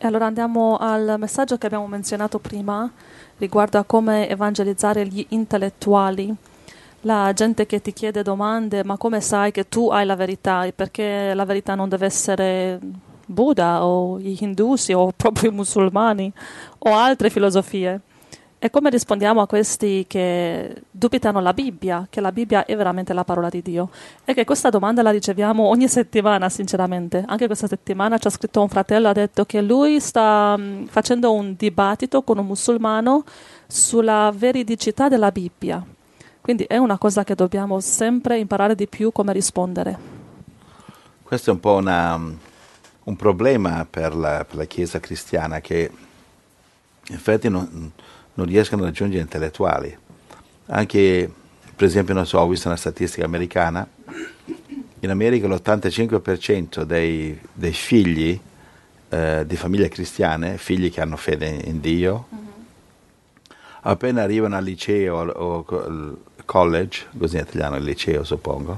E allora andiamo al messaggio che abbiamo menzionato prima, riguardo a come evangelizzare gli intellettuali, la gente che ti chiede domande, ma come sai che tu hai la verità? E perché la verità non deve essere Buddha o gli hindusi o proprio i musulmani o altre filosofie? E come rispondiamo a questi che dubitano la Bibbia, che la Bibbia è veramente la parola di Dio? E che questa domanda la riceviamo ogni settimana, sinceramente. Anche questa settimana ci ha scritto un fratello, ha detto che lui sta facendo un dibattito con un musulmano sulla veridicità della Bibbia. Quindi è una cosa che dobbiamo sempre imparare di più come rispondere. Questo è un po' un problema per la Chiesa cristiana, che in effetti non riescono a raggiungere intellettuali. Anche, per esempio, non so, ho visto una statistica americana, in America l'85% dei figli di famiglie cristiane, figli che hanno fede in Dio, appena arrivano al liceo o college, così in italiano il liceo suppongo.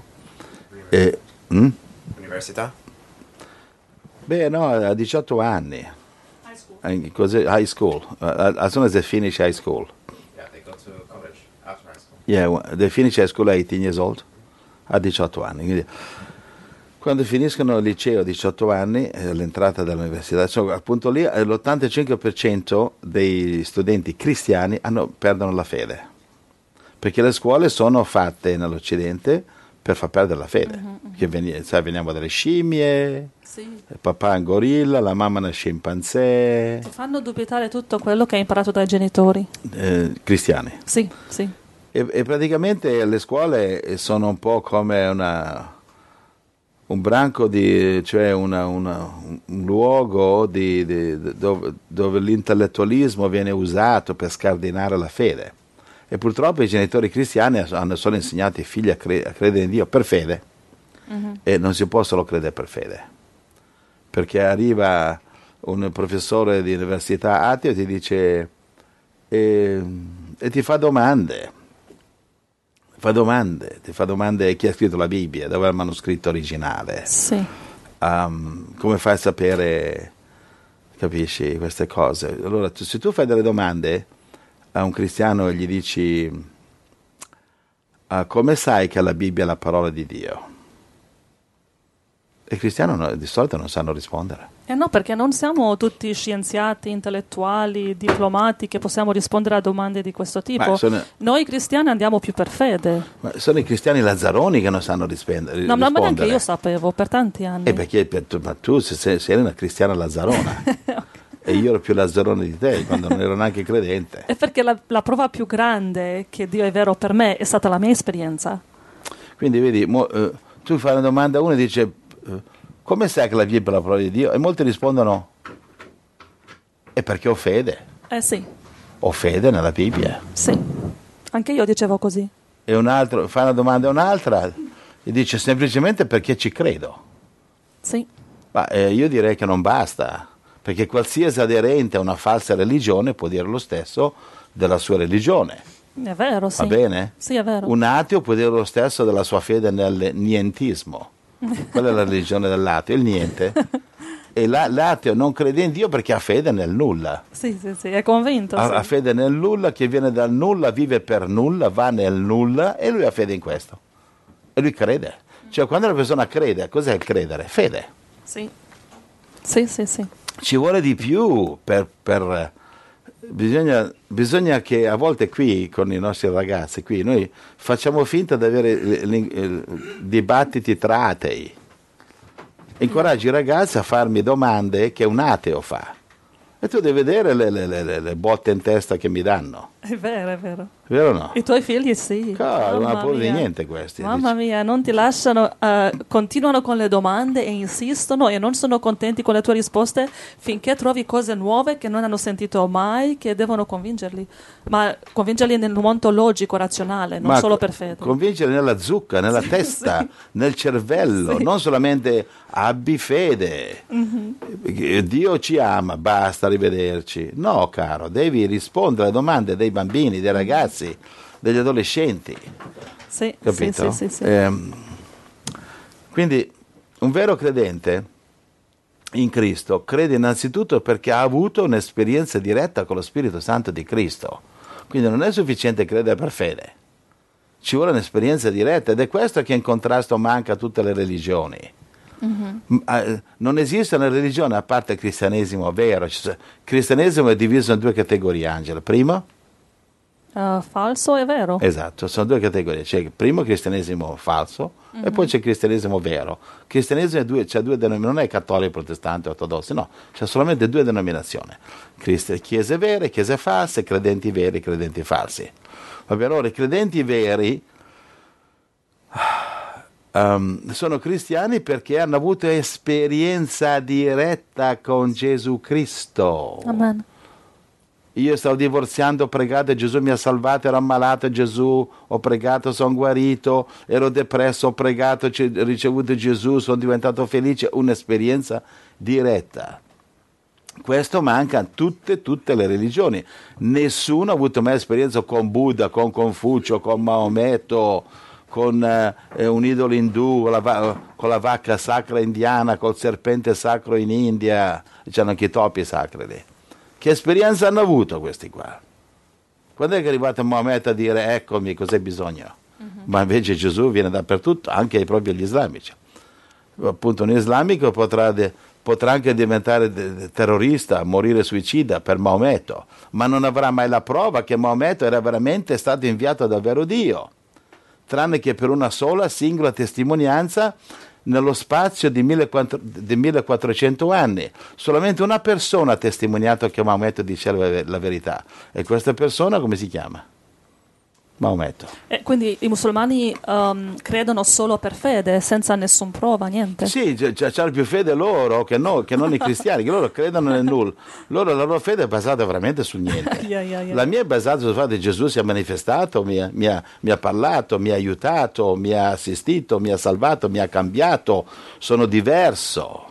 Università? Beh no, a 18 anni. High school. As soon as they finish high school. Yeah, they go to college after high school. Yeah, they finish high school at 18 years old. A 18 anni. Quindi, quando finiscono il liceo a 18 anni, l'entrata dall'università, cioè, appunto lì l'85% dei studenti cristiani perdono la fede. Perché le scuole sono fatte nell'Occidente per far perdere la fede. Che veniamo dalle scimmie, Sì. il papà è un gorilla, la mamma è una scimpanzé. Ti fanno dubitare tutto quello che hai imparato dai genitori. Cristiani. Sì, sì. E praticamente le scuole sono un po' come un branco cioè un luogo dove l'intellettualismo viene usato per scardinare la fede. E purtroppo i genitori cristiani hanno solo insegnato ai figli a credere in Dio per fede. E non si può solo credere per fede, perché arriva un professore di università ateo e ti dice e ti fa domande ti fa domande: chi ha scritto la Bibbia, dove è il manoscritto originale, Sì. Come fai a sapere, capisci queste cose? Allora se tu fai delle domande a un cristiano e gli dici come sai che la Bibbia è la parola di Dio, i cristiani di solito non sanno rispondere. No, perché non siamo tutti scienziati, intellettuali, diplomati che possiamo rispondere a domande di questo tipo. Noi cristiani andiamo più per fede. Ma sono i cristiani lazzaroni che non sanno rispondere. No, ma neanche io sapevo per tanti anni. Perché tu sei una cristiana lazzarona. Okay. E io ero più lazzarone di te quando non ero neanche credente. È perché la prova più grande che Dio è vero per me è stata la mia esperienza. Quindi vedi, tu fai una domanda a uno e dice come sai che la Bibbia è la parola di Dio? E molti rispondono è perché ho fede. Sì. Ho fede nella Bibbia. Sì, anche io dicevo così. E un altro fa una domanda a un'altra e dice semplicemente perché ci credo. Sì. Ma io direi che non basta, perché qualsiasi aderente a una falsa religione può dire lo stesso della sua religione. È vero, sì. Va bene? Sì, è vero. Un ateo può dire lo stesso della sua fede nel nientismo. Quella è la religione dell'ateo, il niente. E l'ateo non crede in Dio perché ha fede nel nulla. Sì, è convinto. Ha fede nel nulla, che viene dal nulla, vive per nulla, va nel nulla, e lui ha fede in questo. E lui crede. Cioè, quando una persona crede, cos'è il credere? Fede. Sì. Ci vuole di più bisogna che a volte qui con i nostri ragazzi qui noi facciamo finta di avere dibattiti tra atei. Incoraggi i ragazzi a farmi domande che un ateo fa e tu devi vedere le botte in testa che mi danno. È vero. Vero o no? I tuoi figli sì. Non ha pure di niente questi. Mamma mia, non ti lasciano, continuano con le domande e insistono e non sono contenti con le tue risposte finché trovi cose nuove che non hanno sentito mai, che devono convincerli. Ma convincerli nel mondo logico, razionale, non solo per fede. Convincerli nella zucca, nella testa, nel cervello, non solamente abbi fede. Dio ci ama, basta, arrivederci. No, caro, devi rispondere alle domande dei bambini, dei ragazzi, degli adolescenti. Sì, capito? Sì. Quindi un vero credente in Cristo crede innanzitutto perché ha avuto un'esperienza diretta con lo Spirito Santo di Cristo. Quindi non è sufficiente credere per fede, ci vuole un'esperienza diretta, ed è questo che in contrasto manca a tutte le religioni. Non esiste una religione a parte il cristianesimo vero. Il cristianesimo è diviso in due categorie, Angela. Primo? Falso e vero. Esatto, sono due categorie. C'è il primo cristianesimo falso e poi c'è il cristianesimo vero. Il cristianesimo c'è due denominazioni, non è cattolico, protestante, ortodosso, no, c'è solamente due denominazioni. Chiese vere, chiese false, credenti veri, credenti falsi. Vabbè, allora i credenti veri sono cristiani perché hanno avuto esperienza diretta con Gesù Cristo. Amen. Io stavo divorziando, ho pregato, Gesù mi ha salvato, ero ammalato, Gesù, ho pregato, sono guarito, ero depresso, ho pregato, ho ricevuto Gesù, sono diventato felice, un'esperienza diretta. Questo manca a tutte le religioni. Nessuno ha avuto mai esperienza con Buddha, con Confucio, con Maometto, con un idolo indù, con la vacca sacra indiana, col serpente sacro in India, c'hanno anche i topi sacri lì. Che esperienza hanno avuto questi qua? Quando è che è arrivato Maometto a dire eccomi, cos'è bisogno? Ma invece Gesù viene dappertutto, anche ai propri islamici. Appunto un islamico potrà anche diventare terrorista, morire suicida per Maometto, ma non avrà mai la prova che Maometto era veramente stato inviato dal vero Dio, tranne che per una sola singola testimonianza nello spazio di 1400 anni. Solamente una persona ha testimoniato che Maometto diceva la verità, e questa persona come si chiama? Maometto. E quindi i musulmani credono solo per fede, senza nessun prova, niente? Sì, c'hanno più fede loro che non i cristiani, che loro credono nel nulla. La loro fede è basata veramente sul niente. Yeah. La mia è basata sul fatto che Gesù si è manifestato, mi ha parlato, mi ha aiutato, mi ha assistito, mi ha salvato, mi ha cambiato, sono diverso.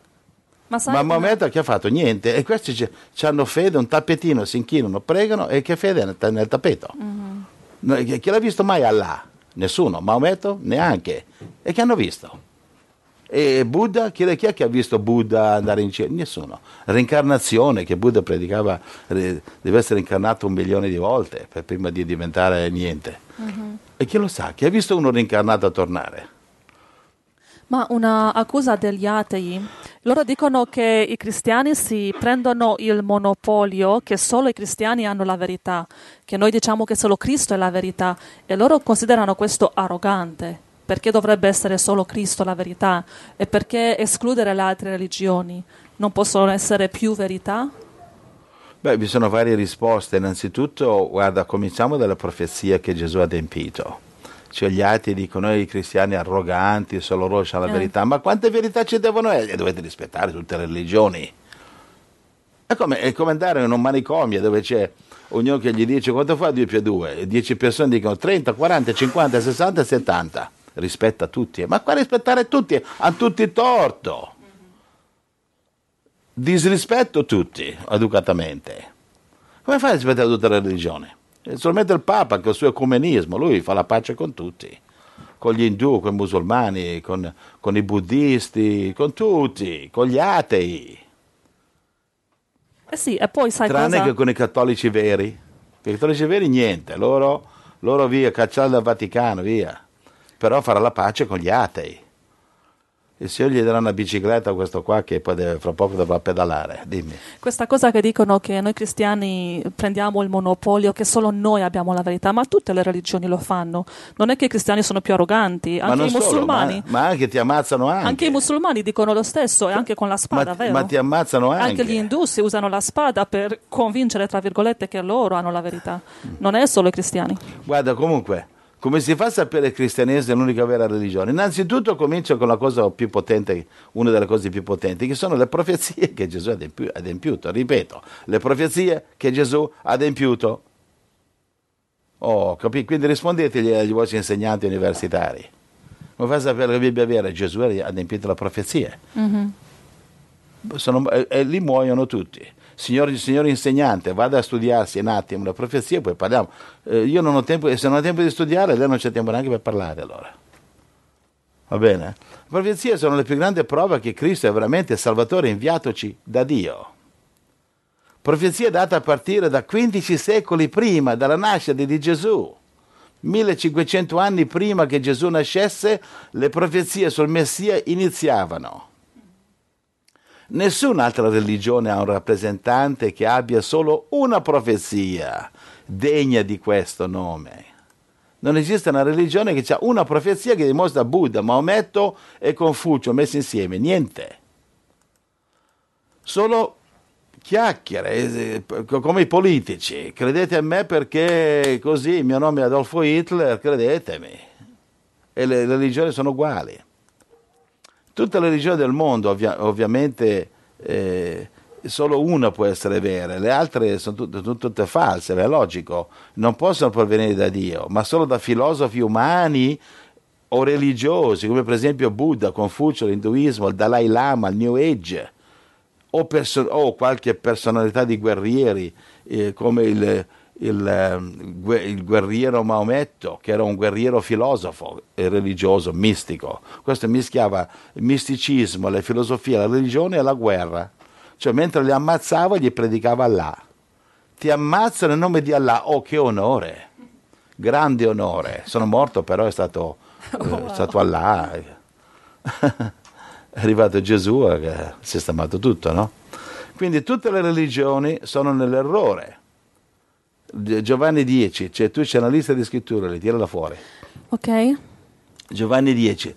Ma Maometto che ha fatto? Niente. E questi hanno fede, un tappetino, si inchinano, pregano, e che fede nel tappeto? Chi l'ha visto mai Allah? Nessuno. Maometto? Neanche. E che hanno visto? E Buddha? Chi è che ha visto Buddha andare in cielo? Nessuno. Reincarnazione, che Buddha predicava, deve essere incarnato 1 milione di volte prima di diventare niente. E chi lo sa? Chi ha visto uno reincarnato a tornare? Ma una accusa degli atei, loro dicono che i cristiani si prendono il monopolio, che solo i cristiani hanno la verità, che noi diciamo che solo Cristo è la verità, e loro considerano questo arrogante. Perché dovrebbe essere solo Cristo la verità? E perché escludere le altre religioni? Non possono essere più verità? Beh, vi sono varie risposte. Innanzitutto, guarda, cominciamo dalla profezia che Gesù ha adempito. Cioè gli atei dicono noi cristiani arroganti, solo loro sanno la verità, ma quante verità ci devono essere? Dovete rispettare tutte le religioni. È come andare in un manicomio dove c'è ognuno che gli dice quanto fa 2 più 2, 10 persone dicono 30, 40, 50, 60, 70. Rispetta tutti. Ma qua rispettare tutti? Ha tutti torto. Disrispetto tutti, educatamente. Come fai a rispettare tutte le religioni? Solamente il Papa con il suo ecumenismo, lui fa la pace con tutti, con gli indù, con i musulmani, con i buddisti, con tutti, con gli atei. Sì, e poi sai tranne cosa? Che con i cattolici veri. I cattolici veri niente, loro via, cacciati dal Vaticano, via. Però farà la pace con gli atei. Il Signore gli darà una bicicletta a questo qua che poi fra poco dovrà pedalare. Dimmi. Questa cosa che dicono che noi cristiani prendiamo il monopolio, che solo noi abbiamo la verità, ma tutte le religioni lo fanno. Non è che i cristiani sono più arroganti, anche i musulmani. Solo, ma anche ti ammazzano anche. Anche i musulmani dicono lo stesso, e anche con la spada, vero? Ma ti ammazzano anche. Anche gli indussi usano la spada per convincere, tra virgolette, che loro hanno la verità. Non è solo i cristiani. Guarda, comunque, come si fa a sapere il cristianesimo è l'unica vera religione? Innanzitutto comincia con la cosa più potente, una delle cose più potenti, che sono le profezie che Gesù ha adempiuto. Ripeto, le profezie che Gesù ha adempiuto. Oh, capito? Quindi rispondete agli vostri insegnanti universitari. Come fai a sapere la Bibbia è vera? Gesù ha adempiuto le profezie. E lì muoiono tutti. Signor insegnante, vada a studiarsi un attimo le profezie, poi parliamo. Io non ho tempo, e se non ho tempo di studiare, lei non c'è tempo neanche per parlare allora. Va bene? Le profezie sono le più grandi prove che Cristo è veramente il Salvatore inviatoci da Dio. Profezia data a partire da 15 secoli prima dalla nascita di Gesù. 1500 anni prima che Gesù nascesse, le profezie sul Messia iniziavano. Nessun'altra religione ha un rappresentante che abbia solo una profezia degna di questo nome. Non esiste una religione che ha una profezia che dimostra Buddha, Maometto e Confucio messi insieme. Niente. Solo chiacchiere, come i politici. Credete a me perché così il mio nome è Adolfo Hitler, credetemi. E le religioni sono uguali. Tutte le religioni del mondo, ovviamente, solo una può essere vera, le altre sono tutte false, è logico, non possono provenire da Dio, ma solo da filosofi umani o religiosi, come per esempio Buddha, Confucio, l'induismo, il Dalai Lama, il New Age, o qualche personalità di guerrieri, come il guerriero Maometto, che era un guerriero filosofo e religioso, mistico. Questo mischiava il misticismo, la filosofia, la religione e la guerra. Cioè, mentre li ammazzava, gli predicava Allah. Ti ammazzo nel nome di Allah. Oh, che onore! Grande onore. Sono morto, però è stato Allah. È arrivato Gesù che ha sistemato tutto, no? Quindi tutte le religioni sono nell'errore. Giovanni 10, tu c'è una lista di scritture, tirala fuori. Ok. Giovanni 10.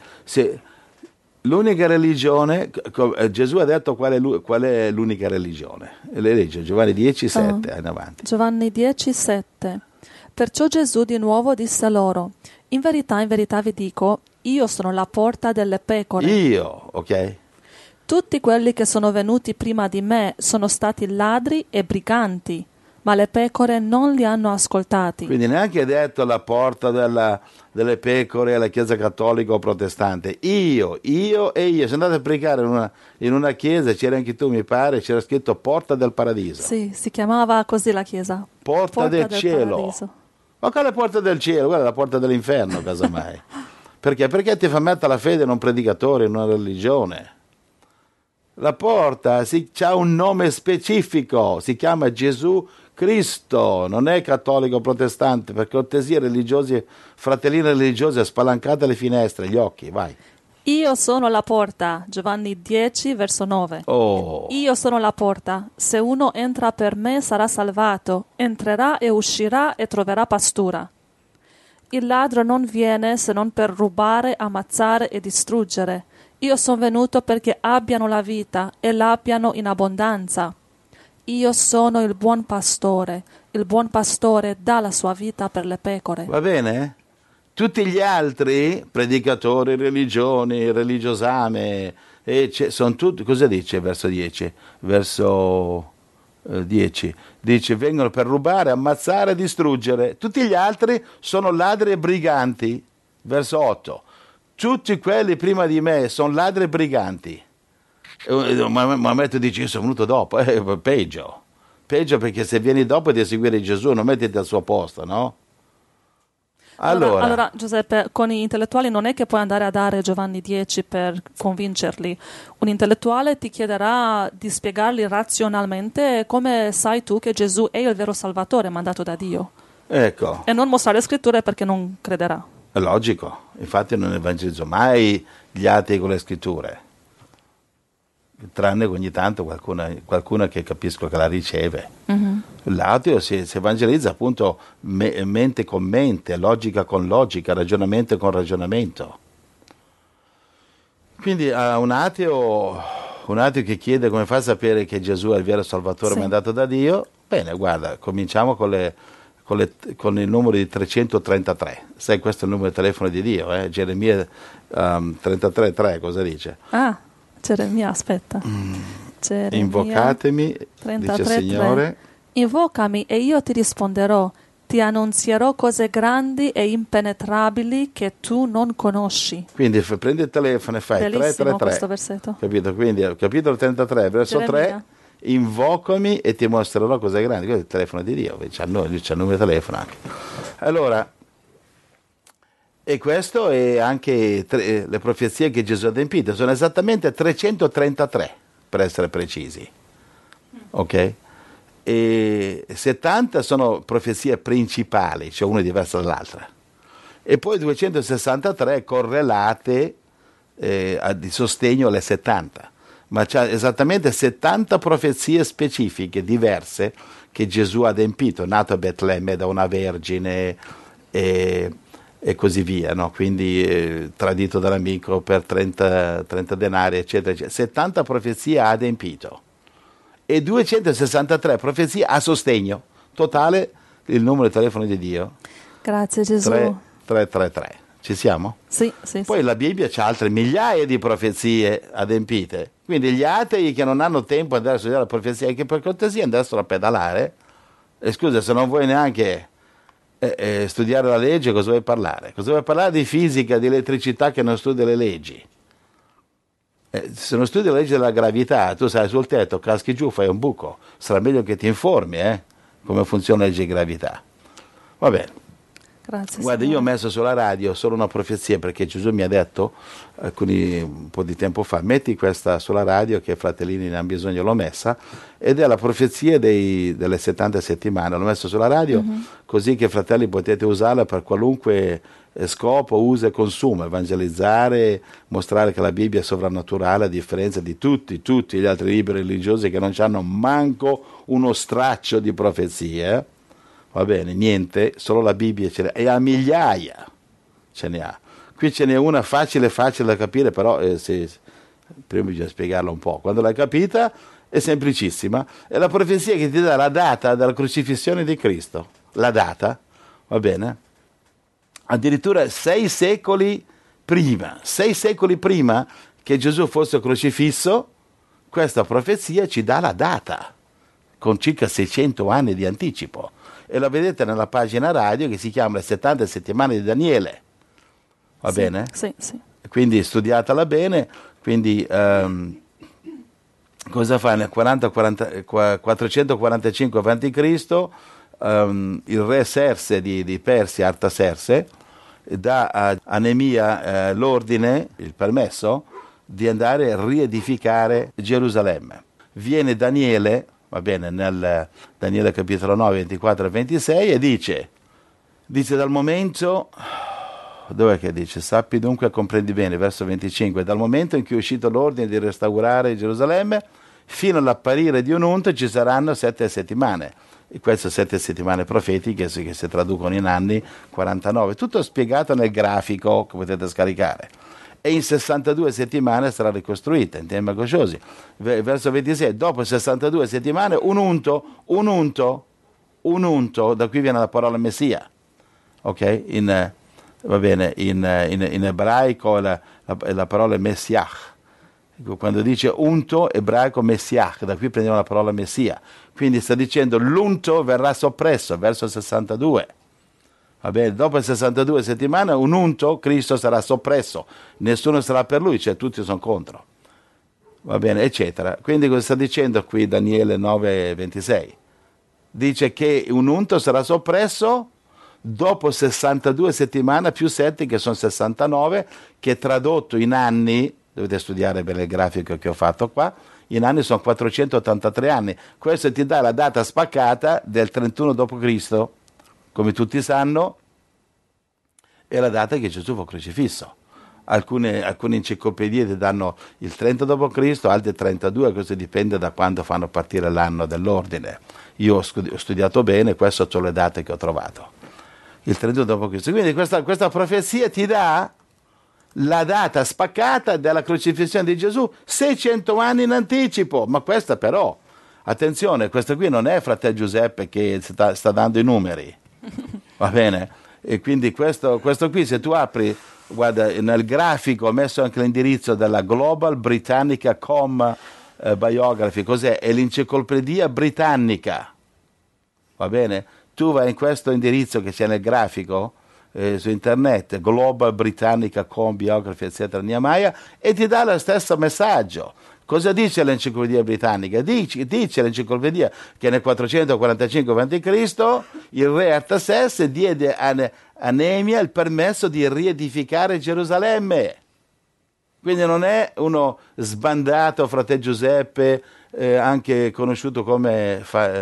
L'unica religione, Gesù ha detto qual è l'unica religione. Le legge, Giovanni 10, 7, in avanti. Giovanni 10, 7. Perciò Gesù di nuovo disse loro, in verità vi dico, io sono la porta delle pecore. Io, ok? Tutti quelli che sono venuti prima di me sono stati ladri e briganti, ma le pecore non li hanno ascoltati. Quindi neanche è detto la porta delle pecore alla Chiesa cattolica o protestante. Io. Se andate a predicare in una chiesa, c'era anche tu mi pare, c'era scritto Porta del Paradiso. Sì, si chiamava così la chiesa. Porta del cielo. Paradiso. Ma quale porta del cielo? Quella è la porta dell'inferno, casomai. Perché? Perché ti fa mettere la fede in un predicatore, in una religione? La porta ha un nome specifico, si chiama Gesù Cristo, non è cattolico o protestante. Per cortesia, religiosi, fratellini religiosi, spalancate le finestre, gli occhi, vai. Io sono la porta, Giovanni 10, verso 9. Oh. Io sono la porta, se uno entra per me sarà salvato, entrerà e uscirà e troverà pastura. Il ladro non viene se non per rubare, ammazzare e distruggere. Io sono venuto perché abbiano la vita e l'abbiano in abbondanza. Io sono il buon pastore dà la sua vita per le pecore. Va bene? Tutti gli altri, predicatori, religioni, religiosame, sono tutti, cosa dice verso 10? Verso 10, dice vengono per rubare, ammazzare e distruggere. Tutti gli altri sono ladri e briganti. Verso 8. Tutti quelli prima di me sono ladri e briganti. Maometto dice io sono venuto dopo, peggio perché se vieni dopo di seguire Gesù non mettiti al suo posto, no? Allora, Giuseppe, con gli intellettuali non è che puoi andare a dare Giovanni 10 per convincerli. Un intellettuale ti chiederà di spiegargli razionalmente come sai tu che Gesù è il vero Salvatore mandato da Dio. Ecco. E non mostrare le scritture perché non crederà. È logico, infatti non evangelizzo mai gli atei con le scritture, tranne ogni tanto qualcuna che capisco che la riceve. Mm-hmm. L'ateo si evangelizza appunto mente con mente, logica con logica, ragionamento con ragionamento. Quindi a un ateo che chiede come fa a sapere che Gesù è il vero Salvatore mandato da Dio, bene, guarda, cominciamo con il numero di 333. Sai, questo è il numero di telefono di Dio, Geremia 33:3, cosa dice? Ah, Geremia, aspetta. Geremia, invocatemi, 33, dice il Signore. Invocami e io ti risponderò, ti annunzierò cose grandi e impenetrabili che tu non conosci. Quindi prendi il telefono e fai Bellissimo 333. questo versetto. Capito? Quindi capitolo 33, verso Geremia. 3. Invocami e ti mostrerò cose grandi. Questo è il telefono di Dio, lui c'ha il numero di telefono anche. Allora, E questo è anche le profezie che Gesù ha adempito, sono esattamente 333 per essere precisi, ok? E 70 sono profezie principali, cioè una diversa dall'altra, e poi 263 correlate di sostegno alle 70, ma c'è esattamente 70 profezie specifiche diverse che Gesù ha adempito, nato a Betlemme da una vergine e così via, no? Quindi tradito dall'amico per 30 denari, eccetera, eccetera. 70 profezie ha adempito e 263 profezie a sostegno. Totale il numero di telefono di Dio. Grazie Gesù. 333. Ci siamo? Sì, sì. Poi la Bibbia c'ha altre migliaia di profezie adempite. Quindi gli atei che non hanno tempo di andare a studiare la profezia, che per cortesia andassero a pedalare, e scusa, se non vuoi neanche studiare la legge, cosa vuoi parlare? Cosa vuoi parlare di fisica, di elettricità che non studia le leggi? Se non studi la legge della gravità, tu sei sul tetto, caschi giù, fai un buco. Sarà meglio che ti informi come funziona la legge di gravità. Va bene. Grazie. Guarda, io ho messo sulla radio solo una profezia perché Gesù mi ha detto un po' di tempo fa, metti questa sulla radio che fratellini ne hanno bisogno, l'ho messa, ed è la profezia delle 70 settimane, l'ho messa sulla radio così che fratelli potete usarla per qualunque scopo, usa e consuma, evangelizzare, mostrare che la Bibbia è sovrannaturale a differenza di tutti gli altri libri religiosi che non hanno manco uno straccio di profezie. Va bene, niente, solo la Bibbia ce n'è, e a migliaia ce ne ha. Qui ce n'è una facile da capire, però prima bisogna spiegarla un po'. Quando l'hai capita è semplicissima, è la profezia che ti dà la data della crocifissione di Cristo. La data, va bene? Addirittura 6 secoli prima che Gesù fosse crocifisso, questa profezia ci dà la data, con circa 600 anni di anticipo. E la vedete nella pagina radio che si chiama Le 70 settimane di Daniele. Va bene? Sì, sì. Quindi studiatela bene. Quindi cosa fa? Nel 445 a.C. Il re Serse di Persia, Artaserse, dà a Nemia l'ordine, il permesso, di andare a riedificare Gerusalemme. Viene Daniele, va bene, nel Daniele capitolo 9, 24 e 26, e dice dal momento, dov'è che dice? Sappi dunque e comprendi bene, verso 25, dal momento in cui è uscito l'ordine di restaurare Gerusalemme, fino all'apparire di un unto ci saranno 7 settimane. E queste 7 settimane profetiche che si traducono in anni 49. Tutto spiegato nel grafico che potete scaricare. E in 62 settimane sarà ricostruita, in termini cosciosi. Verso 26, dopo 62 settimane, un unto, da qui viene la parola Messia, ok? Va bene, in ebraico la parola è Messiach. Quando dice unto, ebraico Messiach, da qui prendiamo la parola Messia. Quindi sta dicendo l'unto verrà soppresso, verso 62. Va bene, dopo 62 settimane un unto, Cristo sarà soppresso, nessuno sarà per lui, cioè tutti sono contro. Va bene, eccetera. Quindi cosa sta dicendo qui Daniele 9:26? Dice che un unto sarà soppresso dopo 62 settimane più 7, che sono 69, che tradotto in anni, dovete studiare bene il grafico che ho fatto qua, in anni sono 483 anni. Questo ti dà la data spaccata del 31 d.C., come tutti sanno, è la data che Gesù fu crocifisso. Alcune enciclopedie ti danno il 30 d.C., altre 32, questo dipende da quando fanno partire l'anno dell'ordine. Io ho studiato bene, queste sono le date che ho trovato. Il 31 d.C. Quindi questa profezia ti dà la data spaccata della crocifissione di Gesù 600 anni in anticipo. Ma questa però, attenzione, questo qui non è fratello Giuseppe che sta dando i numeri. Va bene? E quindi questo qui, se tu apri, guarda, nel grafico ho messo anche l'indirizzo della Global Britannica Biography. Cos'è? È l'enciclopedia britannica. Va bene? Tu vai in questo indirizzo che c'è nel grafico su internet, Global Britannica Biography, eccetera, Nehemiah, e ti dà lo stesso messaggio. Cosa dice l'enciclopedia britannica? Dice l'enciclopedia che nel 445 a.C. il re Artaseste diede a Neemia il permesso di riedificare Gerusalemme. Quindi non è uno sbandato frate Giuseppe, anche conosciuto come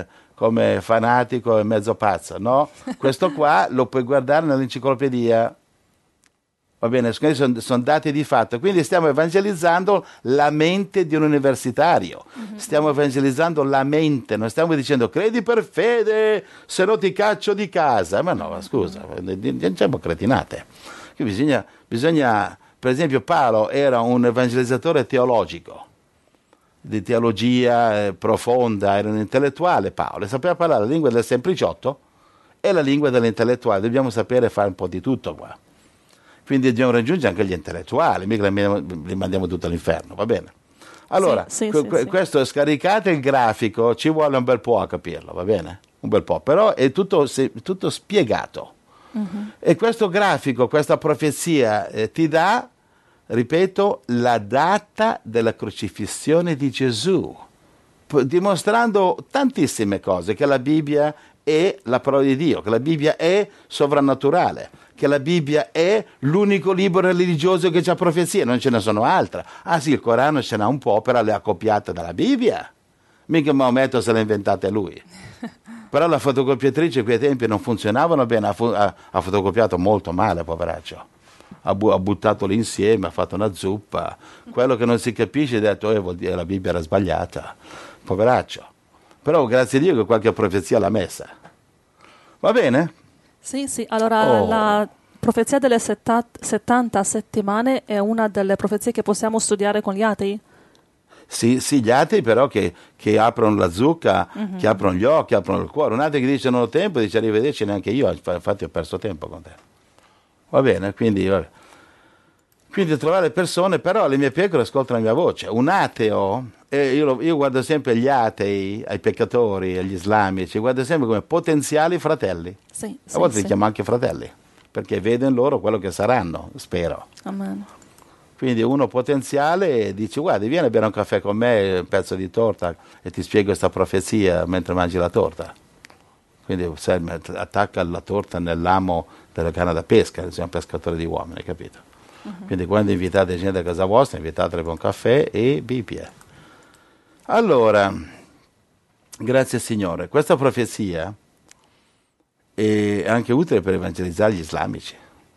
fanatico e mezzo pazzo, no? Questo qua lo puoi guardare nell'enciclopedia. Va bene, sono dati di fatto. Quindi stiamo evangelizzando la mente di un universitario. Stiamo evangelizzando la mente, non stiamo dicendo credi per fede, se no ti caccio di casa. Ma no, scusa, diciamo cretinate. Bisogna, per esempio Paolo era un evangelizzatore teologico, di teologia profonda, era un intellettuale Paolo, e sapeva parlare la lingua del sempliciotto e la lingua dell'intellettuale. Dobbiamo sapere fare un po' di tutto qua. Quindi dobbiamo raggiungere anche gli intellettuali, mica li mandiamo tutto all'inferno, va bene? Allora, sì. questo scaricate il grafico, ci vuole un bel po' a capirlo, va bene? Un bel po', però è tutto spiegato. E questo grafico, questa profezia ti dà, ripeto, la data della crocifissione di Gesù, dimostrando tantissime cose, che la Bibbia è la parola di Dio, che la Bibbia è sovrannaturale, che la Bibbia è l'unico libro religioso che c'ha profezie, non ce ne sono altre. Ah sì, il Corano ce n'ha un po', però le ha copiate dalla Bibbia. Mica Maometto se l'ha inventate lui. Però la fotocopiatrice a quei tempi non funzionavano bene, ha fotocopiato molto male, poveraccio. Ha buttato lì insieme, ha fatto una zuppa. Quello che non si capisce ha detto, vuol dire la Bibbia era sbagliata. Poveraccio. Però grazie a Dio che qualche profezia l'ha messa. Va bene? Sì, allora la profezia delle 70 settimane è una delle profezie che possiamo studiare con gli atei? Sì, gli atei però che aprono la zucca, che aprono gli occhi, aprono il cuore. Un ateo che dice non ho tempo, dice arrivederci neanche io, infatti ho perso tempo con te. Va bene, quindi trovare persone, però le mie pecore ascoltano la mia voce. Un ateo, io guardo sempre gli atei, ai peccatori, agli islamici, guardo sempre come potenziali fratelli. A volte li chiamo anche fratelli, perché vedo in loro quello che saranno, spero. Amen. Quindi uno potenziale e dice guarda vieni a bere un caffè con me, un pezzo di torta e ti spiego questa profezia mentre mangi la torta. Quindi attacca la torta nell'amo della canna da pesca, sei un pescatore di uomini, capito? Quindi quando invitate gente a casa vostra, invitateli per un caffè e Bibbia. Allora, grazie Signore, questa profezia è anche utile per evangelizzare gli islamici,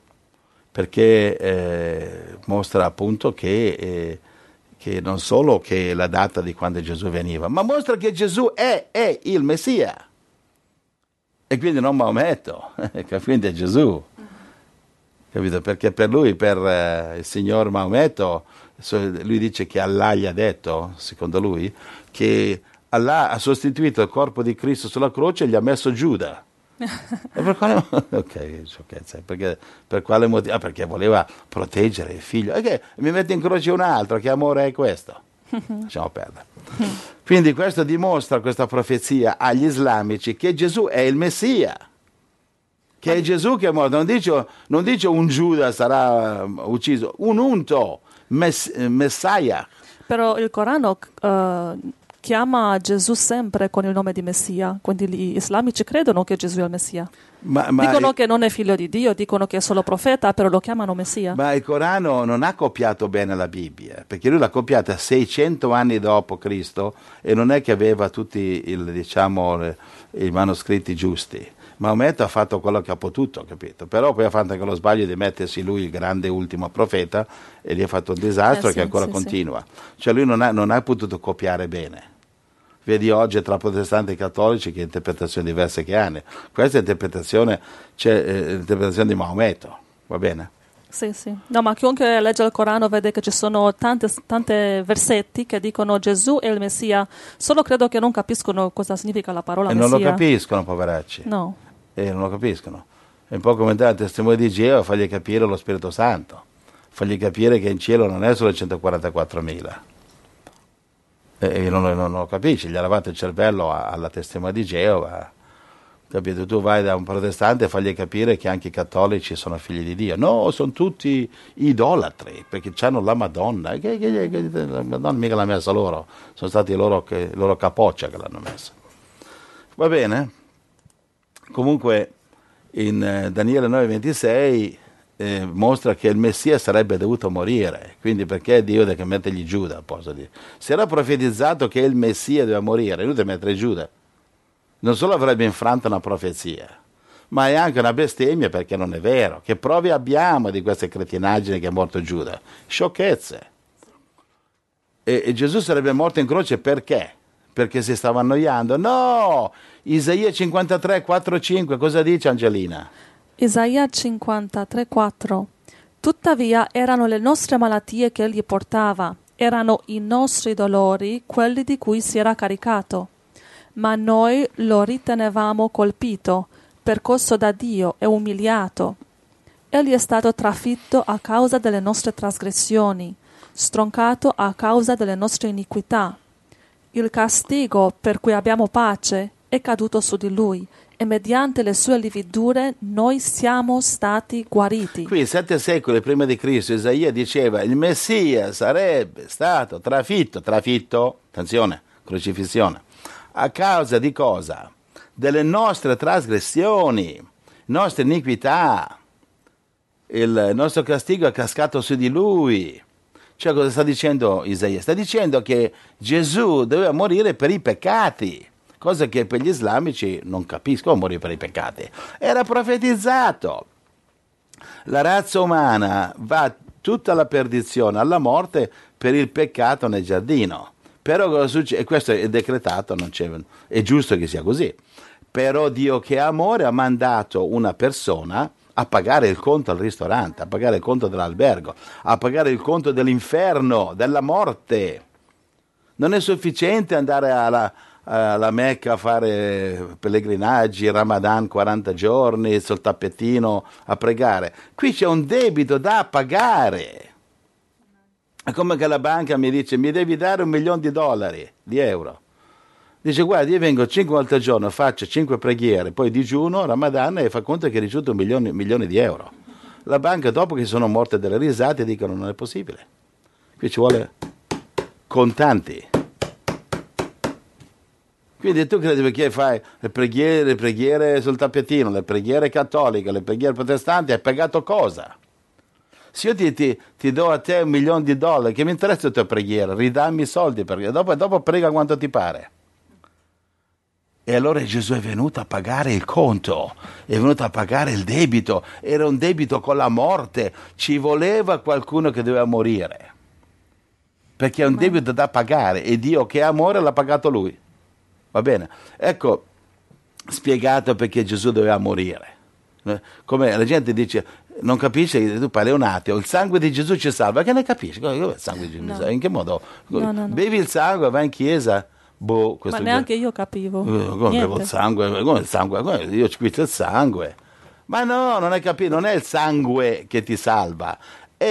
perché mostra appunto che non solo che la data di quando Gesù veniva, ma mostra che Gesù è il Messia. E quindi non Maometto, quindi è Gesù. Capito? Perché per lui, per il signor Maometto, lui dice che Allah gli ha detto, secondo lui, che Allah ha sostituito il corpo di Cristo sulla croce e gli ha messo Giuda. E per quale ok, sciocchezza, per quale motivo? Perché voleva proteggere il figlio. Okay, mi mette in croce un altro, che amore è questo? Lasciamo perdere. Quindi questo dimostra, questa profezia agli islamici, che Gesù è il Messia, che è Gesù che è morto. Non dice un Giuda sarà ucciso, un unto, Messiah. Però il Corano chiama Gesù sempre con il nome di Messia, quindi gli islamici credono che Gesù è il Messia. Dicono che non è figlio di Dio, dicono che è solo profeta, però lo chiamano Messia. Ma il Corano non ha copiato bene la Bibbia, perché lui l'ha copiata 600 anni dopo Cristo e non è che aveva tutti i manoscritti giusti. Maometto ha fatto quello che ha potuto, capito? Però poi ha fatto anche lo sbaglio di mettersi lui il grande ultimo profeta e gli ha fatto un disastro che ancora continua. Cioè lui non ha potuto copiare bene. Vedi oggi tra protestanti e cattolici che interpretazioni diverse che hanno. Questa è l'interpretazione di Maometto, va bene? Sì. No, ma chiunque legge il Corano vede che ci sono tante versetti che dicono Gesù è il Messia, solo credo che non capiscono cosa significa la parola Messia. E non lo capiscono, poveracci. No. Non lo capiscono. È un po' come dare il testimone di Geo, fargli capire lo Spirito Santo, fargli capire che in cielo non è solo 144.000. E non lo capisci, gli ha lavato il cervello alla testimone di Geova, Capito? Tu vai da un protestante e fagli capire che anche i cattolici sono figli di Dio. No, sono tutti idolatri, perché hanno la Madonna. La Madonna mica l'ha messa loro, sono stati loro capoccia che l'hanno messa. Va bene? Comunque in Daniele 9:26 mostra che il Messia sarebbe dovuto morire, quindi perché Dio deve mettergli Giuda? Si era profetizzato che il Messia doveva morire, lui deve mettere Giuda. Non solo avrebbe infranto una profezia, ma è anche una bestemmia, perché non è vero. Che prove abbiamo di queste cretinaggini che è morto Giuda? Sciocchezze. E Gesù sarebbe morto in croce perché? Perché si stava annoiando? No! Isaia 53, 4, 5, cosa dice Angelina? Isaia 53,4. Tuttavia erano le nostre malattie che egli portava, erano i nostri dolori quelli di cui si era caricato. Ma noi lo ritenevamo colpito, percosso da Dio e umiliato. Egli è stato trafitto a causa delle nostre trasgressioni, stroncato a causa delle nostre iniquità. Il castigo per cui abbiamo pace è caduto su di lui, e mediante le sue lividure noi siamo stati guariti. Qui 7 secoli prima di Cristo Isaia diceva il Messia sarebbe stato trafitto, attenzione, crocifissione, a causa di cosa? Delle nostre trasgressioni, nostre iniquità. Il nostro castigo è cascato su di lui. Cioè, cosa sta dicendo Isaia? Sta dicendo che Gesù doveva morire per i peccati, cosa che per gli islamici non capiscono, morire per i peccati. Era profetizzato. La razza umana va tutta alla perdizione, alla morte per il peccato nel giardino. Però cosa succede? E questo è decretato, è giusto che sia così. Però Dio, che è amore, ha mandato una persona a pagare il conto al ristorante, a pagare il conto dell'albergo, a pagare il conto dell'inferno, della morte. Non è sufficiente andare alla Mecca a fare pellegrinaggi, Ramadan 40 giorni, sul tappetino a pregare. Qui c'è un debito da pagare. È come che la banca mi dice: mi devi dare $1.000.000, di euro. Dice: guarda, io vengo 5 volte al giorno, faccio 5 preghiere, poi digiuno, Ramadan, e fa conto che hai ricevuto milione di euro. La banca, dopo che sono morte delle risate, dicono: non è possibile. Qui ci vuole contanti. Quindi tu credi perché fai le preghiere sul tappetino, le preghiere cattoliche, le preghiere protestanti, hai pagato cosa? Se io ti do a te $1.000.000, che mi interessa la tua preghiera? Ridammi i soldi, perché dopo prega quanto ti pare. E allora Gesù è venuto a pagare il conto, è venuto a pagare il debito, era un debito con la morte, ci voleva qualcuno che doveva morire, perché è un debito da pagare, e Dio, che è amore, l'ha pagato lui. Va bene? Ecco, spiegato perché Gesù doveva morire. Come la gente dice, non capisce, tu parli un attimo, il sangue di Gesù ci salva, che ne capisci? Il sangue di Gesù, in che modo? No. Bevi il sangue, vai in chiesa. Ma neanche io capivo. Come bevo il sangue? Io spizzo il sangue. Ma no, non hai capito, non è il sangue che ti salva, è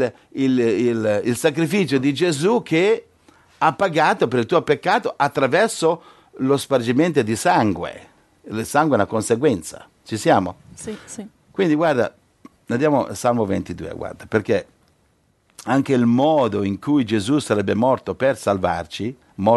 il sacrificio di Gesù che ha pagato per il tuo peccato attraverso lo spargimento di sangue. Il sangue è una conseguenza. Ci siamo? Sì. Quindi guarda, andiamo al Salmo 22, guarda, perché anche il modo in cui Gesù sarebbe morto per salvarci,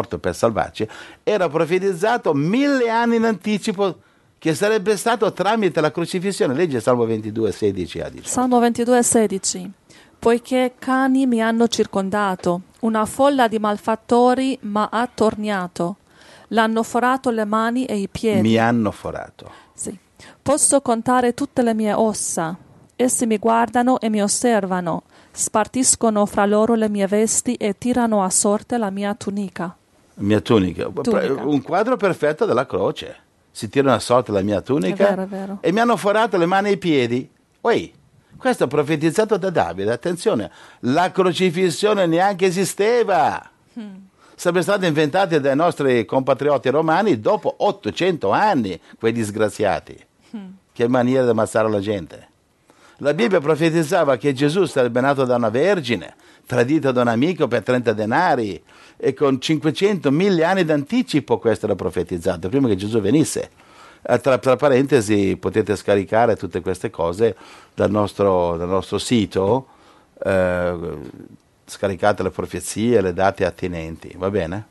era profetizzato 1000 anni in anticipo, che sarebbe stato tramite la crocifissione. Legge Salmo 22, 16 a 18. Salmo 22, 16. Poiché cani mi hanno circondato, una folla di malfattori m'ha attorniato, l'hanno forato le mani e i piedi. Mi hanno forato. Sì. Posso contare tutte le mie ossa. Essi mi guardano e mi osservano, spartiscono fra loro le mie vesti e tirano a sorte la mia tunica. Un quadro perfetto della croce. Si tirano a sorte la mia tunica. È vero. E mi hanno forato le mani e i piedi. Questo è profetizzato da Davide. Attenzione, la crocifissione neanche esisteva. Sarebbe stata inventata dai nostri compatrioti romani dopo 800 anni, quei disgraziati. Che maniera di ammazzare la gente. La Bibbia profetizzava che Gesù sarebbe nato da una vergine, tradito da un amico per 30 denari, e con 500.000 anni d'anticipo questo era profetizzato, prima che Gesù venisse. Tra parentesi, potete scaricare tutte queste cose dal nostro sito, scaricate le profezie, le date attinenti, va bene?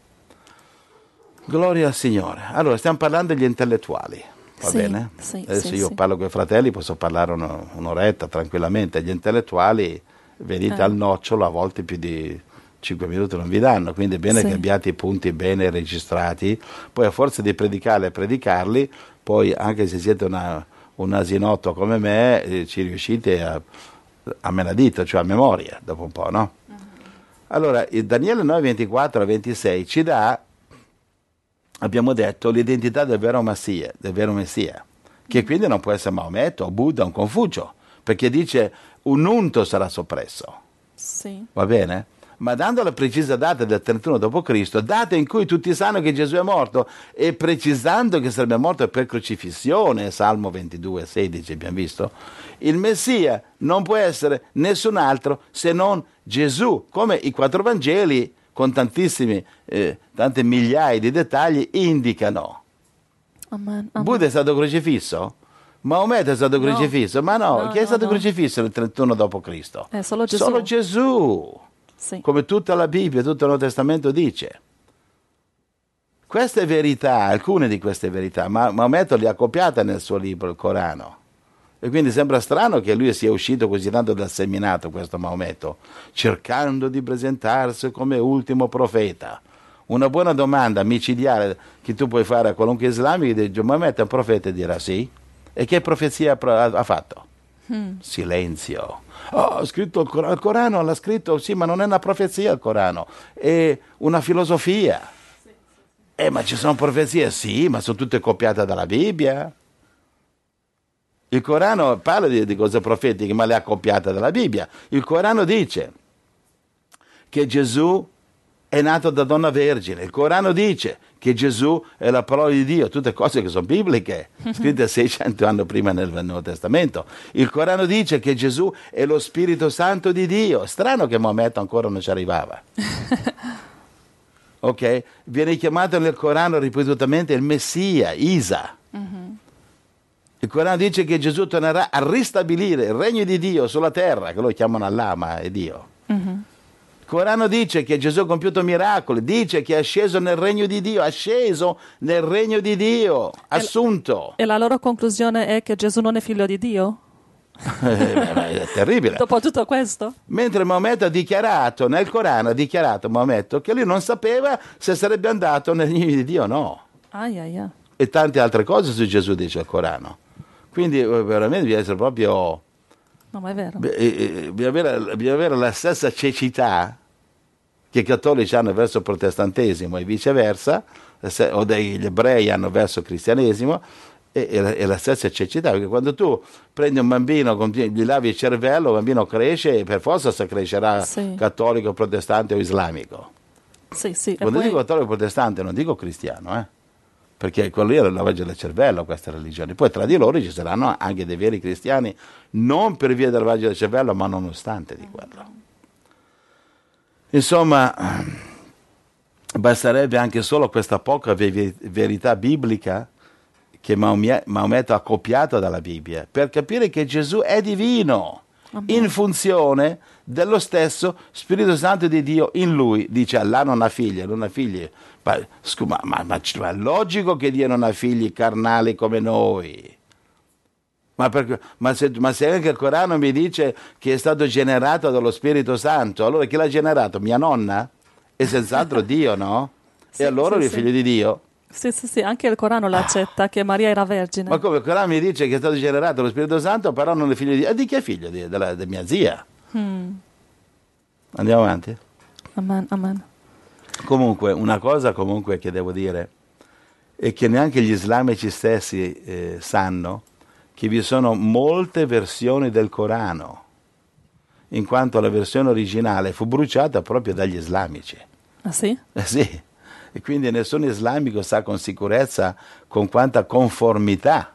Gloria al Signore. Allora, stiamo parlando degli intellettuali, va bene? Sì, Adesso sì, io sì. parlo con i fratelli, posso parlare un'oretta tranquillamente. Gli intellettuali, venite al nocciolo, a volte più di 5 minuti non vi danno, quindi è bene Sì. che abbiate i punti bene registrati, poi a forza di predicarli, poi anche se siete un asinotto come me, ci riuscite a menadito, cioè a memoria, dopo un po', no? Allora, il Daniele 9, 24 a 26 ci dà, abbiamo detto, l'identità del vero Messia, che quindi non può essere Maometto, o Buddha, o Confucio, perché dice un unto sarà soppresso, Sì. va bene? Ma dando la precisa data del 31 d.C., data in cui tutti sanno che Gesù è morto, e precisando che sarebbe morto per crocifissione, Salmo 22, 16 abbiamo visto, il Messia non può essere nessun altro se non Gesù, come i 4 Vangeli con tante migliaia di dettagli indicano. Amen. Amen. Buddha è stato crocifisso? Maometto è stato No. crocifisso? Ma no, No, chi è no, stato no. crocifisso il 31 d.C.? È solo Gesù. Solo Gesù, Sì. come tutta la Bibbia, tutto il Nuovo Testamento dice. Queste verità, alcune di queste verità, Maometto le ha copiate nel suo libro, il Corano. E quindi sembra strano che lui sia uscito così tanto dal seminato, questo Maometto, cercando di presentarsi come ultimo profeta. Una buona domanda micidiale che tu puoi fare a qualunque islamico, dice, Maometto è un profeta, e dirà sì. E che profezia ha fatto? Silenzio. Oh, ha scritto il Corano, l'ha scritto, sì, ma non è una profezia il Corano, è una filosofia. Ma ci sono profezie? Sì, ma sono tutte copiate dalla Bibbia. Il Corano parla di cose profetiche, ma le ha copiate dalla Bibbia. Il Corano dice che Gesù è nato da donna vergine. Il Corano dice che Gesù è la parola di Dio, tutte cose che sono bibliche, scritte 600 anni prima nel Nuovo Testamento. Il Corano dice che Gesù è lo Spirito Santo di Dio. Strano che Maometto ancora non ci arrivava. Ok? Viene chiamato nel Corano ripetutamente il Messia, Isa. Il Corano dice che Gesù tornerà a ristabilire il regno di Dio sulla terra, che loro chiamano Allah, ma è Dio. Il Corano dice che Gesù ha compiuto miracoli, dice che è sceso nel regno di Dio, assunto. E la loro conclusione è che Gesù non è figlio di Dio? È terribile. Dopo tutto questo? Mentre Maometto ha dichiarato, nel Corano ha dichiarato Maometto che lui non sapeva se sarebbe andato nel regno di Dio o no. Aia. E tante altre cose su Gesù dice il Corano. Quindi veramente bisogna essere proprio... No, ma è vero. Bisogna avere la stessa cecità che i cattolici hanno verso il protestantesimo e viceversa, o degli ebrei hanno verso il cristianesimo, e la stessa cecità, perché quando tu prendi un bambino, gli lavi il cervello, il bambino cresce e per forza se crescerà Sì. cattolico, protestante o islamico. Sì. E Quando poi... dico cattolico protestante non dico cristiano, perché quello lì è il lavaggio del cervello, queste religioni. Poi tra di loro ci saranno anche dei veri cristiani, non per via del lavaggio del cervello, ma nonostante di quello. Insomma, basterebbe anche solo questa poca verità biblica che Maometto ha copiato dalla Bibbia per capire che Gesù è divino, in funzione dello stesso Spirito Santo di Dio in lui. Dice Allah non ha figli. Ma è logico che Dio non ha figli carnali come noi. Ma se anche il Corano mi dice che è stato generato dallo Spirito Santo, allora chi l'ha generato? Mia nonna? È senz'altro Dio, no? E allora lui è figlio di Dio? Sì, anche il Corano l'accetta che Maria era vergine. Ma come il Corano mi dice che è stato generato dallo Spirito Santo, però non è figlio di Dio? E di chi è figlio? Di mia zia. Andiamo avanti? Amen. Comunque, una cosa che devo dire è che neanche gli islamici stessi sanno che vi sono molte versioni del Corano, in quanto la versione originale fu bruciata proprio dagli islamici. Ah sì? Sì, e quindi nessun islamico sa con sicurezza con quanta conformità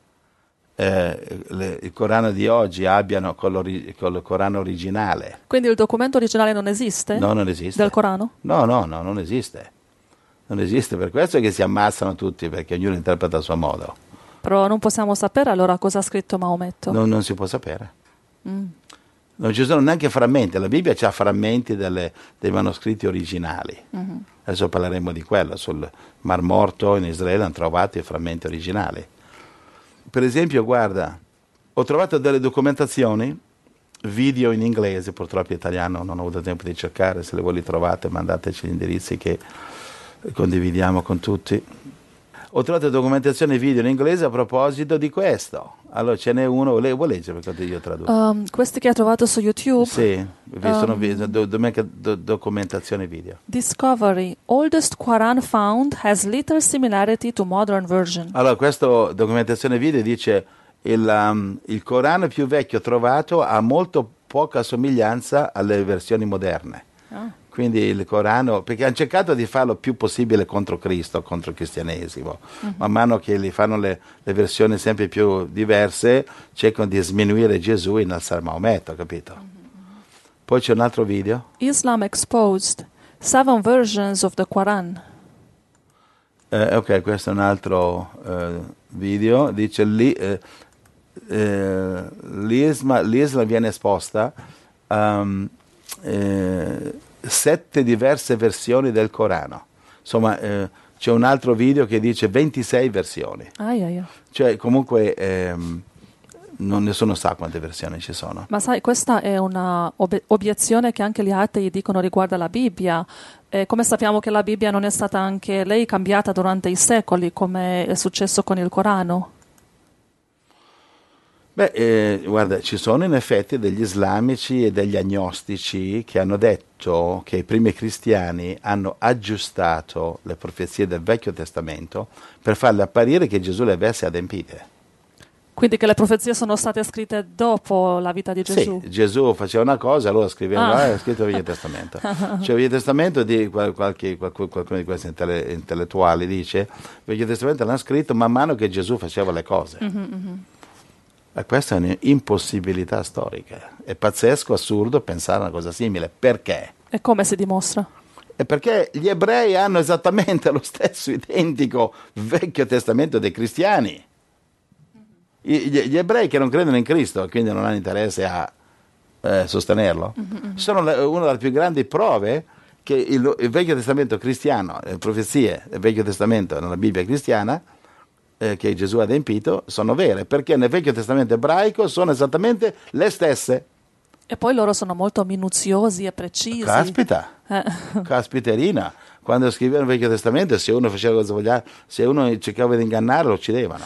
il Corano di oggi abbiano con il Corano originale. Quindi il documento originale non esiste? No, non esiste. Del Corano? No, non esiste. Non esiste, per questo che si ammazzano tutti, perché ognuno interpreta a suo modo. Però non possiamo sapere allora cosa ha scritto Maometto. Non si può sapere. Non ci sono neanche frammenti. La Bibbia ha frammenti dei manoscritti originali. Adesso parleremo di quello. Sul Mar Morto in Israele hanno trovato i frammenti originali. Per esempio, guarda, ho trovato delle documentazioni, video in inglese, purtroppo in italiano non ho avuto tempo di cercare, se le voi li trovate mandateci gli indirizzi che condividiamo con tutti. Ho trovato documentazione video in inglese a proposito di questo. Allora ce n'è uno, vuoi leggere per quanto io traduco? Questi che hai trovato su YouTube? Sì, sono documentazione video. Discovery. Oldest Quran found has little similarity to modern version. Allora, questa documentazione video dice il Corano più vecchio trovato ha molto poca somiglianza alle versioni moderne. Quindi il Corano, perché hanno cercato di farlo più possibile contro Cristo, contro il cristianesimo. Man mano che li fanno le versioni sempre più diverse, cercano di sminuire Gesù e innalzare Maometto, capito? Poi c'è un altro video. Islam exposed 7 versions of the Quran. Ok, questo è un altro video. Dice l'Islam viene esposta 7 diverse versioni del Corano. Insomma, c'è un altro video che dice 26 versioni. Cioè, comunque, nessuno sa quante versioni ci sono. Ma sai, questa è una obiezione che anche gli atei dicono riguardo alla Bibbia. Come sappiamo che la Bibbia non è stata anche lei cambiata durante i secoli, come è successo con il Corano? Guarda, ci sono in effetti degli islamici e degli agnostici che hanno detto che i primi cristiani hanno aggiustato le profezie del Vecchio Testamento per farle apparire che Gesù le avesse adempite. Quindi che le profezie sono state scritte dopo la vita di Gesù? Sì, Gesù faceva una cosa, allora scriveva, è scritto il Vecchio Testamento. Cioè il Vecchio Testamento, di qualcuno di questi intellettuali dice, il Vecchio Testamento l'hanno scritto man mano che Gesù faceva le cose. Ma questa è un'impossibilità storica. È pazzesco, assurdo pensare a una cosa simile. Perché? E come si dimostra? È perché gli ebrei hanno esattamente lo stesso identico Vecchio Testamento dei cristiani. Gli ebrei che non credono in Cristo, quindi non hanno interesse a sostenerlo, sono una delle più grandi prove che il Vecchio Testamento cristiano, le profezie del Vecchio Testamento nella Bibbia cristiana, che Gesù ha adempito, sono vere, perché nel Vecchio Testamento ebraico sono esattamente le stesse. E poi loro sono molto minuziosi e precisi. Caspiterina. Quando scrivevano il Vecchio Testamento, se uno faceva cosa vogliava, se uno cercava di ingannare, lo uccidevano.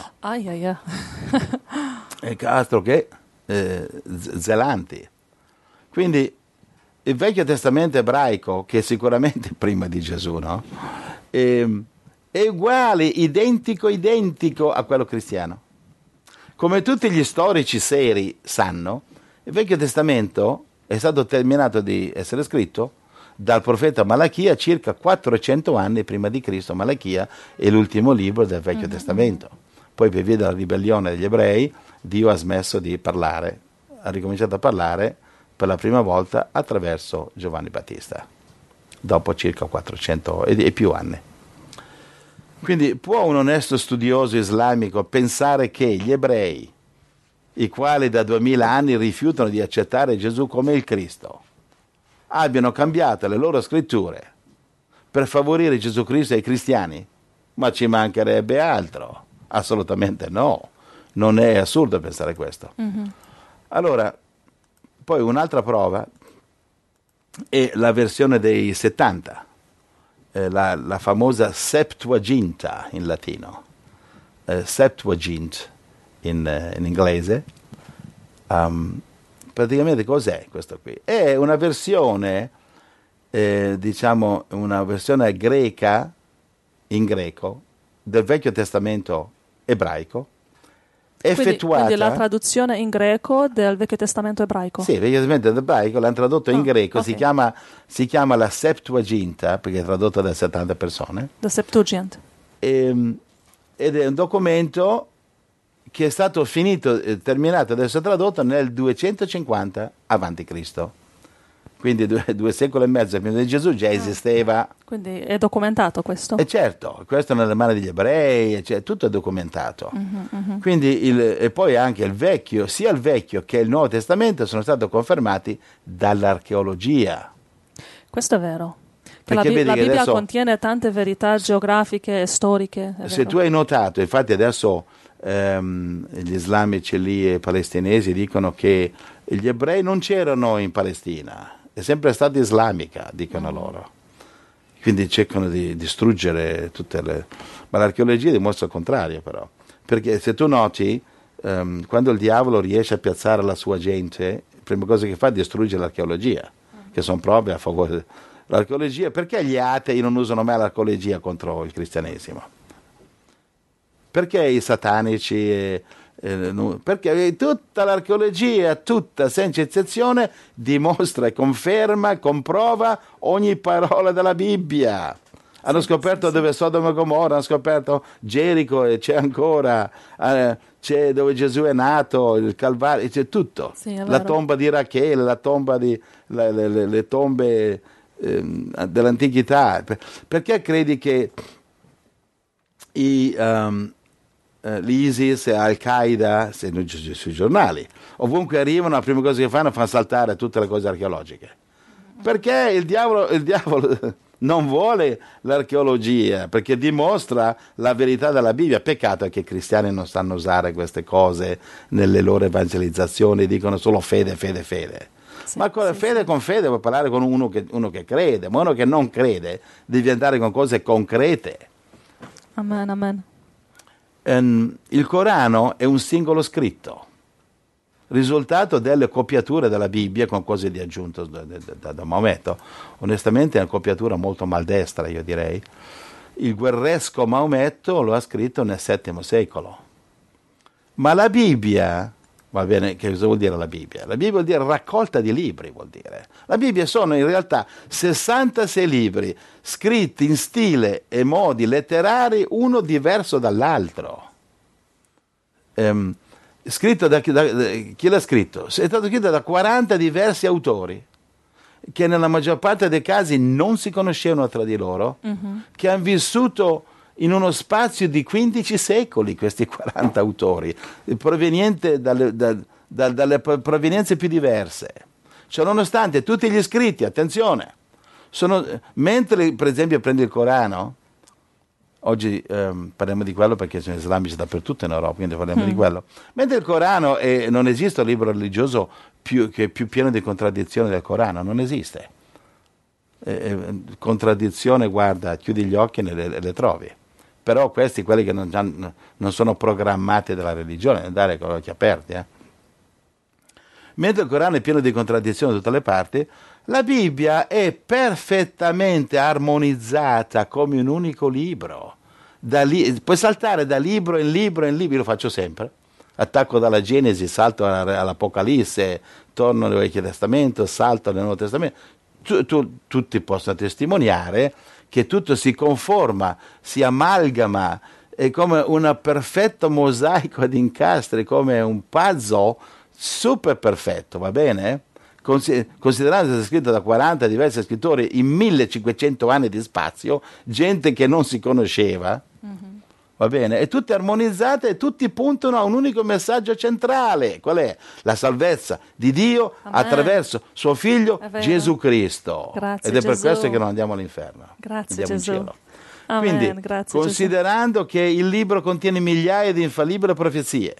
E altro che zelanti. Quindi il Vecchio Testamento ebraico, che è sicuramente prima di Gesù, no? È uguale, identico a quello cristiano. Come tutti gli storici seri sanno, il Vecchio Testamento è stato terminato di essere scritto dal profeta Malachia circa 400 anni prima di Cristo. Malachia è l'ultimo libro del Vecchio Testamento. Poi per via della ribellione degli ebrei, Dio ha smesso di parlare, ha ricominciato a parlare per la prima volta attraverso Giovanni Battista, dopo circa 400 e più anni. Quindi può un onesto studioso islamico pensare che gli ebrei, i quali da 2000 anni rifiutano di accettare Gesù come il Cristo, abbiano cambiato le loro scritture per favorire Gesù Cristo ai cristiani? Ma ci mancherebbe altro. Assolutamente no. Non è assurdo pensare questo. Allora, poi un'altra prova è la versione dei 70. La famosa Septuaginta in latino, Septuagint in inglese. Praticamente cos'è questo qui? È una versione, diciamo, una versione greca, in greco, del Vecchio Testamento ebraico, effettuata... Quindi la traduzione in greco del Vecchio Testamento ebraico? Sì, il Vecchio Testamento ebraico l'hanno tradotto in greco, okay. si chiama la Septuaginta, perché è tradotto da 70 persone. The Septuagint. Ed è un documento che è stato terminato ed essere tradotto nel 250 avanti Cristo. quindi due secoli e mezzo prima di Gesù già esisteva. Quindi è documentato questo? E certo, questo è nelle mani degli ebrei, cioè, tutto è documentato. Quindi e poi anche il Vecchio, sia il Vecchio che il Nuovo Testamento sono stati confermati dall'archeologia. Questo è vero. Che Perché vedi la che Bibbia adesso, contiene tante verità geografiche e storiche. È se vero. tu hai notato, infatti adesso gli islamici lì e palestinesi dicono che gli ebrei non c'erano in Palestina, è sempre stata islamica, dicono loro. Quindi cercano di distruggere tutte le... Ma l'archeologia dimostra il contrario però. Perché se tu noti, quando il diavolo riesce a piazzare la sua gente, la prima cosa che fa è distruggere l'archeologia, che sono proprio a favore dell'archeologia. Perché gli atei non usano mai l'archeologia contro il cristianesimo? Perché i satanici... perché tutta l'archeologia, tutta senza eccezione, dimostra e conferma e comprova ogni parola della Bibbia. Hanno scoperto dove Sodoma e Gomorra, hanno scoperto Gerico e c'è ancora, c'è dove Gesù è nato, il Calvario, c'è tutto. Sì, è La vero. tomba di Rachele, la tomba di le tombe dell'antichità. Perché credi che l'ISIS e Al-Qaeda, sui giornali, ovunque arrivano, la prima cosa che fanno saltare tutte le cose archeologiche? Perché il diavolo non vuole l'archeologia, perché dimostra la verità della Bibbia. Peccato che i cristiani non sanno usare queste cose nelle loro evangelizzazioni, dicono solo fede, fede, fede. Sì, Ma con fede, con fede puoi parlare con uno che crede, ma uno che non crede devi andare con cose concrete. Amen, amen. Il Corano è un singolo scritto, risultato delle copiature della Bibbia con cose di aggiunto da Maometto. Onestamente è una copiatura molto maldestra, io direi. Il guerresco Maometto lo ha scritto nel VII secolo. Ma la Bibbia, va bene, che cosa vuol dire la Bibbia? La Bibbia vuol dire raccolta di libri, vuol dire. La Bibbia sono in realtà 66 libri scritti in stile e modi letterari, uno diverso dall'altro. Scritto chi l'ha scritto? È stato scritto da 40 diversi autori che nella maggior parte dei casi non si conoscevano tra di loro, che hanno vissuto in uno spazio di 15 secoli, questi 40 autori, provenienti dalle provenienze più diverse. Cioè, nonostante tutti gli scritti, attenzione, mentre per esempio prendi il Corano, oggi parliamo di quello perché sono islamici dappertutto in Europa, quindi parliamo di quello. Mentre il Corano, non esiste un libro religioso che è più pieno di contraddizioni del Corano, non esiste. Contraddizione, guarda, chiudi gli occhi e le trovi. Però questi, quelli che non sono programmati dalla religione, andare con gli occhi aperti. Mentre il Corano è pieno di contraddizioni da tutte le parti, la Bibbia è perfettamente armonizzata come un unico libro. Puoi saltare da libro in libro in libro, io lo faccio sempre. Attacco dalla Genesi, salto all'Apocalisse, torno al Vecchio Testamento, salto nel Nuovo Testamento. Tutti possono testimoniare che tutto si conforma, si amalgama, è come un perfetto mosaico ad incastri, come un puzzle super perfetto, va bene? Considerando che è scritto da 40 diversi scrittori in 1500 anni di spazio, gente che non si conosceva, va bene? E tutte armonizzate e tutti puntano a un unico messaggio centrale. Qual è? La salvezza di Dio attraverso suo figlio Gesù Cristo. Grazie, ed è per Gesù. questo che non andiamo all'inferno. Grazie, andiamo Gesù. in cielo. Amen, Quindi, grazie, considerando che il libro contiene migliaia di infallibili profezie,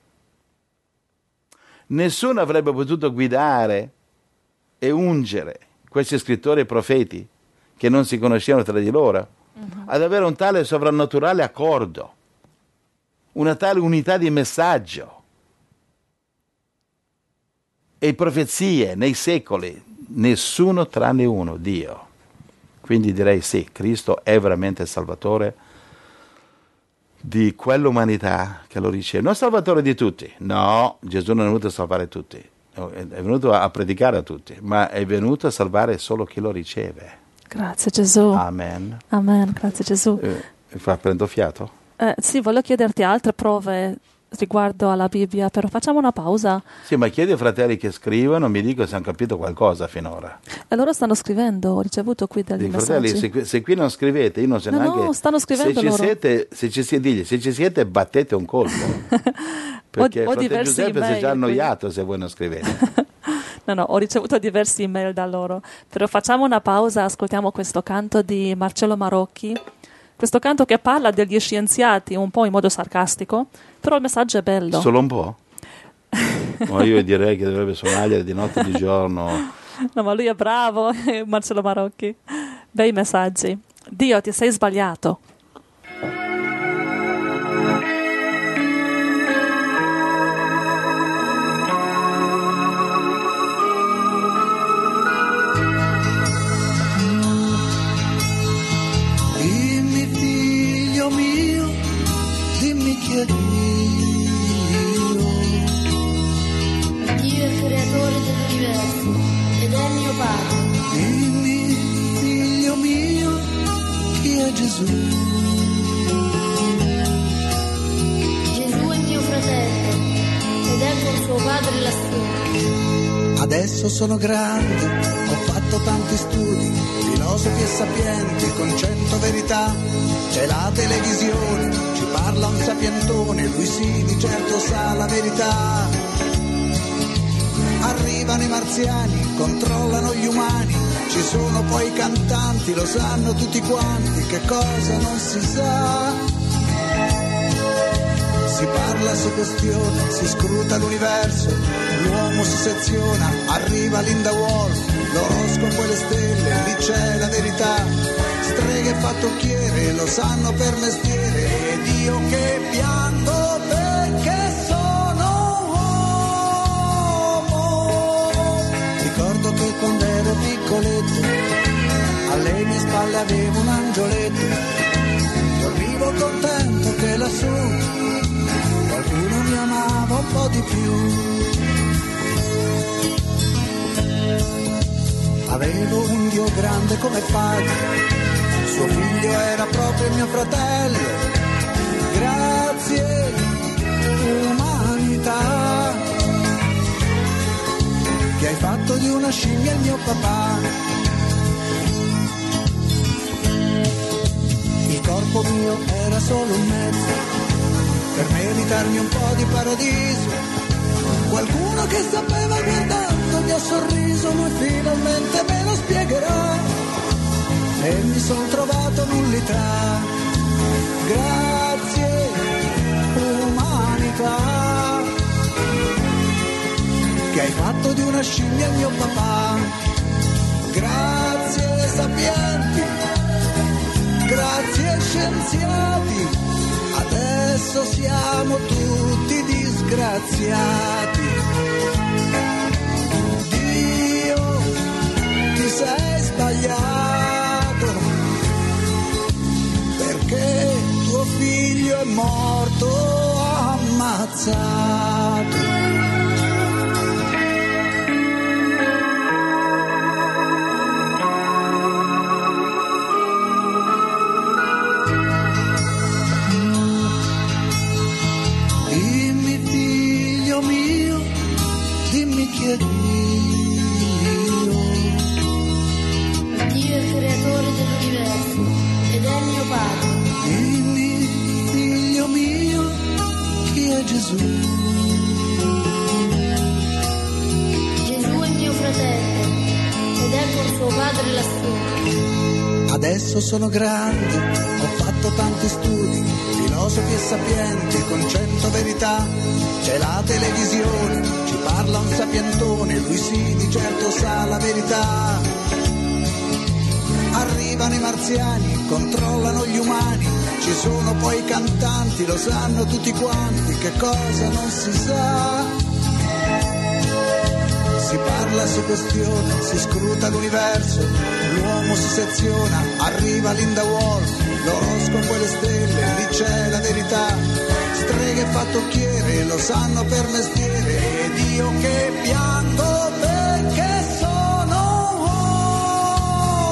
nessuno avrebbe potuto guidare e ungere questi scrittori e profeti che non si conoscevano tra di loro ad avere un tale sovrannaturale accordo, una tale unità di messaggio. E profezie nei secoli, nessuno tranne uno, Dio. Quindi direi sì, Cristo è veramente il Salvatore di quell'umanità che lo riceve. Non Salvatore di tutti, no, Gesù non è venuto a salvare tutti, è venuto a predicare a tutti, ma è venuto a salvare solo chi lo riceve. Grazie Gesù. Amen. Amen, grazie Gesù. Prendo fiato? Sì, voglio chiederti altre prove riguardo alla Bibbia, però facciamo una pausa. Sì, ma chiedi ai fratelli che scrivono, mi dico se hanno capito qualcosa finora. E loro stanno scrivendo, ho ricevuto qui degli messaggi. Fratelli, se qui non scrivete, io non so neanche... No, stanno scrivendo se ci loro. siete, se ci siete, battete un colpo. Perché ho fratello diversi Giuseppe si è già email qui. annoiato se voi non scrivete. No, ho ricevuto diversi email da loro. Però facciamo una pausa, ascoltiamo questo canto di Marcello Marocchi. Questo canto che parla degli scienziati un po' in modo sarcastico, però il messaggio è bello. Solo un po'? Ma io direi che dovrebbe suonare di notte e di giorno. No, ma lui è bravo, Marcello Marocchi. Bei messaggi. Dio, ti sei sbagliato. Dimmi figlio mio, dimmi chi è Dio. Dio è il creatore dell'universo ed è mio padre. Dimmi figlio mio, chi è Gesù. Gesù è mio fratello ed è con suo padre lassù. Adesso sono grande, ho fatto tanti studi, filosofi e sapienti con 100 verità. C'è la televisione, ci parla un sapientone, lui sì di certo sa la verità. Arrivano i marziani, controllano gli umani, ci sono poi i cantanti, lo sanno tutti quanti, che cosa non si sa. Si parla, si questiona, si scruta l'universo, l'uomo si seziona, arriva Linda Wall, l'oroscopo e le stelle, lì c'è la verità. Streghe e fattucchiere lo sanno per mestiere, ed io che piango perché sono uomo. Ricordo che quando ero piccoletto alle mie spalle avevo un angioletto, dormivo contento che lassù qualcuno mi amava un po' di più. Avevo un Dio grande come padre, suo figlio era proprio mio fratello. Grazie, umanità, che hai fatto di una scimmia il mio papà. Il corpo mio era solo un mezzo per meritarmi un po' di paradiso. Qualcuno che sapeva guardando mi ha sorriso, lui finalmente me lo spiegherà. E mi son trovato nullità. Grazie, umanità, che hai fatto di una scimmia il mio papà. Grazie sapienti, grazie scienziati, adesso siamo tutti disgraziati. Dio, ti sei sbagliato, perché tuo figlio è morto ammazzato. Dimmi chi è Dio. Dio è il creatore dell'universo ed è mio padre. Dimmi, figlio mio, chi è Gesù. Gesù è mio fratello ed è con suo padre lassù. Adesso sono grande, ho fatto tanti studi, filosofi e sapienti con 100 verità. C'è la televisione, ci parla un sapientone, lui sì di certo sa la verità. Arrivano i marziani, controllano gli umani, ci sono poi i cantanti, lo sanno tutti quanti, che cosa non si sa. Si parla, si questiona, si scruta l'universo, l'uomo si seziona, arriva Linda Wall, l'oroscopo e le stelle, lì c'è la verità. Streghe e fattucchiere lo sanno per mestiere, ed io che piango perché sono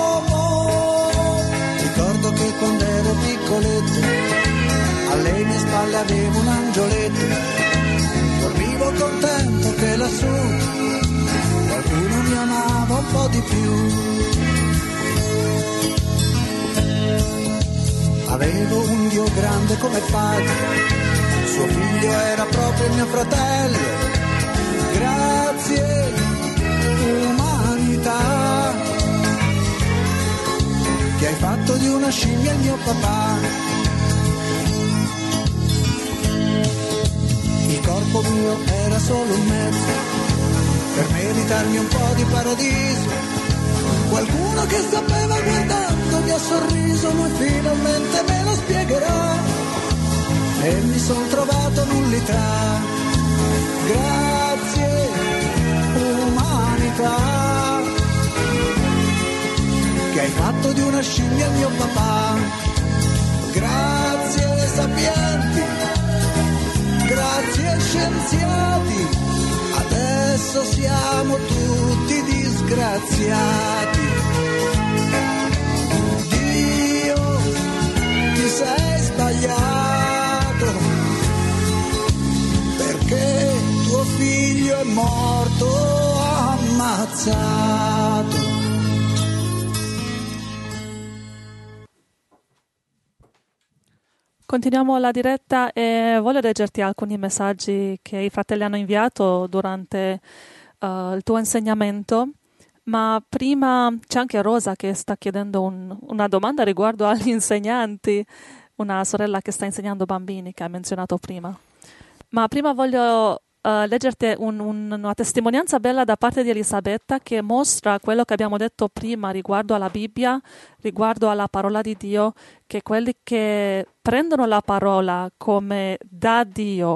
uomo. Ricordo che quando ero piccoletto alle mie spalle spalle avevo un angioletto, dormivo contento che lassù qualcuno mi amava un po' di più. Avevo un Dio grande come padre, suo figlio era proprio il mio fratello. Grazie, umanità, che hai fatto di una scimmia il mio papà. Il corpo mio era solo un mezzo per meritarmi un po' di paradiso. Qualcuno che sapeva guardando mi ha sorriso, lui finalmente me lo spiegherà. E mi son trovato nullità. Grazie, umanità, che hai fatto di una scimmia il mio papà. Grazie sapienti, grazie scienziati, adesso siamo tutti disgraziati. Dio, ti sei sbagliato, perché tuo figlio è morto ammazzato. Continuiamo la diretta e voglio leggerti alcuni messaggi che i fratelli hanno inviato durante il tuo insegnamento, ma prima c'è anche Rosa che sta chiedendo una domanda riguardo agli insegnanti, una sorella che sta insegnando bambini che hai menzionato prima. Ma prima voglio leggerti una testimonianza bella da parte di Elisabetta che mostra quello che abbiamo detto prima riguardo alla Bibbia, riguardo alla parola di Dio, che quelli che prendono la parola come da Dio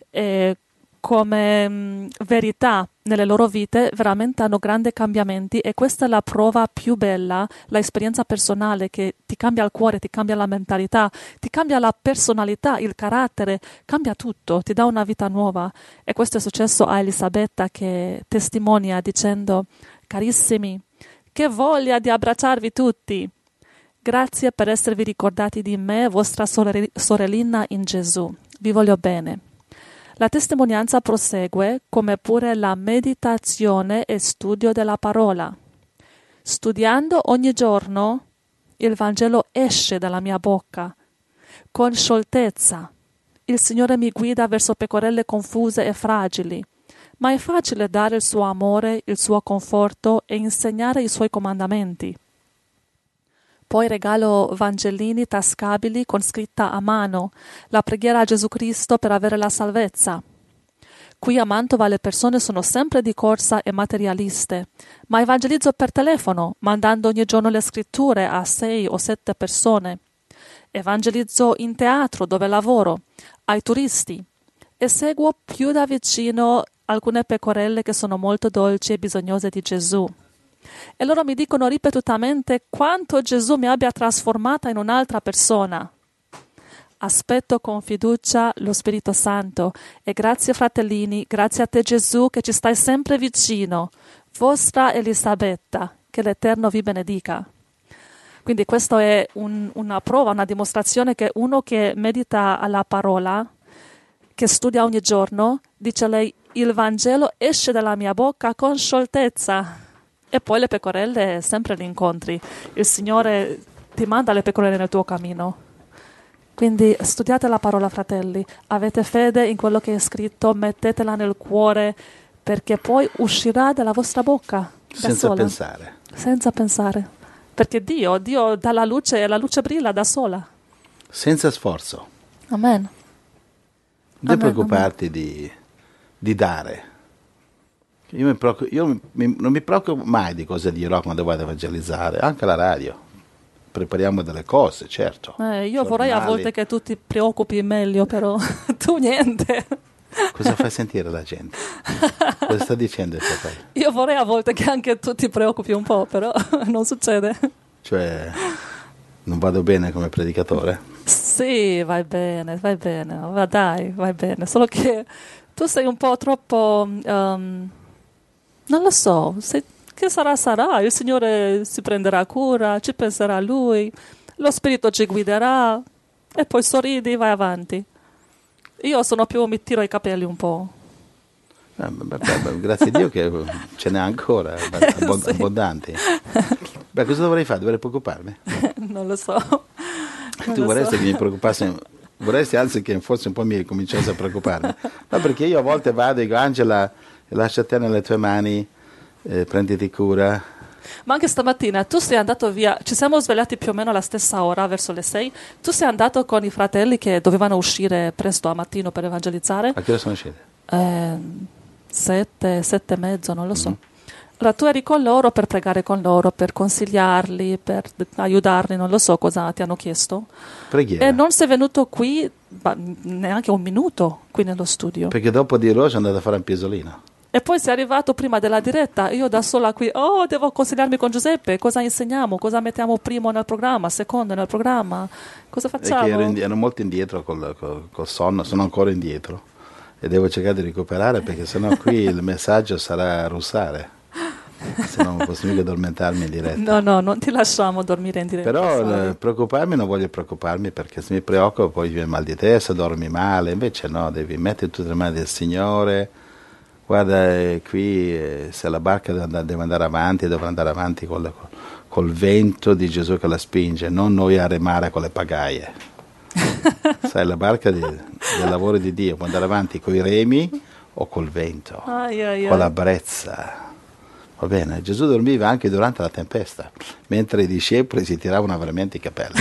come verità nelle loro vite veramente hanno grandi cambiamenti, e questa è la prova più bella, l'esperienza personale che ti cambia il cuore, ti cambia la mentalità, ti cambia la personalità, il carattere, cambia tutto, ti dà una vita nuova. E questo è successo a Elisabetta che testimonia dicendo: carissimi, che voglia di abbracciarvi tutti. Grazie per esservi ricordati di me, vostra sorellina in Gesù. Vi voglio bene. La testimonianza prosegue, come pure la meditazione e studio della parola. Studiando ogni giorno, il Vangelo esce dalla mia bocca con scioltezza. Il Signore mi guida verso pecorelle confuse e fragili, ma è facile dare il suo amore, il suo conforto e insegnare i suoi comandamenti. Poi regalo Vangelini tascabili con scritta a mano, la preghiera a Gesù Cristo per avere la salvezza. Qui a Mantova le persone sono sempre di corsa e materialiste, ma evangelizzo per telefono, mandando ogni giorno le scritture a 6 o 7 persone. Evangelizzo in teatro dove lavoro, ai turisti, e seguo più da vicino alcune pecorelle che sono molto dolci e bisognose di Gesù. E loro mi dicono ripetutamente quanto Gesù mi abbia trasformata in un'altra persona. Aspetto con fiducia lo Spirito Santo e grazie fratellini, grazie a te Gesù che ci stai sempre vicino. Vostra Elisabetta, che l'Eterno vi benedica. Quindi questa è una prova, una dimostrazione che uno che medita alla parola, che studia ogni giorno, dice lei, il Vangelo esce dalla mia bocca con scioltezza. E poi le pecorelle sempre le incontri. Il Signore ti manda le pecorelle nel tuo cammino. Quindi studiate la parola, fratelli. Avete fede in quello che è scritto, mettetela nel cuore, perché poi uscirà dalla vostra bocca. Senza sola. pensare. Senza pensare. Perché Dio dà la luce e la luce brilla da sola. Senza sforzo. Amen. Non preoccuparti di dare. Io non mi preoccupo mai di cosa dirò quando vado a evangelizzare, anche alla radio. Prepariamo delle cose, certo. Io vorrei a volte che tu ti preoccupi meglio, però tu niente. Cosa fai sentire la gente? Cosa sta dicendo il fratello? Io vorrei a volte che anche tu ti preoccupi un po', però non succede. Cioè, non vado bene come predicatore? Sì, vai bene, ma dai, vai bene. Solo che tu sei un po' troppo... non lo so, che sarà, il Signore si prenderà cura, ci penserà Lui, lo Spirito ci guiderà e poi sorridi, vai avanti. Io sono più, mi tiro i capelli un po'. Grazie a Dio che ce n'è ancora, Sì. abbondanti. Beh, cosa dovrei fare? Dovrei preoccuparmi? Non lo so. Non Tu lo vorresti so. che mi preoccupassi, vorresti anzi che forse un po' mi cominciasse a preoccuparmi. No, perché io a volte vado e dico, Angela, lascia te nelle tue mani, prenditi cura. Ma anche stamattina tu sei andato via, ci siamo svegliati più o meno alla stessa ora, verso le 6. Tu sei andato con i fratelli che dovevano uscire presto a mattino per evangelizzare. A che ora sono uscite? 7, 7 e mezzo, non lo so. Allora tu eri con loro per pregare con loro, per consigliarli, per aiutarli, non lo so cosa ti hanno chiesto. Preghiera. E non sei venuto qui neanche un minuto qui nello studio. Perché dopo di loro sono andato a fare un pisolino. E poi sei arrivato prima della diretta, io da sola qui, devo consigliarmi con Giuseppe, cosa insegniamo, cosa mettiamo primo nel programma, secondo nel programma, cosa facciamo? Perché ero molto indietro col sonno, sono ancora indietro e devo cercare di recuperare perché sennò qui il messaggio sarà russare, se non posso mica addormentarmi in diretta. No, non ti lasciamo dormire in diretta. Però sai. preoccuparmi non voglio preoccuparmi perché se mi preoccupo poi viene mal di testa, dormi male, invece no, devi mettere tutte le mani del Signore. Guarda, qui se la barca deve andare avanti, dovrà andare avanti col vento di Gesù che la spinge, non noi a remare con le pagaie. Sai, la barca del lavoro di Dio può andare avanti con i remi o col vento, con la brezza. Va bene, Gesù dormiva anche durante la tempesta, mentre i discepoli si tiravano veramente i capelli.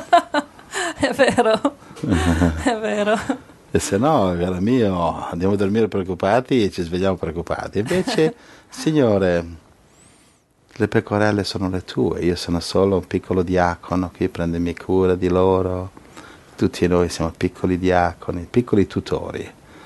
È vero, è vero. E se no, caro mio, andiamo a dormire preoccupati e ci svegliamo preoccupati. Invece, Signore, le pecorelle sono le tue, io sono solo un piccolo diacono che prendermi cura di loro. Tutti noi siamo piccoli diaconi, piccoli tutori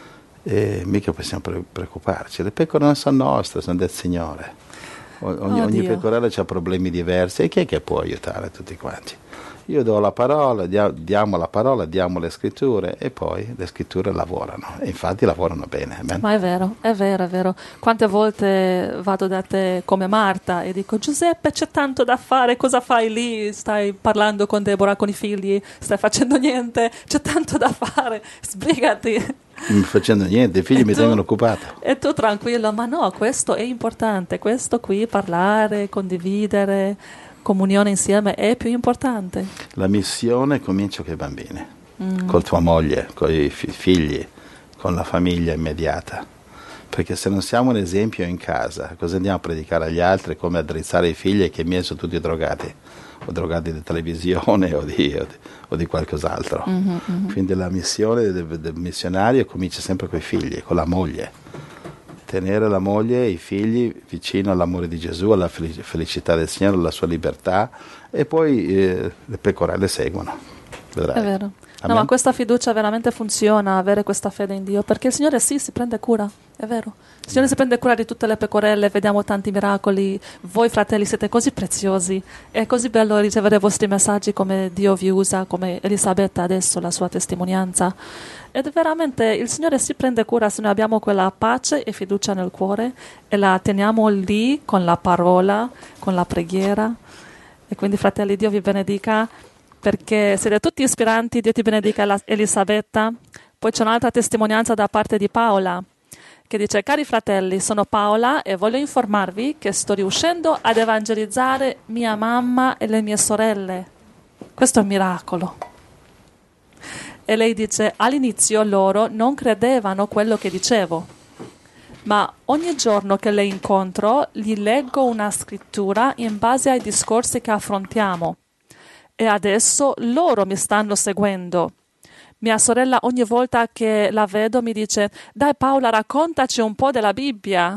e mica possiamo preoccuparci. Le pecore non sono nostre, sono del Signore. Ogni pecorella ha problemi diversi e chi è che può aiutare tutti quanti? Io do la parola, diamo la parola, diamo le scritture e poi le scritture lavorano e infatti lavorano bene. Amen. Ma è vero, è vero, è vero. Quante volte vado da te come Marta e dico Giuseppe c'è tanto da fare, cosa fai lì? Stai parlando con Deborah, con i figli, stai facendo niente, c'è tanto da fare, sbrigati. Non facendo niente, i figli mi tengono occupato. E tu tranquillo, ma no, questo è importante, questo qui, parlare, condividere, comunione insieme è più importante. La missione comincia con i bambini, con tua moglie, con i figli, con la famiglia immediata. Perché se non siamo un esempio in casa, cosa andiamo a predicare agli altri? Come addrizzare i figli che i miei sono tutti drogati, o drogati di televisione o di qualcos'altro. Quindi la missione del missionario comincia sempre con i figli, con la moglie. Tenere la moglie e i figli vicino all'amore di Gesù, alla felicità del Signore, alla sua libertà e poi le pecorelle seguono. Vedrai. È vero. Amen. No, ma questa fiducia veramente funziona, avere questa fede in Dio, perché il Signore sì, si prende cura, è vero. Il Signore si prende cura di tutte le pecorelle, vediamo tanti miracoli. Voi fratelli siete così preziosi, è così bello ricevere i vostri messaggi come Dio vi usa, come Elisabetta adesso, la sua testimonianza. Ed veramente il Signore si prende cura se noi abbiamo quella pace e fiducia nel cuore e la teniamo lì con la parola, con la preghiera. E quindi fratelli, Dio vi benedica perché siete tutti ispiranti, Dio ti benedica Elisabetta. Poi c'è un'altra testimonianza da parte di Paola che dice: cari fratelli, sono Paola e voglio informarvi che sto riuscendo ad evangelizzare mia mamma e le mie sorelle. Questo è un miracolo. E lei dice: all'inizio loro non credevano quello che dicevo, ma ogni giorno che le incontro gli leggo una scrittura in base ai discorsi che affrontiamo e adesso loro mi stanno seguendo. Mia sorella ogni volta che la vedo mi dice: dai Paola, raccontaci un po' della Bibbia.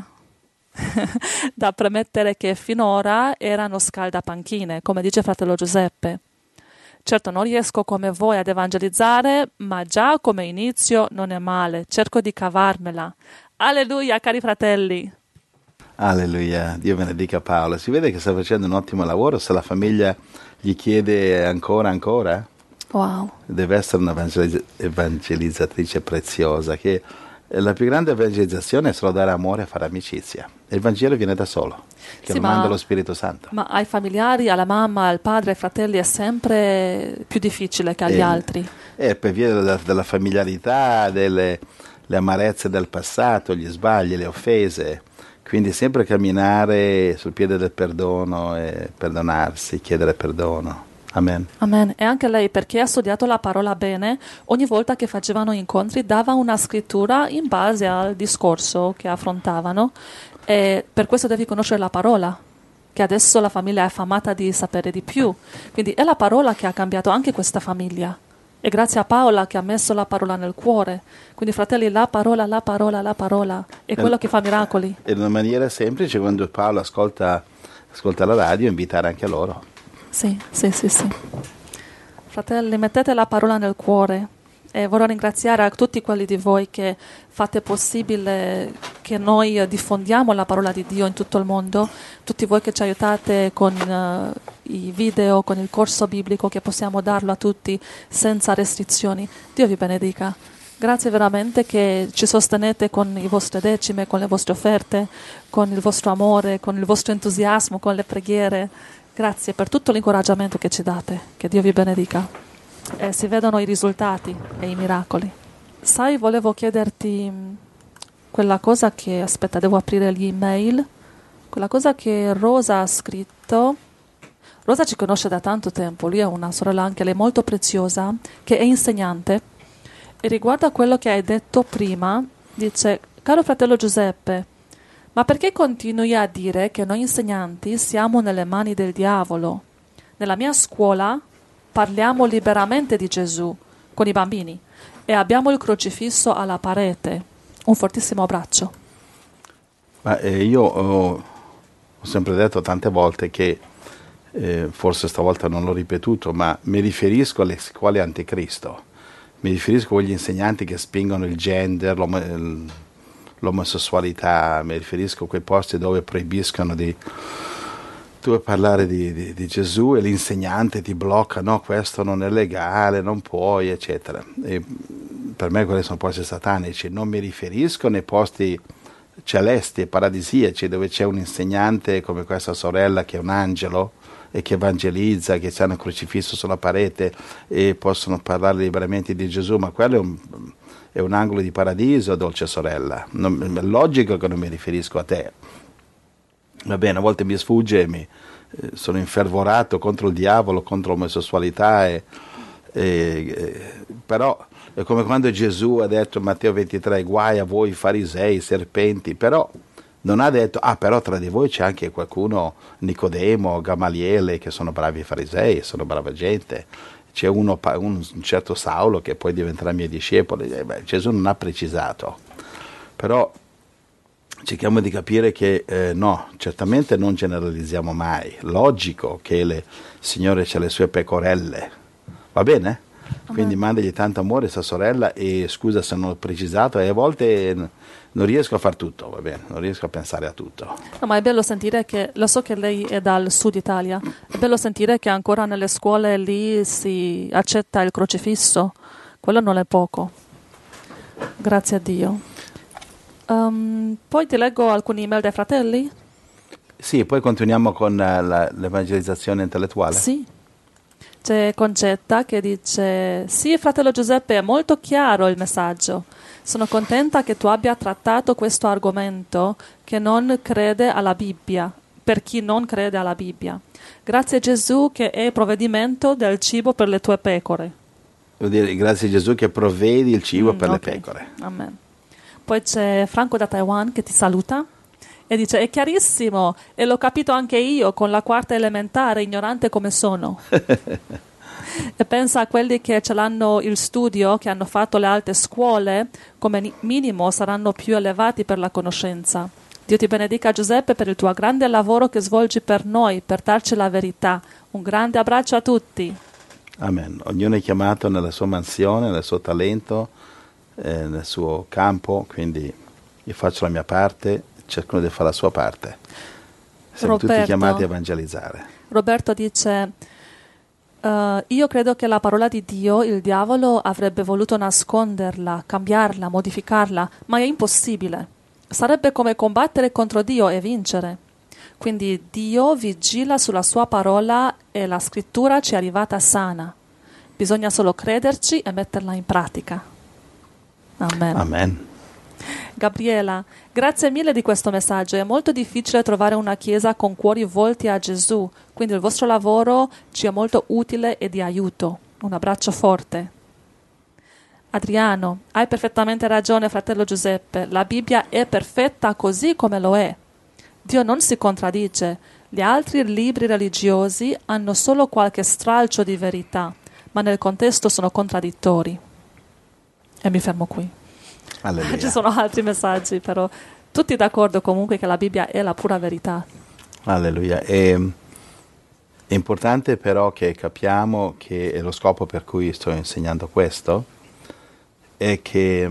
Da premettere che finora erano scaldapanchine, come dice fratello Giuseppe. Certo non riesco come voi ad evangelizzare, ma già come inizio non è male, cerco di cavarmela. Alleluia, cari fratelli! Alleluia, Dio benedica Paolo. Si vede che sta facendo un ottimo lavoro, se la famiglia gli chiede ancora. Wow. Deve essere un'evangelizzatrice preziosa che La più grande evangelizzazione è solo dare amore e fare amicizia. E il Vangelo viene da solo, che Sì, lo manda lo Spirito Santo. ma ai familiari, alla mamma, al padre, ai fratelli è sempre più difficile che agli altri. E per via della familiarità, delle le amarezze del passato, gli sbagli, le offese. Quindi sempre camminare sul piede del perdono e perdonarsi, chiedere perdono. Amen. Amen. E anche lei, perché ha studiato la parola bene, ogni volta che facevano incontri dava una scrittura in base al discorso che affrontavano, e per questo devi conoscere la parola, che adesso la famiglia è affamata di sapere di più. Quindi è la parola che ha cambiato anche questa famiglia. E grazie a Paola che ha messo la parola nel cuore. Quindi fratelli, la parola è quello che fa miracoli. E in una maniera semplice, quando Paolo ascolta la radio, invitare anche loro. Sì. Fratelli, mettete la parola nel cuore, e vorrei ringraziare a tutti quelli di voi che fate possibile che noi diffondiamo la parola di Dio in tutto il mondo, tutti voi che ci aiutate con i video, con il corso biblico, che possiamo darlo a tutti senza restrizioni. Dio vi benedica. Grazie veramente che ci sostenete con i vostri decime, con le vostre offerte, con il vostro amore, con il vostro entusiasmo, con le preghiere. Grazie per tutto l'incoraggiamento che ci date. Che Dio vi benedica. E si vedono i risultati e i miracoli. Sai, volevo chiederti quella cosa che... Aspetta, devo aprire gli email. Quella cosa che Rosa ha scritto. Rosa ci conosce da tanto tempo. Lui è una sorella, anche lei molto preziosa, che è insegnante. E riguardo a quello che hai detto prima, dice: caro fratello Giuseppe, ma perché continui a dire che noi insegnanti siamo nelle mani del diavolo? Nella mia scuola parliamo liberamente di Gesù con i bambini e abbiamo il crocifisso alla parete. Un fortissimo abbraccio. Ma io ho sempre detto tante volte che, forse stavolta non l'ho ripetuto, ma mi riferisco alle scuole anticristo. Mi riferisco agli insegnanti che spingono il gender, l'omosessualità, mi riferisco a quei posti dove proibiscono di parlare di Gesù e l'insegnante ti blocca, no, questo non è legale, non puoi, eccetera. E per me quelli sono posti satanici. Non mi riferisco nei posti celesti e paradisiaci dove c'è un insegnante come questa sorella che è un angelo e che evangelizza, che c'è un crocifisso sulla parete e possono parlare liberamente di Gesù, ma quello è un angolo di paradiso, dolce sorella. È logico che non mi riferisco a te. Va bene, a volte mi sfugge e sono infervorato contro il diavolo, contro l'omosessualità, però è come quando Gesù ha detto in Matteo 23: guai a voi farisei, serpenti, però non ha detto: però tra di voi c'è anche qualcuno, Nicodemo, Gamaliele, che sono bravi farisei, sono brava gente. C'è un certo Saulo che poi diventerà miei discepoli. Gesù non ha precisato. Però cerchiamo di capire che no, certamente non generalizziamo mai. Logico che il Signore c'ha le sue pecorelle. Va bene? Quindi mandagli tanto amore a sua sorella, e scusa se non ho precisato, e a volte non riesco a far tutto, va bene, non riesco a pensare a tutto. No, ma è bello sentire che, lo so che lei è dal sud Italia, è bello sentire che ancora nelle scuole lì si accetta il crocifisso, quello non è poco. Grazie a Dio. Poi ti leggo alcune email dai fratelli? Sì, poi continuiamo con l'evangelizzazione intellettuale. Sì. C'è Concetta che dice: sì, fratello Giuseppe, è molto chiaro il messaggio. Sono contenta che tu abbia trattato questo argomento che non crede alla Bibbia, per chi non crede alla Bibbia. Grazie a Gesù che è provvedimento del cibo per le tue pecore. Vuol dire grazie a Gesù che provvedi il cibo per le pecore. Amen. Poi c'è Franco da Taiwan che ti saluta e dice: è chiarissimo, e l'ho capito anche io con la quarta elementare, ignorante come sono. E pensa a quelli che ce l'hanno il studio, che hanno fatto le alte scuole, come minimo saranno più elevati per la conoscenza. Dio ti benedica, Giuseppe, per il tuo grande lavoro che svolgi per noi, per darci la verità. Un grande abbraccio a tutti. Amen. Ognuno è chiamato nella sua mansione, nel suo talento, nel suo campo, quindi io faccio la mia parte, ciascuno deve fare la sua parte. Siamo tutti chiamati a evangelizzare. Roberto dice: Io credo che la parola di Dio, il diavolo avrebbe voluto nasconderla, cambiarla, modificarla, ma è impossibile. Sarebbe come combattere contro Dio e vincere. Quindi Dio vigila sulla sua parola e la scrittura ci è arrivata sana. Bisogna solo crederci e metterla in pratica. Amen. Amen. Gabriela, grazie mille di questo messaggio. È molto difficile trovare una chiesa con cuori volti a Gesù, quindi il vostro lavoro ci è molto utile e di aiuto. Un abbraccio forte. Adriano, hai perfettamente ragione, fratello Giuseppe. La Bibbia è perfetta così come lo è. Dio non si contraddice. Gli altri libri religiosi hanno solo qualche stralcio di verità, ma nel contesto sono contraddittori. E mi fermo qui. Alleluia. Ci sono altri messaggi, però tutti d'accordo comunque che la Bibbia è la pura verità. Alleluia. È importante però che capiamo che è lo scopo per cui sto insegnando questo, è che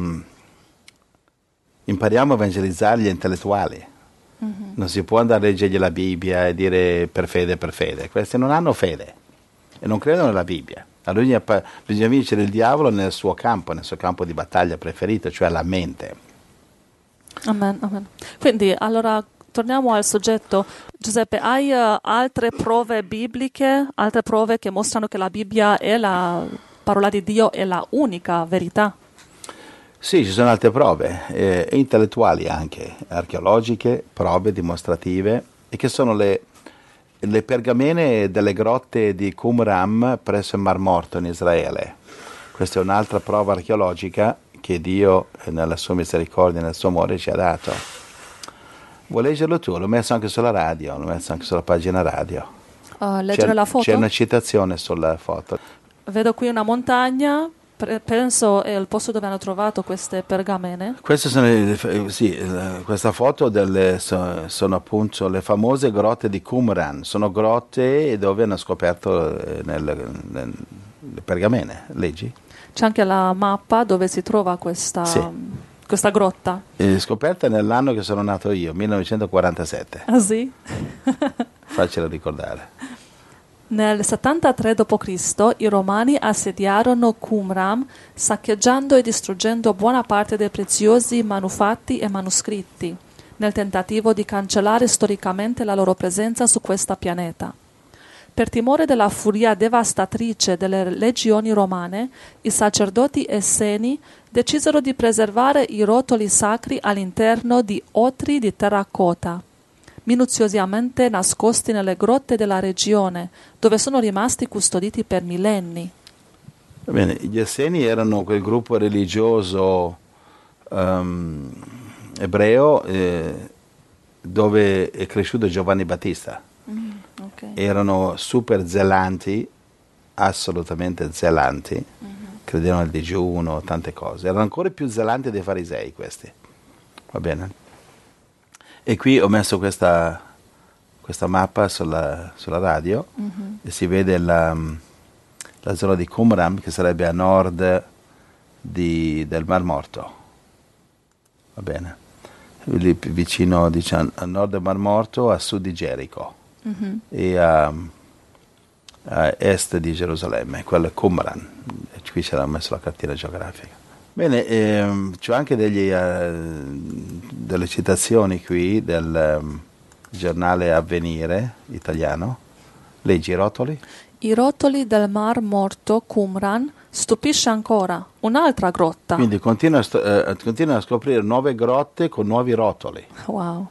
impariamo a evangelizzare gli intellettuali. Non si può andare a leggergli la Bibbia e dire per fede, per fede. Questi non hanno fede e non credono nella Bibbia. Allora bisogna vincere il diavolo nel suo campo di battaglia preferito, cioè la mente. Amen, amen. Quindi, allora, torniamo al soggetto. Giuseppe, hai altre prove bibliche, altre prove che mostrano che la Bibbia è la parola di Dio, è la unica verità? Sì, ci sono altre prove, intellettuali anche, archeologiche, prove dimostrative, e che sono le pergamene delle grotte di Qumran presso il Mar Morto in Israele. Questa è un'altra prova archeologica che Dio, nella sua misericordia e nel suo amore, ci ha dato. Vuoi leggerlo tu? L'ho messo anche sulla radio, l'ho messo anche sulla pagina radio. Leggere la foto? C'è una citazione sulla foto. Vedo qui una montagna. Penso è il posto dove hanno trovato queste pergamene. Queste sono, questa foto sono appunto le famose grotte di Qumran. Sono grotte dove hanno scoperto le pergamene. Leggi? C'è anche la mappa dove si trova questa grotta. È scoperta nell'anno che sono nato io, 1947. Ah sì? Facile ricordare. Nel 73 d.C. i Romani assediarono Qumran, saccheggiando e distruggendo buona parte dei preziosi manufatti e manoscritti, nel tentativo di cancellare storicamente la loro presenza su questo pianeta. Per timore della furia devastatrice delle legioni romane, i sacerdoti esseni decisero di preservare i rotoli sacri all'interno di otri di terracotta, minuziosamente nascosti nelle grotte della regione, dove sono rimasti custoditi per millenni. Bene, gli Esseni erano quel gruppo religioso ebreo dove è cresciuto Giovanni Battista. Okay. Erano super zelanti, assolutamente zelanti, credevano al digiuno, tante cose. Erano ancora più zelanti dei farisei questi, va bene? E qui ho messo questa mappa sulla radio e si vede la zona di Qumran, che sarebbe a nord del Mar Morto. Va bene? Lì vicino, diciamo, a nord del Mar Morto, a sud di Gerico e a est di Gerusalemme. Quello è Qumran. E qui c'era messo la cartina geografica. Bene, c'ho anche delle citazioni qui del giornale Avvenire italiano. Leggi i rotoli? I rotoli del Mar Morto, Qumran, stupisce ancora. Un'altra grotta. Quindi continua a scoprire nuove grotte con nuovi rotoli. Wow.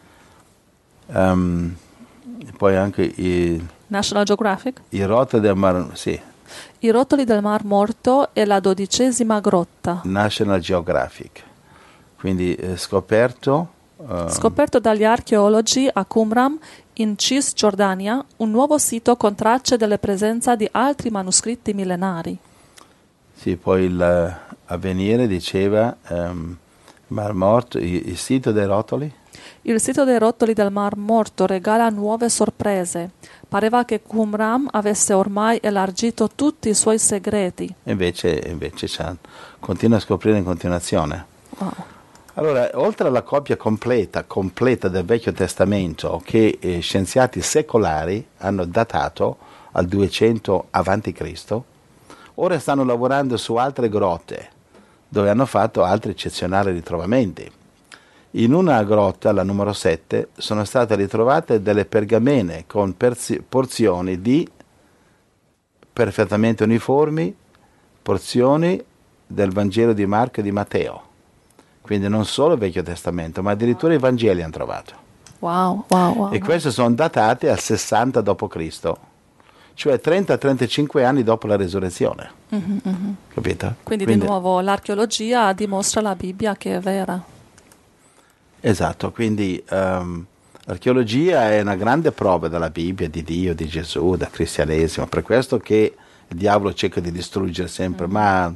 Poi anche i National Geographic? rotoli del Mar... Sì. I rotoli del Mar Morto è la 12ª grotta. National Geographic. Quindi scoperto dagli archeologi a Qumran, in Cisgiordania, un nuovo sito con tracce della presenza di altri manoscritti millenari. Sì, poi l'Avvenire diceva Mar Morto, il sito dei rotoli. Il sito dei rotoli del Mar Morto regala nuove sorprese. Pareva che Qumran avesse ormai elargito tutti i suoi segreti. Invece continua a scoprire in continuazione. Wow. Allora, oltre alla copia completa del Vecchio Testamento che scienziati secolari hanno datato al 200 avanti Cristo. Ora stanno lavorando su altre grotte dove hanno fatto altri eccezionali ritrovamenti. In una grotta, la numero 7, sono state ritrovate delle pergamene con porzioni di perfettamente uniformi, porzioni del Vangelo di Marco e di Matteo. Quindi non solo il Vecchio Testamento, ma addirittura i Vangeli hanno trovato. Wow. E queste sono datate al 60 d.C., cioè 30-35 anni dopo la resurrezione. Capito? Quindi di nuovo l'archeologia dimostra la Bibbia che è vera. Esatto, quindi l'archeologia è una grande prova della Bibbia, di Dio, di Gesù, del cristianesimo. Per questo che il diavolo cerca di distruggere sempre, ma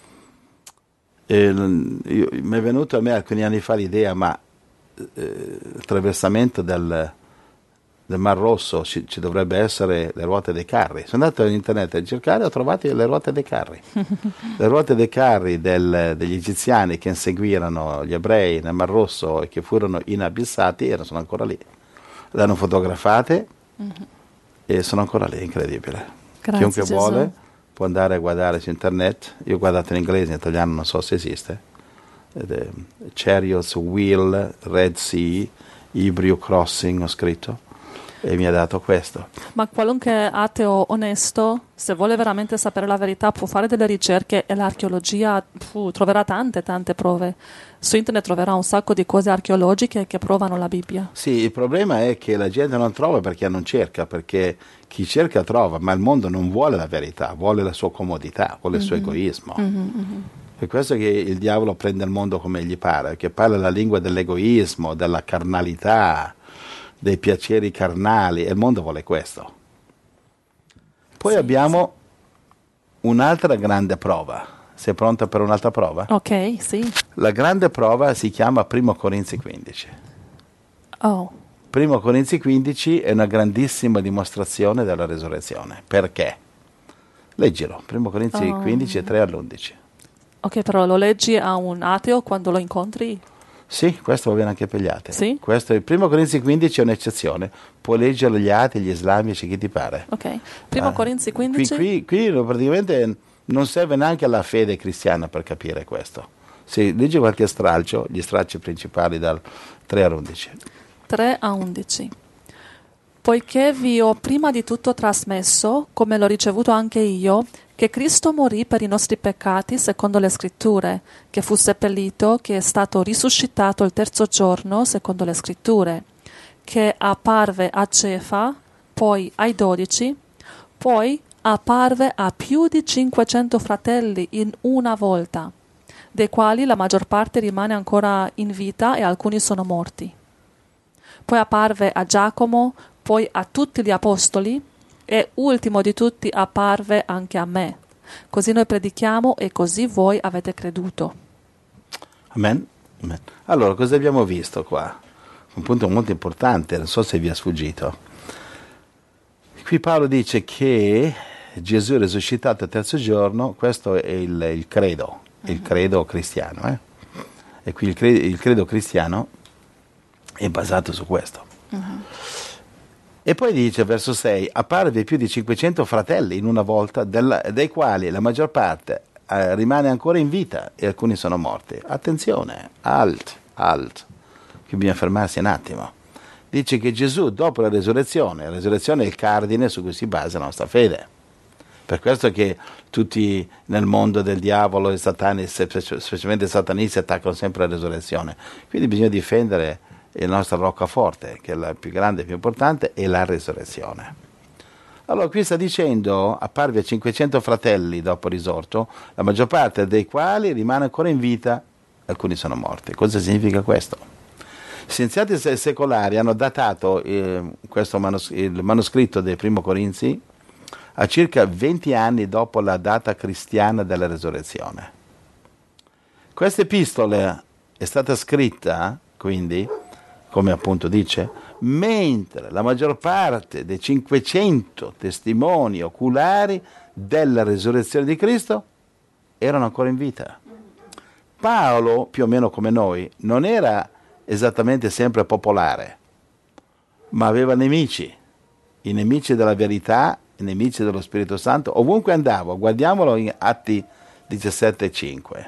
mi è venuto a me alcuni anni fa l'idea, ma il attraversamento del Mar Rosso ci dovrebbe essere le ruote dei carri. Sono andato in internet a cercare e ho trovato le ruote dei carri. Le ruote dei carri degli egiziani che inseguirono gli ebrei nel Mar Rosso e che furono inabissati sono ancora lì. Le hanno fotografate e sono ancora lì, incredibile. Grazie, Chiunque Gesù. vuole può andare a guardare su internet. Io ho guardato in inglese, in italiano non so se esiste. Chariots Wheel, Red Sea, Hebrew Crossing ho scritto. E mi ha dato questo. Ma qualunque ateo onesto, se vuole veramente sapere la verità, può fare delle ricerche e l'archeologia troverà tante prove. Su internet troverà un sacco di cose archeologiche che provano la Bibbia. Sì, il problema è che la gente non trova perché non cerca, perché chi cerca trova, ma il mondo non vuole la verità, vuole la sua comodità, vuole il suo egoismo. Per questo che il diavolo prende il mondo come gli pare, che parla la lingua dell'egoismo, della carnalità, dei piaceri carnali, e il mondo vuole questo. Poi abbiamo un'altra grande prova. Sei pronta per un'altra prova? Ok, sì. La grande prova si chiama 1 Corinzi 15. 1 Corinzi 15 è una grandissima dimostrazione della resurrezione. Perché? Leggilo, 1 Corinzi 15, 3 all'11. Ok, però lo leggi a un ateo quando lo incontri? Sì, questo va bene anche per gli atei. Sì? Questo, il 1 Corinzi 15 è un'eccezione. Puoi leggerlo gli atei, gli islamici, chi ti pare. Ok, 1 Corinzi 15? Qui praticamente non serve neanche la fede cristiana per capire questo. Se leggi qualche stralcio, gli stralci principali dal 3 all'11. 3 a 11. Poiché vi ho prima di tutto trasmesso, come l'ho ricevuto anche io, che Cristo morì per i nostri peccati secondo le Scritture, che fu seppellito, che è stato risuscitato il terzo giorno secondo le Scritture, che apparve a Cefa, poi ai 12, poi apparve a più di 500 fratelli in una volta, dei quali la maggior parte rimane ancora in vita e alcuni sono morti. Poi apparve a Giacomo, poi a tutti gli apostoli, e ultimo di tutti apparve anche a me. Così noi predichiamo e così voi avete creduto. Amen. Amen. Allora, cosa abbiamo visto qua? Un punto molto importante, non so se vi è sfuggito. Qui Paolo dice che Gesù è risuscitato il terzo giorno, questo è il credo, il credo cristiano. E qui il credo cristiano è basato su questo. E poi dice, verso 6, apparve più di 500 fratelli in una volta, dei quali la maggior parte rimane ancora in vita e alcuni sono morti. Attenzione, alt, qui bisogna fermarsi un attimo. Dice che Gesù, dopo la resurrezione è il cardine su cui si basa la nostra fede. Per questo che tutti nel mondo del diavolo e satani, specialmente i satanisti, attaccano sempre la resurrezione. Quindi bisogna difendere il nostro roccaforte, che è la più grande e più importante, è la resurrezione. Allora qui sta dicendo, apparve a 500 fratelli dopo risorto, la maggior parte dei quali rimane ancora in vita, alcuni sono morti. Cosa significa questo? Scienziati secolari hanno datato il manoscritto del 1 Corinzi a circa 20 anni dopo la data cristiana della resurrezione. Questa epistola è stata scritta, quindi, come appunto dice, mentre la maggior parte dei 500 testimoni oculari della resurrezione di Cristo erano ancora in vita. Paolo, più o meno come noi, non era esattamente sempre popolare, ma aveva nemici, i nemici della verità nemici dello Spirito Santo, ovunque andavo. Guardiamolo in Atti 17,5.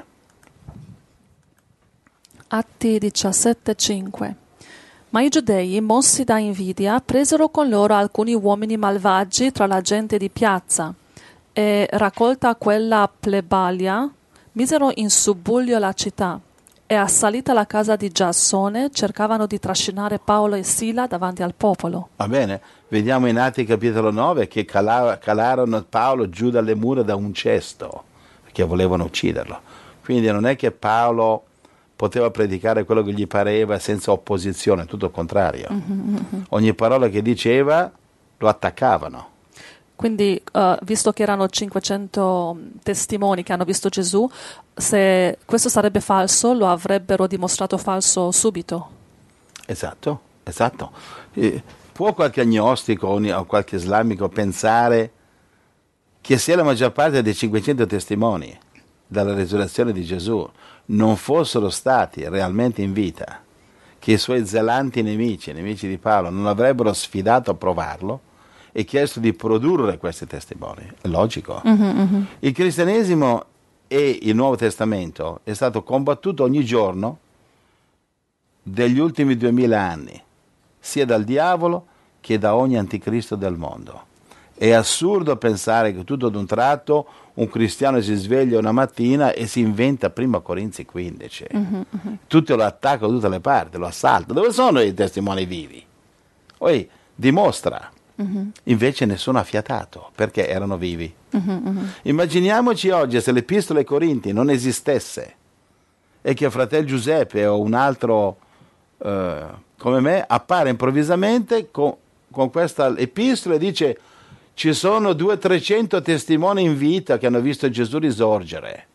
Atti 17,5. Ma i giudei, mossi da invidia, presero con loro alcuni uomini malvagi tra la gente di piazza e, raccolta quella plebalia, misero in subbuglio la città e, assalita la casa di Giasone, cercavano di trascinare Paolo e Sila davanti al popolo. Va bene? Vediamo in Atti capitolo 9 che calarono Paolo giù dalle mura da un cesto, perché volevano ucciderlo. Quindi non è che Paolo poteva predicare quello che gli pareva senza opposizione, tutto il contrario. Ogni parola che diceva lo attaccavano. Quindi, visto che erano 500 testimoni che hanno visto Gesù, se questo sarebbe falso, lo avrebbero dimostrato falso subito. Esatto. Può qualche agnostico o qualche islamico pensare che se la maggior parte dei 500 testimoni dalla risurrezione di Gesù non fossero stati realmente in vita, che i suoi zelanti nemici di Paolo, non avrebbero sfidato a provarlo e chiesto di produrre questi testimoni? È logico. Il cristianesimo e il Nuovo Testamento è stato combattuto ogni giorno degli ultimi 2000 anni, sia dal diavolo che da ogni anticristo del mondo. È assurdo pensare che tutto ad un tratto un cristiano si sveglia una mattina e si inventa prima Corinzi 15. Tutto lo attacca da tutte le parti, lo assalta. Dove sono i testimoni vivi? Poi dimostra. Invece nessuno ha fiatato perché erano vivi. Immaginiamoci oggi se l'Epistola ai Corinti non esistesse e che fratello Giuseppe o un altro come me appare improvvisamente con questa epistola e dice: ci sono 200-300 testimoni in vita che hanno visto Gesù risorgere.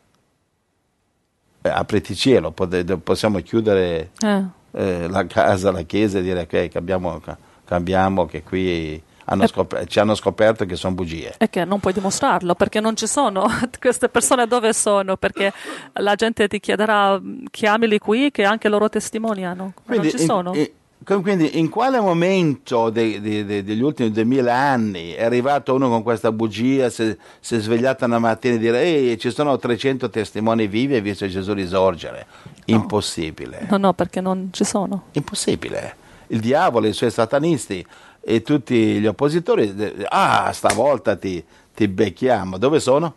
Apriti cielo, possiamo chiudere la casa, la chiesa e dire che cambiamo, che qui ci hanno scoperto che sono bugie. E che non puoi dimostrarlo perché non ci sono. Queste persone dove sono? Perché la gente ti chiederà: chiamili qui, che anche loro testimoniano. Ma non ci sono. Quindi in quale momento degli ultimi 2000 anni è arrivato uno con questa bugia, si è svegliato una mattina e dire: ehi, ci sono 300 testimoni vivi e visto Gesù risorgere? No. Impossibile. No, perché non ci sono. Impossibile. Il diavolo, i suoi satanisti e tutti gli oppositori, stavolta ti becchiamo. Dove sono?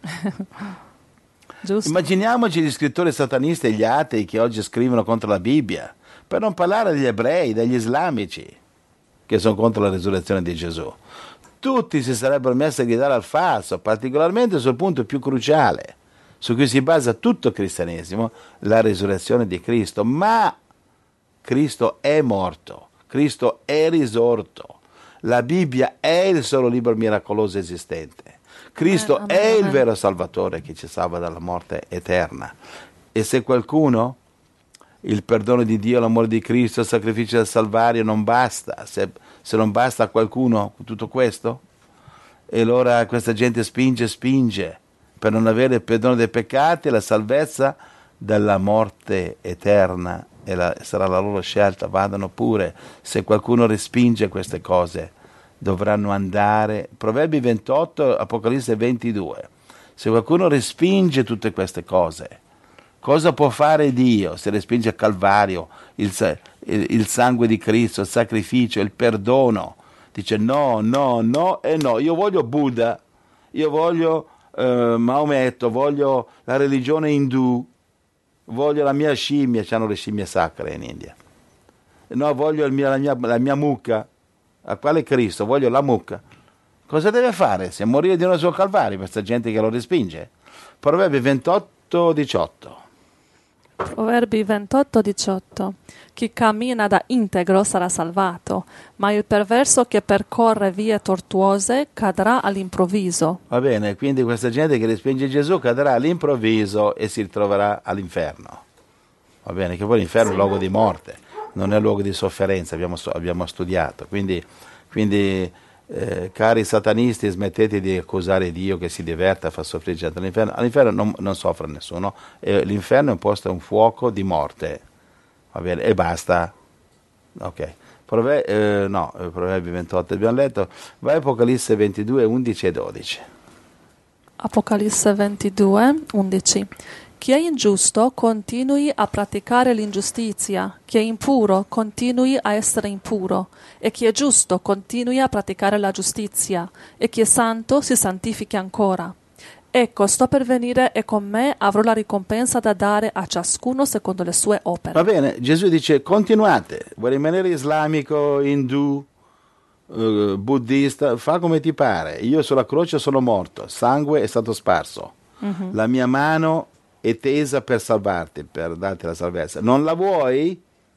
Giusto. Immaginiamoci gli scrittori satanisti e gli atei che oggi scrivono contro la Bibbia, per non parlare degli ebrei, degli islamici che sono contro la risurrezione di Gesù. Tutti si sarebbero messi a gridare al falso, particolarmente sul punto più cruciale su cui si basa tutto il cristianesimo, la risurrezione di Cristo. Ma Cristo è morto, Cristo è risorto, la Bibbia è il solo libro miracoloso esistente, Cristo è il vero Salvatore che ci salva dalla morte eterna. E se qualcuno, il perdono di Dio, l'amore di Cristo, il sacrificio del Salvario non basta, se non basta a qualcuno tutto questo, e allora questa gente spinge per non avere il perdono dei peccati e la salvezza dalla morte eterna, e sarà la loro scelta, vadano pure. Se qualcuno respinge queste cose dovranno andare. Proverbi 28, Apocalisse 22. Se qualcuno respinge tutte queste cose, cosa può fare Dio? Se respinge il Calvario, il sangue di Cristo, il sacrificio, il perdono, dice no e no. Io voglio Buddha, io voglio Maometto, voglio la religione indù, voglio la mia scimmia, c'hanno le scimmie sacre in India. No, voglio la mia mucca. A quale Cristo? Voglio la mucca. Cosa deve fare? Se morire di uno sul Calvario, questa gente che lo respinge? Proverbi 28, 18. Proverbi 28, 18. Chi cammina da integro sarà salvato, ma il perverso che percorre vie tortuose cadrà all'improvviso. Va bene, quindi questa gente che respinge Gesù cadrà all'improvviso e si ritroverà all'inferno. Va bene, che poi l'inferno è luogo di morte, non è luogo di sofferenza, abbiamo studiato. Quindi cari satanisti, smettete di accusare Dio che si diverte a far soffrire gente all'inferno. All'inferno non soffre nessuno, l'inferno è un posto, un fuoco di morte, va bene, e basta. Ok, Proverbi 28 abbiamo letto. Vai Apocalisse 22, 11 e 12. Apocalisse 22, 11. Chi è ingiusto continui a praticare l'ingiustizia, chi è impuro continui a essere impuro, e chi è giusto continui a praticare la giustizia, e chi è santo si santifichi ancora. Ecco, sto per venire e con me avrò la ricompensa da dare a ciascuno secondo le sue opere. Va bene, Gesù dice continuate, vuoi rimanere islamico, indù, buddista, fa come ti pare. Io sulla croce sono morto, sangue è stato sparso, la mia mano è tesa per salvarti, per darti la salvezza. Non la vuoi?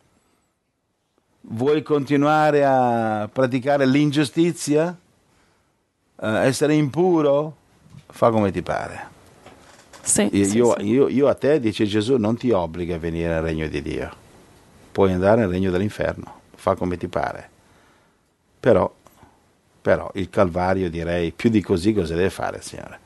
Vuoi continuare a praticare l'ingiustizia? Essere impuro? Fa come ti pare. Sì, io a te, dice Gesù, non ti obbligo a venire nel regno di Dio. Puoi andare nel regno dell'inferno. Fa come ti pare. Però il Calvario, direi, più di così cosa deve fare il Signore?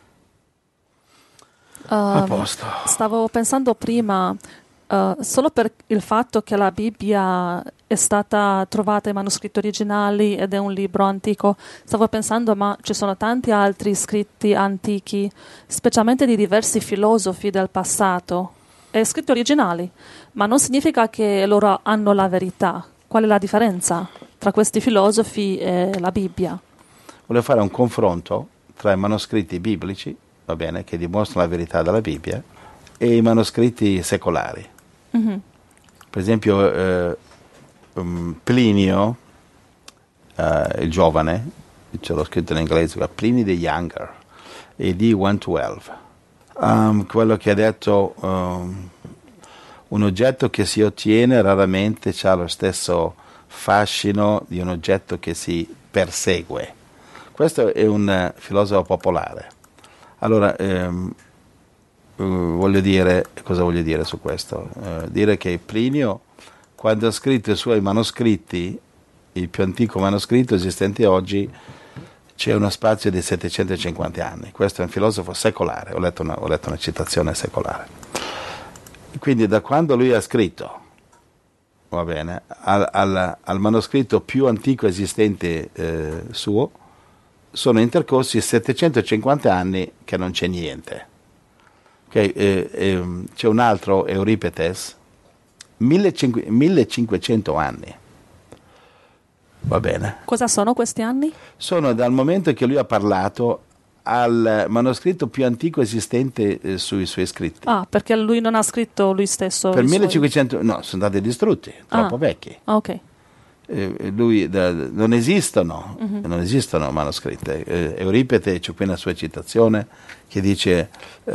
A posto. Stavo pensando prima, solo per il fatto che la Bibbia è stata trovata in manoscritti originali ed è un libro antico, stavo pensando, ma ci sono tanti altri scritti antichi, specialmente di diversi filosofi del passato, e scritti originali, ma non significa che loro hanno la verità. Qual è la differenza tra questi filosofi e la Bibbia? Volevo fare un confronto tra i manoscritti biblici, va bene, che dimostrano la verità della Bibbia, e i manoscritti secolari. Per esempio Plinio, il giovane, ce l'ho scritto in inglese, Pliny the Younger, AD 112, quello che ha detto un oggetto che si ottiene raramente ha lo stesso fascino di un oggetto che si persegue. Questo è un filosofo popolare. Allora, voglio dire, cosa voglio dire su questo? Dire che Plinio, quando ha scritto i suoi manoscritti, il più antico manoscritto esistente oggi, c'è uno spazio di 750 anni. Questo è un filosofo secolare, ho letto una citazione secolare. Quindi da quando lui ha scritto, va bene, al manoscritto più antico esistente suo, sono intercorsi 750 anni che non c'è niente. C'è un altro, Euripetes, 1500 anni. Va bene. Cosa sono questi anni? Sono dal momento che lui ha parlato al manoscritto più antico esistente sui suoi scritti. Ah, perché lui non ha scritto lui stesso? Per 1500, no, sono stati distrutti, troppo vecchi. Ok. Non esistono manoscritti. Euripete, c'è qui una sua citazione che dice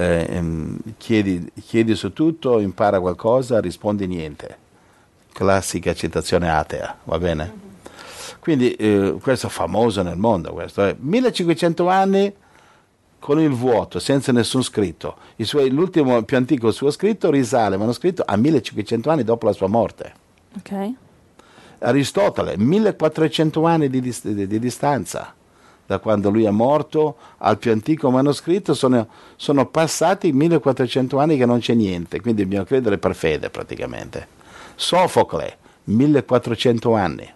chiedi su tutto, impara qualcosa, rispondi niente. Classica citazione atea, va bene? Quindi questo è famoso nel mondo, questo è 1500 anni con il vuoto, senza nessun scritto. L'ultimo più antico suo scritto risale, manoscritto, a 1500 anni dopo la sua morte. Ok. Aristotele, 1400 anni di distanza da quando lui è morto al più antico manoscritto, sono passati 1400 anni che non c'è niente, quindi dobbiamo credere per fede praticamente. Sofocle, 1400 anni,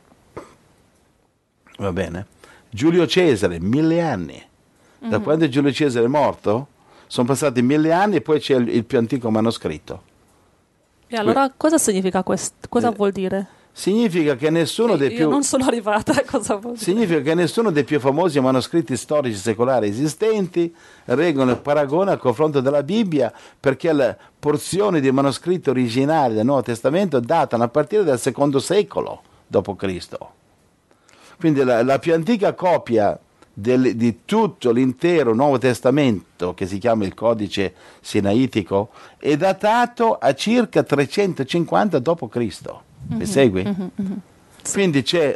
va bene? Giulio Cesare, 1000 anni. Da quando Giulio Cesare è morto sono passati 1000 anni e poi c'è il più antico manoscritto. E allora cosa significa questo? Cosa vuol dire? Significa che nessuno dei più... Io non sono arrivata a cosa vuol dire. Significa che nessuno dei più famosi manoscritti storici secolari esistenti reggono il paragone al confronto della Bibbia, perché le porzioni dei manoscritti originali del Nuovo Testamento datano a partire dal II secolo d.C. Quindi la più antica copia di tutto l'intero Nuovo Testamento, che si chiama il Codice Sinaitico, è datato a circa 350 d.C. Mi segui? Quindi c'è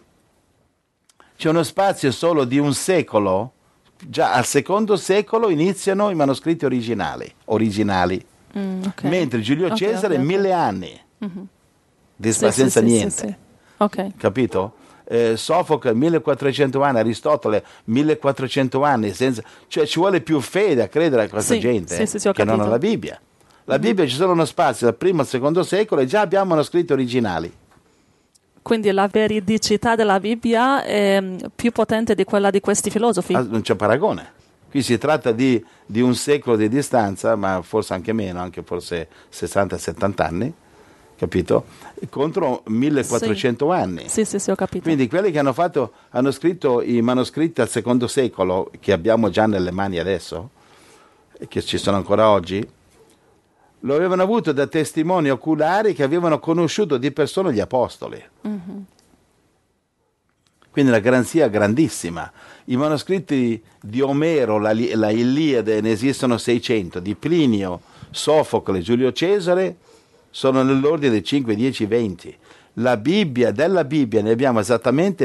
uno spazio solo di un secolo. Già al II secolo iniziano i manoscritti originali, Okay. mentre Giulio Cesare 1000 anni di spazio senza niente. Sì. Okay. Capito? Sofocle 1400 anni, Aristotele 1400 anni, cioè ci vuole più fede a credere a questa gente che non alla Bibbia. La Bibbia ci sono uno spazio dal primo al secondo secolo e già abbiamo manoscritti originali. Quindi la veridicità della Bibbia è più potente di quella di questi filosofi. Non c'è paragone. Qui si tratta di un secolo di distanza, ma forse anche meno, anche forse 60-70 anni, capito? Contro 1400 anni. Sì, ho capito. Quindi quelli che hanno scritto i manoscritti al secondo secolo, che abbiamo già nelle mani adesso, e che ci sono ancora oggi, lo avevano avuto da testimoni oculari che avevano conosciuto di persona gli apostoli. Mm-hmm. Quindi la garanzia è grandissima. I manoscritti di Omero, la Iliade, ne esistono 600, di Plinio, Sofocle, Giulio Cesare, sono nell'ordine dei 5, 10, 20. Della Bibbia ne abbiamo esattamente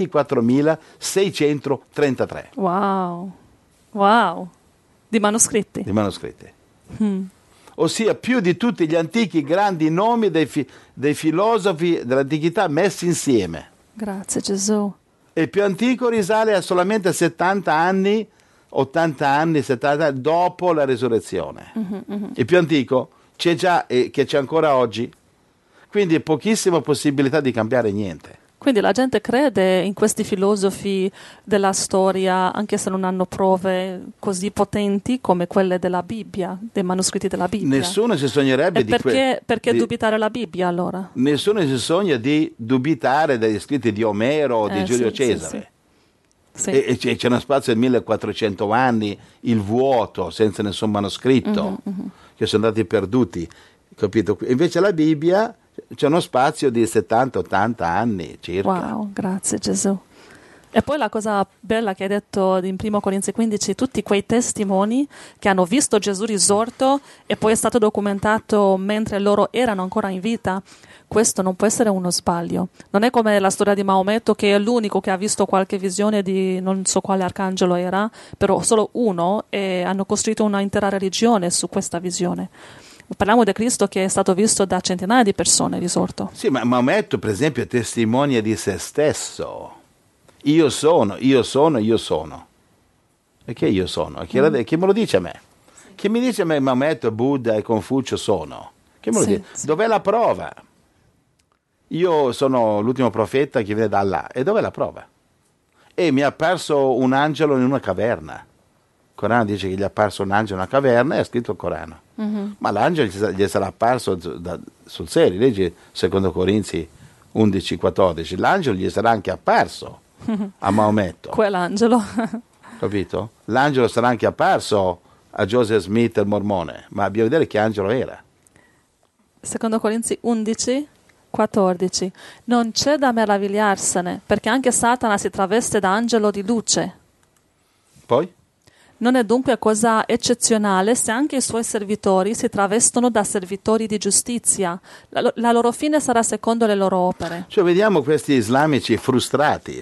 24.633. Wow! Di manoscritti? Di manoscritti. Ossia più di tutti gli antichi grandi nomi dei filosofi dell'antichità messi insieme. Grazie Gesù. E il più antico risale a solamente 70 anni, 80 anni, 70 anni dopo la risurrezione. Il più antico c'è già e che c'è ancora oggi, quindi pochissima possibilità di cambiare niente. Quindi la gente crede in questi filosofi della storia, anche se non hanno prove così potenti come quelle della Bibbia, dei manoscritti della Bibbia. Nessuno si sognerebbe perché dubitare la Bibbia allora? Nessuno si sogna di dubitare degli scritti di Omero o di Giulio Cesare. Sì. E c'è uno spazio di 1400 anni, il vuoto, senza nessun manoscritto, che sono andati perduti, capito? Invece la Bibbia c'è uno spazio di 70-80 anni circa. Wow, grazie Gesù. E poi la cosa bella che hai detto in 1 Corinzi 15, tutti quei testimoni che hanno visto Gesù risorto e poi è stato documentato mentre loro erano ancora in vita, questo non può essere uno sbaglio. Non è come la storia di Maometto, che è l'unico che ha visto qualche visione di non so quale arcangelo era, però solo uno, e hanno costruito una intera religione su questa visione. Parliamo di Cristo che è stato visto da centinaia di persone risorto. Sì, ma Maometto per esempio testimonia di se stesso. Io sono. E che io sono? Chi me lo dice a me? Sì. Chi mi dice a me Maometto, Buddha e Confucio sono? Chi me lo dice? Sì. Dov'è la prova? Io sono l'ultimo profeta che viene da Allah. E dov'è la prova? E mi è apparso un angelo in una caverna. Il Corano dice che gli è apparso un angelo in una caverna e ha scritto il Corano. Ma l'angelo gli sarà apparso sul serio. Leggi 2 Corinzi 11-14. L'angelo gli sarà anche apparso a Maometto. Quell'angelo. Capito? L'angelo sarà anche apparso a Joseph Smith, il mormone. Ma dobbiamo vedere che angelo era. 2 Corinzi 11-14. Non c'è da meravigliarsene, perché anche Satana si traveste da angelo di luce. Poi? Non è dunque cosa eccezionale se anche i suoi servitori si travestono da servitori di giustizia. La loro fine sarà secondo le loro opere. Cioè vediamo questi islamici frustrati,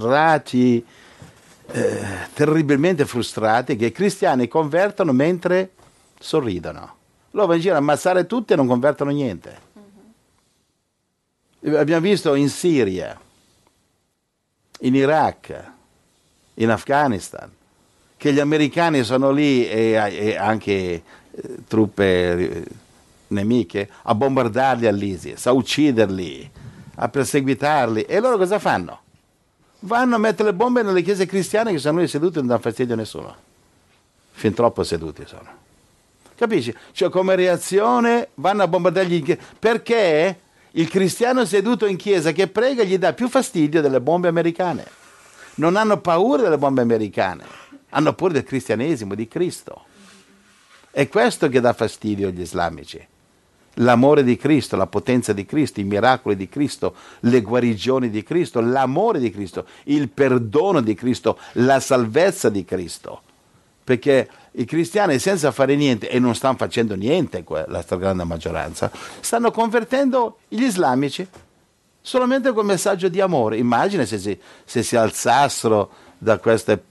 terribilmente frustrati, che i cristiani convertono mentre sorridono. Loro vanno in giro a ammazzare tutti e non convertono niente. Abbiamo visto in Siria, in Iraq, in Afghanistan, che gli americani sono lì e anche truppe nemiche a bombardarli all'ISIS, a ucciderli, a perseguitarli. E loro cosa fanno? Vanno a mettere le bombe nelle chiese cristiane che sono lì seduti e non danno fastidio a nessuno. Fin troppo seduti sono. Capisci? Cioè come reazione vanno a bombardargli perché il cristiano seduto in chiesa che prega gli dà più fastidio delle bombe americane. Non hanno paura delle bombe americane. Hanno paura del cristianesimo, di Cristo. È questo che dà fastidio agli islamici. L'amore di Cristo, la potenza di Cristo, i miracoli di Cristo, le guarigioni di Cristo, l'amore di Cristo, il perdono di Cristo, la salvezza di Cristo. Perché i cristiani senza fare niente, e non stanno facendo niente, la stragrande maggioranza, stanno convertendo gli islamici solamente col messaggio di amore. Immagina se si alzassero da queste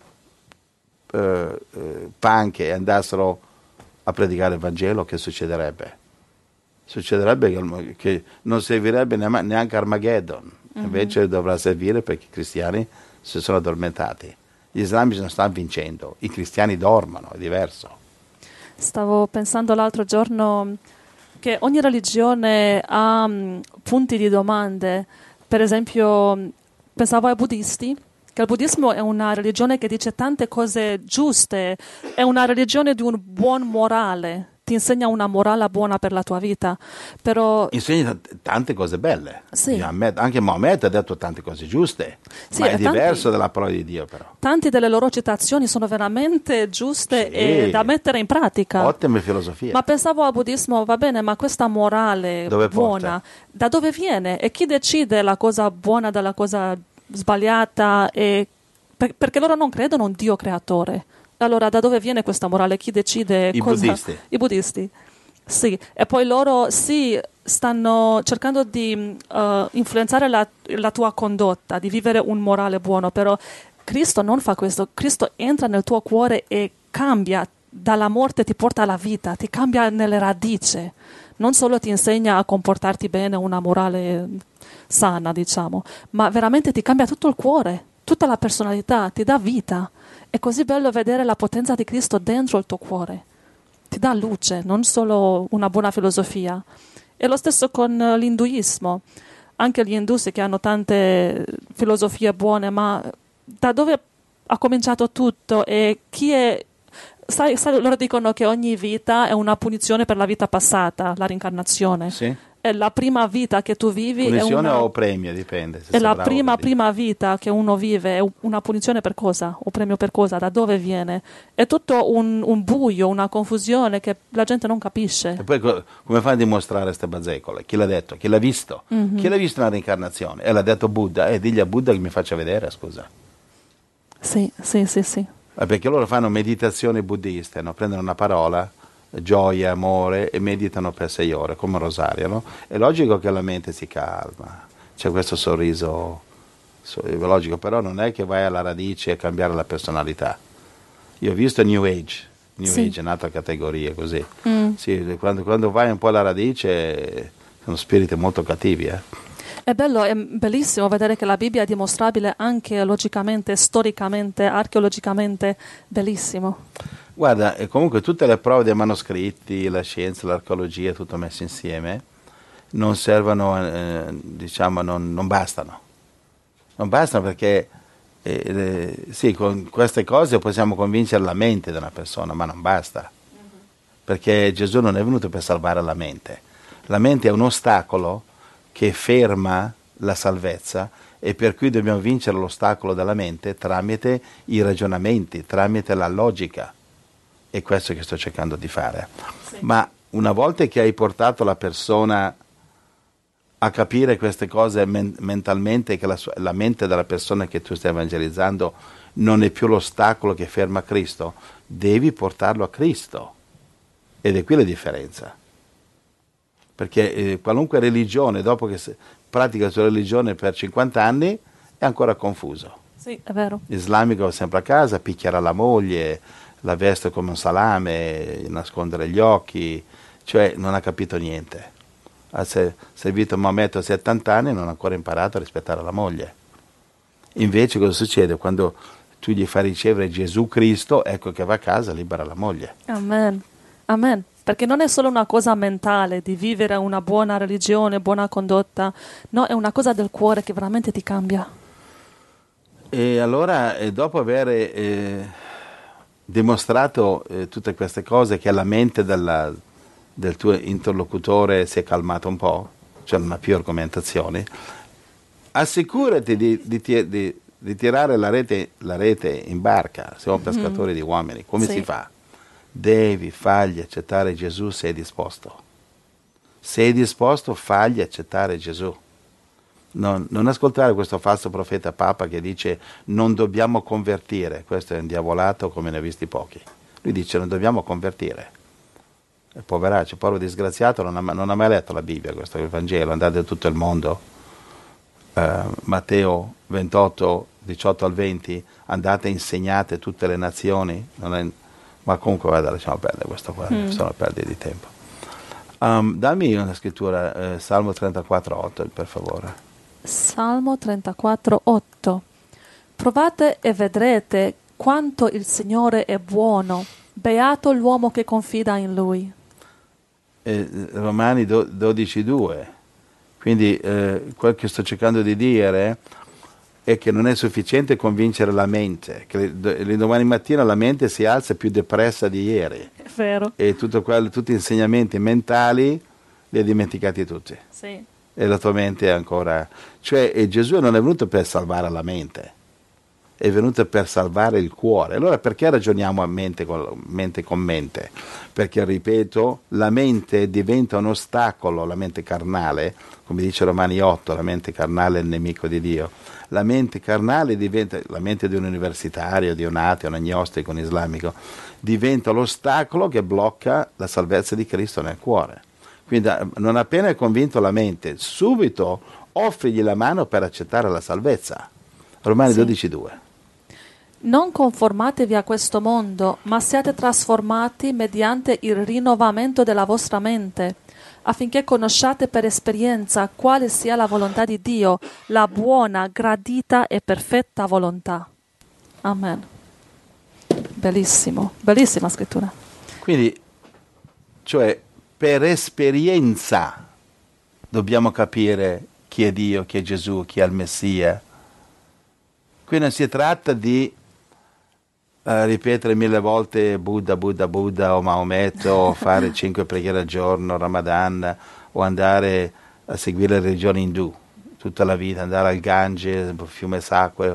panche e andassero a predicare il Vangelo, che succederebbe? Succederebbe che non servirebbe neanche Armageddon, invece dovrà servire perché i cristiani si sono addormentati. Gli islamici non stanno vincendo, i cristiani dormono, è diverso. Stavo pensando l'altro giorno che ogni religione ha punti di domande Per esempio, pensavo ai buddisti, che il buddismo è una religione che dice tante cose giuste, è una religione di un buon morale, ti insegna una morale buona per la tua vita, però... Insegna tante cose belle. Sì. Anche Maometto ha detto tante cose giuste, Sì, ma è e tanti- diverso dalla parola di Dio però. Tante delle loro citazioni sono veramente giuste Sì. e da mettere in pratica. Ottime filosofie. Ma pensavo al buddismo, va bene, ma questa morale Dove buona, porta? da dove viene? E chi decide la cosa buona dalla cosa sbagliata? Perché loro non credono in un Dio creatore. Allora, da dove viene questa morale? Chi decide I cosa? buddisti. I buddisti. Sì, e poi loro sì, stanno cercando di influenzare la tua condotta, di vivere un morale buono, però Cristo non fa questo. Cristo entra nel tuo cuore e cambia, dalla morte ti porta alla vita, ti cambia nelle radici. Non solo ti insegna a comportarti bene, una morale sana, diciamo, ma veramente ti cambia tutto il cuore, tutta la personalità, ti dà vita. È così bello vedere la potenza di Cristo dentro il tuo cuore. Ti dà luce, non solo una buona filosofia. E lo stesso con l'induismo. Anche gli indusi che hanno tante filosofie buone, ma da dove ha cominciato tutto e chi è... Sai, loro dicono che ogni vita è una punizione per la vita passata, la reincarnazione. Sì. E la prima vita che tu vivi Punizione è una... o premio, dipende. se E sei la bravo a capire. prima vita che uno vive è una punizione per cosa? O premio per cosa? Da dove viene? È tutto un buio, una confusione che la gente non capisce. E poi come fai a dimostrare queste bazzecole? Chi l'ha detto? Chi l'ha visto? Chi l'ha visto nella reincarnazione? E l'ha detto Buddha. E digli a Buddha che mi faccia vedere, scusa. Sì, sì, sì, sì. Perché loro fanno meditazioni buddiste, no? Prendono una parola, gioia, amore, e meditano per 6 ore, come un rosario, no? È logico che la mente si calma, c'è questo sorriso logico, però non è che vai alla radice a cambiare la personalità. Io ho visto New Age Sì. Age è un'altra categoria così. Sì, quando vai un po' alla radice sono spiriti molto cattivi, È bello, è bellissimo vedere che la Bibbia è dimostrabile anche logicamente, storicamente, archeologicamente, bellissimo. Guarda, comunque tutte le prove dei manoscritti, la scienza, l'archeologia, tutto messo insieme, non servono, diciamo, non bastano. Non bastano perché, sì, con queste cose possiamo convincere la mente di una persona, ma non basta. Perché Gesù non è venuto per salvare la mente. La mente è un ostacolo che ferma la salvezza e per cui dobbiamo vincere l'ostacolo della mente tramite i ragionamenti, tramite la logica. È questo che sto cercando di fare. Sì. Ma una volta che hai portato la persona a capire queste cose mentalmente, che la mente della persona che tu stai evangelizzando non è più l'ostacolo che ferma Cristo, devi portarlo a Cristo. Ed è qui la differenza. Perché qualunque religione, dopo che pratica la sua religione per 50 anni, è ancora confuso. Sì, è vero. L'islamico va sempre a casa, picchierà la moglie, la veste come un salame, nascondere gli occhi, cioè non ha capito niente. Ha servito Maometto a 70 anni e non ha ancora imparato a rispettare la moglie. Invece cosa succede? Quando tu gli fai ricevere Gesù Cristo, ecco che va a casa, libera la moglie. Amen. Amen. Perché non è solo una cosa mentale di vivere una buona religione, buona condotta, no, è una cosa del cuore che veramente ti cambia. E allora, dopo aver dimostrato tutte queste cose, che la mente del tuo interlocutore si è calmata un po', cioè non ha più argomentazioni, assicurati di tirare la rete in barca. Siamo pescatori di uomini. Come Sì. si fa? Devi fargli accettare Gesù se è disposto. Se è disposto, fagli accettare Gesù. Non ascoltare questo falso profeta Papa che dice non dobbiamo convertire. Questo è un diavolato come ne ha visti pochi. Lui dice non dobbiamo convertire. Poveraccio, povero disgraziato, non ha mai letto la Bibbia, questo è il Vangelo. Andate in tutto il mondo, Matteo 28, 18 al 20, andate e insegnate tutte le nazioni. Ma comunque guarda, lasciamo perdere questo qua, sono perdite di tempo. Dammi una scrittura, Salmo 34,8 per favore. Salmo 34,8. Provate e vedrete quanto il Signore è buono, beato l'uomo che confida in Lui. Romani 12,2. Quindi quel che sto cercando di dire è che non è sufficiente convincere la mente, che l'indomani mattina la mente si alza più depressa di ieri. È vero. E tutti gli insegnamenti mentali li ha dimenticati tutti. Sì. E la tua mente è ancora... Cioè, e Gesù non è venuto per salvare la mente, è venuto per salvare il cuore. Allora perché ragioniamo a mente con mente? Perché, ripeto, la mente diventa un ostacolo, la mente carnale, come dice Romani 8, la mente carnale è il nemico di Dio. La mente carnale diventa, la mente di un universitario, di un ateo, un agnostico, un islamico, diventa l'ostacolo che blocca la salvezza di Cristo nel cuore. Quindi non appena hai convinto la mente, subito offrigli la mano per accettare la salvezza. Romani 12,2. Non conformatevi a questo mondo, ma siate trasformati mediante il rinnovamento della vostra mente, affinché conosciate per esperienza quale sia la volontà di Dio, la buona, gradita e perfetta volontà. Amen. Bellissimo, bellissima scrittura. Quindi, cioè, per esperienza dobbiamo capire chi è Dio, chi è Gesù, chi è il Messia. Qui non si tratta di ripetere 1000 volte Buddha, Buddha, Buddha o Maometto, o fare 5 preghiere al giorno, Ramadan, o andare a seguire le religioni indù tutta la vita, andare al Gange, fiume sacro,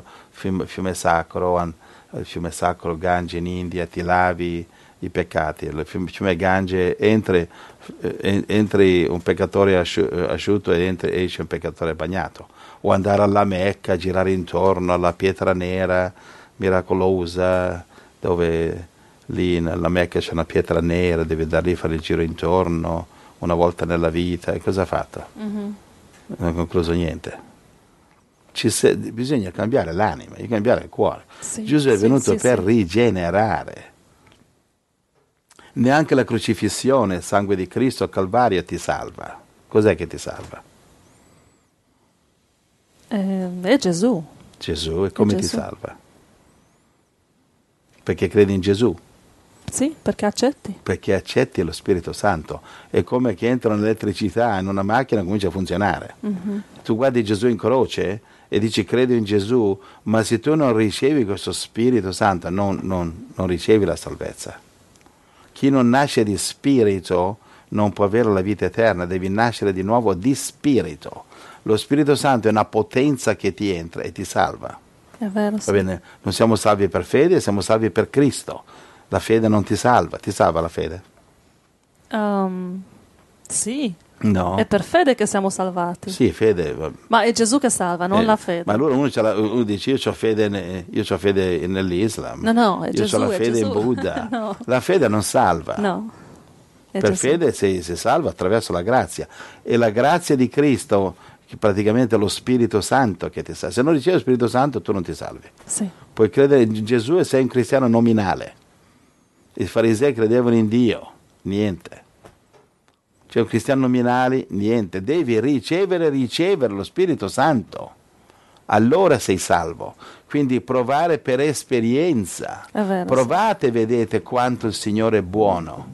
il fiume sacro Gange in India, ti lavi i peccati, il fiume Gange entri un peccatore asciutto e esce un peccatore bagnato, o andare alla Mecca, girare intorno alla pietra nera miracolosa, dove lì nella Mecca c'è una pietra nera, devi andare lì a fare il giro intorno una volta nella vita. E cosa ha fatto? Non ha concluso niente. Bisogna cambiare l'anima, bisogna cambiare il cuore. Sì, Gesù è venuto per rigenerare. Neanche la crocifissione, il sangue di Cristo al Calvario ti salva. Cos'è che ti salva? È Gesù. Gesù, e come ti Gesù. salva? Perché credi in Gesù? Sì, perché accetti. Perché accetti lo Spirito Santo. È come che entra l'elettricità in una macchina e comincia a funzionare. Tu guardi Gesù in croce e dici credo in Gesù, ma se tu non ricevi questo Spirito Santo non ricevi la salvezza. Chi non nasce di spirito non può avere la vita eterna, devi nascere di nuovo di spirito. Lo Spirito Santo è una potenza che ti entra e ti salva. È vero, sì. Va bene? Non siamo salvi per fede, siamo salvi per Cristo. La fede non ti salva la fede? Sì, No. è per fede che siamo salvati. Sì, fede. Ma è Gesù che salva, non la fede. Ma allora uno dice io ho fede nell'Islam. No, è io Gesù. ho la è fede Gesù. in Buddha. No. La fede non salva. No. È Per Gesù. fede si salva attraverso la grazia. E la grazia di Cristo, che praticamente è lo Spirito Santo che ti salva. Se non ricevi lo Spirito Santo tu non ti salvi. Sì. Puoi credere in Gesù e sei un cristiano nominale. I farisei credevano in Dio, niente. Cioè un cristiano nominale, niente. Devi ricevere lo Spirito Santo. Allora sei salvo. Quindi provare per esperienza. È vero, Provate e vedete quanto il Signore è buono.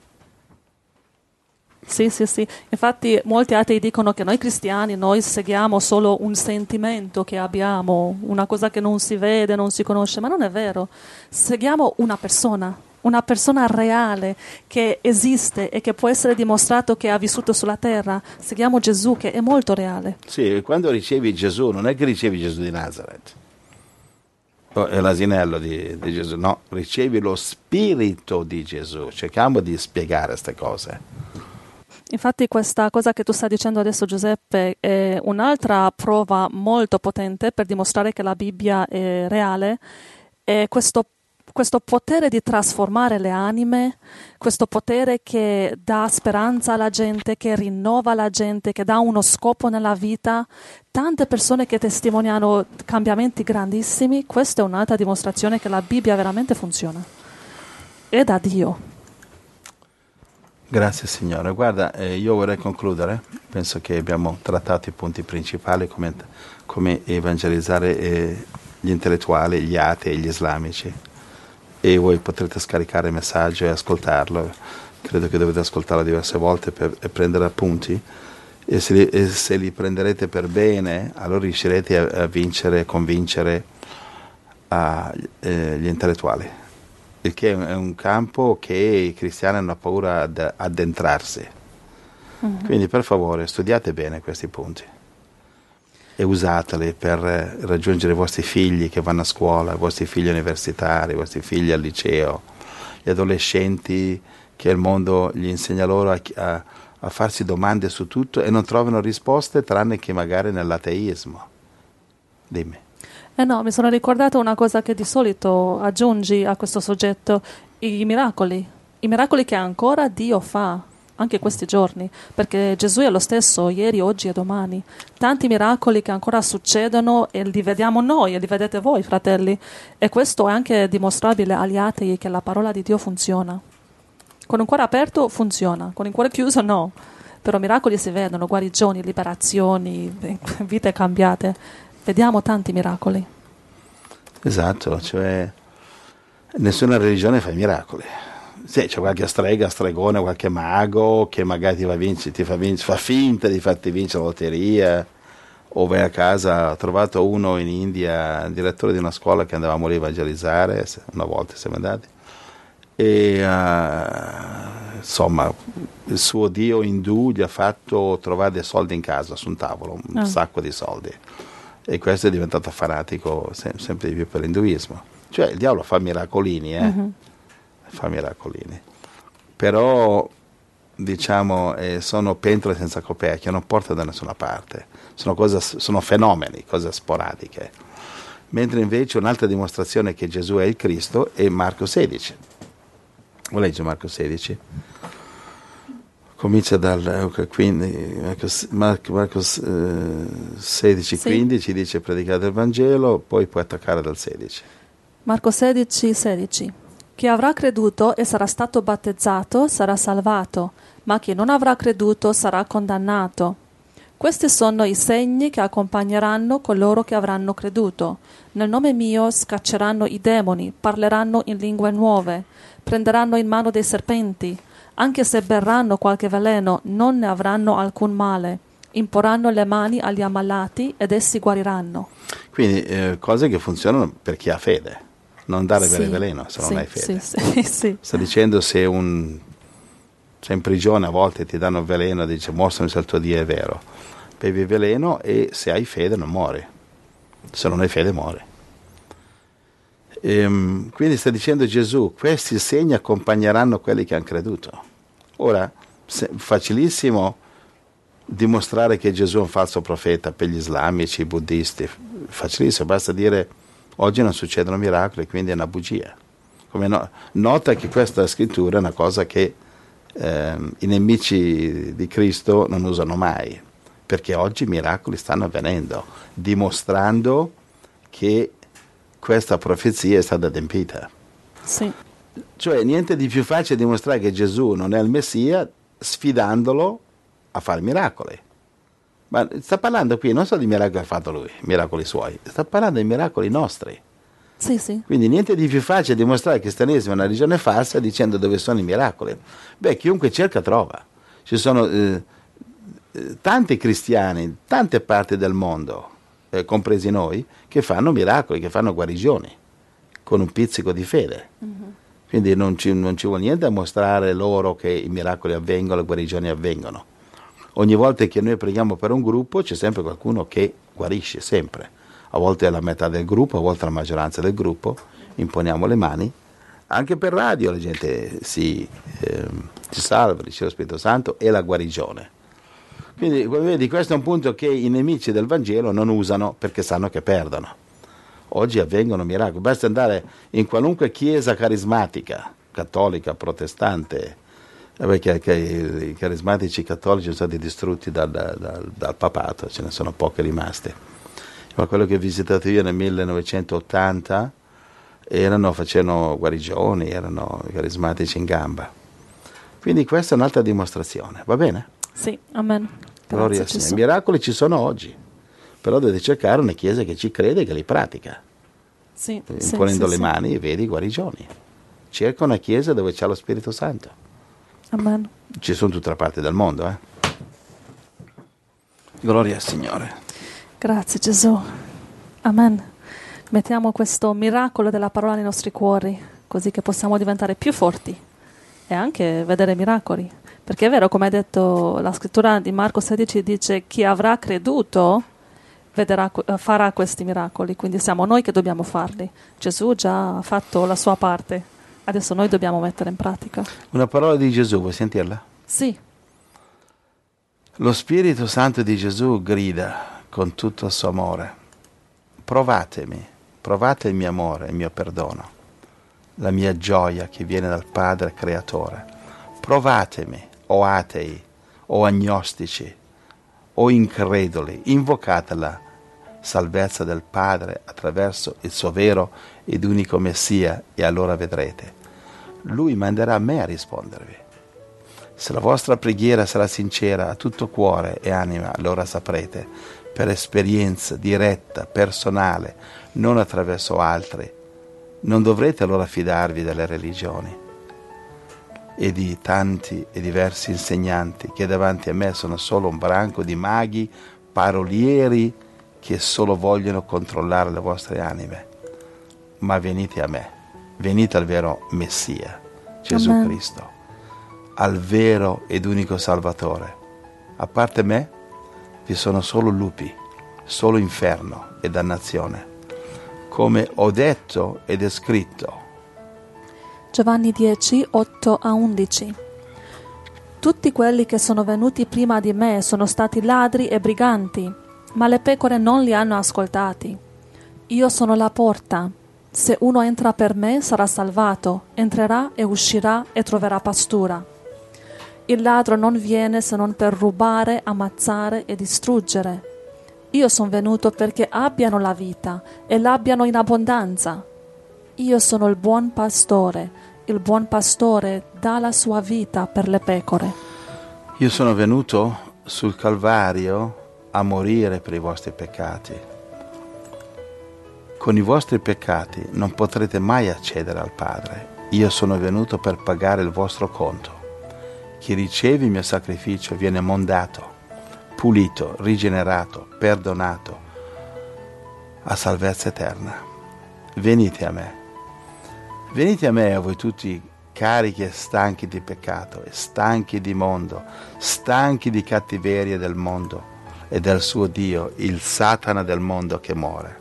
Sì. Infatti molti atei dicono che noi cristiani, noi seguiamo solo un sentimento che abbiamo, una cosa che non si vede, non si conosce, ma non è vero. Seguiamo una persona reale che esiste e che può essere dimostrato che ha vissuto sulla terra. Seguiamo Gesù che è molto reale. Sì, quando ricevi Gesù, non è che ricevi Gesù di Nazareth. È l'asinello di Gesù. No, ricevi lo Spirito di Gesù. Cerchiamo di spiegare queste cose. Infatti questa cosa che tu stai dicendo adesso, Giuseppe, è un'altra prova molto potente per dimostrare che la Bibbia è reale. È questo potere di trasformare le anime, questo potere che dà speranza alla gente, che rinnova la gente, che dà uno scopo nella vita. Tante persone che testimoniano cambiamenti grandissimi. Questa è un'altra dimostrazione che la Bibbia veramente funziona. È da Dio. Grazie Signore. Guarda, io vorrei concludere. Penso che abbiamo trattato i punti principali, come evangelizzare gli intellettuali, gli atei e gli islamici. E voi potrete scaricare il messaggio e ascoltarlo. Credo che dovete ascoltarlo diverse volte e prendere appunti. e se li prenderete per bene, allora riuscirete a vincere, convincere gli intellettuali, il che è un campo che i cristiani hanno paura ad addentrarsi. Quindi per favore studiate bene questi punti e usateli per raggiungere i vostri figli che vanno a scuola, i vostri figli universitari, i vostri figli al liceo, gli adolescenti che il mondo gli insegna loro a farsi domande su tutto e non trovano risposte tranne che magari nell'ateismo. Dimmi. No, mi sono ricordato una cosa che di solito aggiungi a questo soggetto, i miracoli che ancora Dio fa, anche questi giorni, perché Gesù è lo stesso ieri, oggi e domani. Tanti miracoli che ancora succedono e li vediamo noi e li vedete voi, fratelli, e questo è anche dimostrabile agli atei che la parola di Dio funziona. Con un cuore aperto funziona, con il cuore chiuso no, però miracoli si vedono, guarigioni, liberazioni, vite cambiate. Vediamo tanti miracoli. Esatto, cioè nessuna religione fa i miracoli. Sì, c'è qualche strega, stregone, qualche mago che magari fa finta di farti vincere la lotteria, o vai a casa. Ho trovato uno in India, il direttore di una scuola che andavamo lì a evangelizzare, una volta siamo andati, e insomma il suo dio indù gli ha fatto trovare dei soldi in casa su un tavolo, un sacco di soldi. E questo è diventato fanatico sempre di più per l'induismo. Cioè il diavolo fa miracolini, fa miracolini. Però diciamo sono pentole senza coperchio, non porta da nessuna parte. Sono fenomeni, cose sporadiche. Mentre invece un'altra dimostrazione che Gesù è il Cristo è Marco 16. Vuoi leggere Marco 16? Comincia dal Marco 16, sì. 15 dice predicate il Vangelo, poi puoi attaccare dal 16. Marco 16, 16. Chi avrà creduto e sarà stato battezzato sarà salvato, ma chi non avrà creduto sarà condannato. Questi sono i segni che accompagneranno coloro che avranno creduto. Nel nome mio scacceranno i demoni, parleranno in lingue nuove, prenderanno in mano dei serpenti. Anche se berranno qualche veleno, non ne avranno alcun male. Imporranno le mani agli ammalati ed essi guariranno. Quindi cose che funzionano per chi ha fede. Non dare veleno se non hai fede. Sì. Sta dicendo sei in prigione, a volte ti danno veleno, dice mostrami se il tuo Dio è vero. Bevi veleno e se hai fede non muori. Se non hai fede muori. Quindi sta dicendo Gesù, questi segni accompagneranno quelli che hanno creduto. Ora, facilissimo dimostrare che Gesù è un falso profeta per gli islamici, i buddisti, facilissimo, basta dire oggi non succedono miracoli, quindi è una bugia. Nota che questa scrittura è una cosa che i nemici di Cristo non usano mai, perché oggi i miracoli stanno avvenendo, dimostrando che questa profezia è stata adempiita. Sì. Cioè niente di più facile dimostrare che Gesù non è il Messia sfidandolo a fare miracoli. Ma sta parlando qui non solo di miracoli che ha fatto lui, miracoli suoi, sta parlando di miracoli nostri. Sì. Quindi niente di più facile dimostrare che il cristianesimo è una religione falsa dicendo dove sono i miracoli. Beh, chiunque cerca trova. Ci sono tanti cristiani in tante parti del mondo, compresi noi, che fanno miracoli, che fanno guarigioni con un pizzico di fede. Quindi non ci vuole niente a mostrare loro che i miracoli avvengono, le guarigioni avvengono. Ogni volta che noi preghiamo per un gruppo c'è sempre qualcuno che guarisce, sempre. A volte è la metà del gruppo, a volte la maggioranza del gruppo, imponiamo le mani. Anche per radio la gente si salva, riceve lo Spirito Santo e la guarigione. Quindi vedi, questo è un punto che i nemici del Vangelo non usano perché sanno che perdono. Oggi avvengono miracoli, basta andare in qualunque chiesa carismatica, cattolica, protestante, perché i carismatici cattolici sono stati distrutti dal papato, ce ne sono pochi rimasti. Ma quello che ho visitato io nel 1980 facevano guarigioni, erano carismatici in gamba. Quindi questa è un'altra dimostrazione, va bene? Sì, amen. Gloria al Signore. I miracoli ci sono oggi, però dovete cercare una chiesa che ci crede e che li pratica. Sì, imponendo le mani e vedi guarigioni. Cerca una chiesa dove c'è lo Spirito Santo. Amen. Ci sono tutte le parti del mondo, Gloria al Signore. Grazie Gesù. Amen. Mettiamo questo miracolo della parola nei nostri cuori, così che possiamo diventare più forti e anche vedere miracoli. Perché è vero, come ha detto la scrittura di Marco 16, dice chi avrà creduto farà questi miracoli, quindi siamo noi che dobbiamo farli. Gesù già ha fatto la sua parte, adesso noi dobbiamo mettere in pratica. Una parola di Gesù, vuoi sentirla? Sì. Lo Spirito Santo di Gesù grida con tutto il suo amore: provatemi, provate il mio amore, il mio perdono, la mia gioia che viene dal Padre Creatore. Provatemi, o atei, o agnostici, o increduli, invocate la salvezza del Padre attraverso il suo vero ed unico Messia, e allora vedrete. Lui manderà me a rispondervi. Se la vostra preghiera sarà sincera a tutto cuore e anima, allora saprete, per esperienza diretta, personale, non attraverso altri. Non dovrete allora fidarvi delle religioni e di tanti e diversi insegnanti che davanti a me sono solo un branco di maghi, parolieri che solo vogliono controllare le vostre anime. Ma venite a me, venite al vero Messia, Gesù Amen. Cristo, al vero ed unico Salvatore. A parte me vi sono solo lupi, solo inferno e dannazione, come ho detto ed è scritto. Giovanni 10, 8-11. Tutti quelli che sono venuti prima di me sono stati ladri e briganti, ma le pecore non li hanno ascoltati. Io sono la porta. Se uno entra per me sarà salvato, entrerà e uscirà e troverà pastura. Il ladro non viene se non per rubare, ammazzare e distruggere. Io sono venuto perché abbiano la vita e l'abbiano in abbondanza. Io sono il buon pastore. Il buon pastore dà la sua vita per le pecore. Io sono venuto sul Calvario a morire per i vostri peccati. Con i vostri peccati non potrete mai accedere al Padre. Io sono venuto per pagare il vostro conto. Chi riceve il mio sacrificio viene mondato, pulito, rigenerato, perdonato, a salvezza eterna. Venite a me. Venite a me, a voi tutti carichi e stanchi di peccato, e stanchi di mondo, stanchi di cattiveria del mondo e del suo Dio, il Satana del mondo che muore.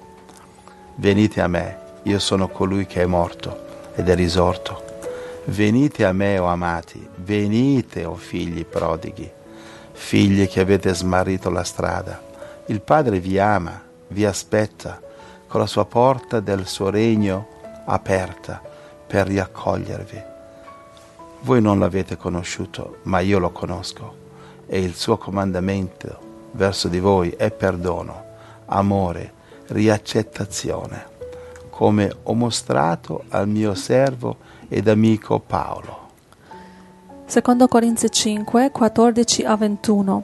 Venite a me, io sono colui che è morto ed è risorto. Venite a me, o amati, venite, o figli prodighi, figli che avete smarrito la strada. Il Padre vi ama, vi aspetta, con la sua porta del suo regno aperta per riaccogliervi. Voi non l'avete conosciuto, ma io lo conosco, e il suo comandamento verso di voi è perdono, amore, riaccettazione, come ho mostrato al mio servo ed amico Paolo. Secondo Corinzi 5, 14-21.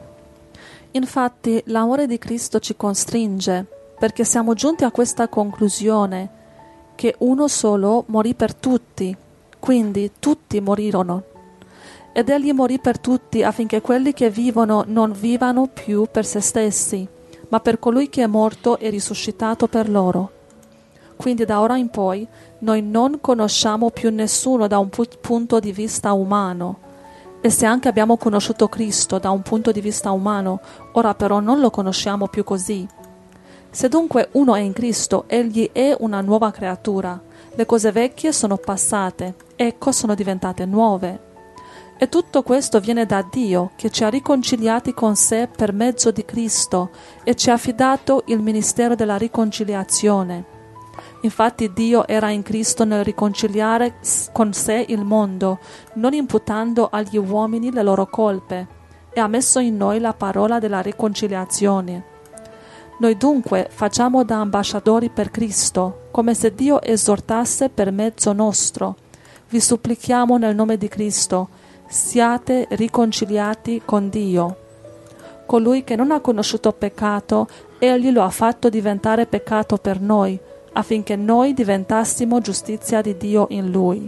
Infatti l'amore di Cristo ci costringe, perché siamo giunti a questa conclusione, che uno solo morì per tutti, quindi tutti morirono. Ed egli morì per tutti affinché quelli che vivono non vivano più per se stessi, ma per colui che è morto e risuscitato per loro. Quindi da ora in poi noi non conosciamo più nessuno da un punto di vista umano. E se anche abbiamo conosciuto Cristo da un punto di vista umano, ora però non lo conosciamo più così. Se dunque uno è in Cristo, egli è una nuova creatura. Le cose vecchie sono passate, ecco sono diventate nuove. E tutto questo viene da Dio, che ci ha riconciliati con sé per mezzo di Cristo e ci ha affidato il ministero della riconciliazione. Infatti Dio era in Cristo nel riconciliare con sé il mondo, non imputando agli uomini le loro colpe, e ha messo in noi la parola della riconciliazione. Noi dunque facciamo da ambasciatori per Cristo, come se Dio esortasse per mezzo nostro. Vi supplichiamo nel nome di Cristo, siate riconciliati con Dio. Colui che non ha conosciuto peccato, egli lo ha fatto diventare peccato per noi, affinché noi diventassimo giustizia di Dio in Lui.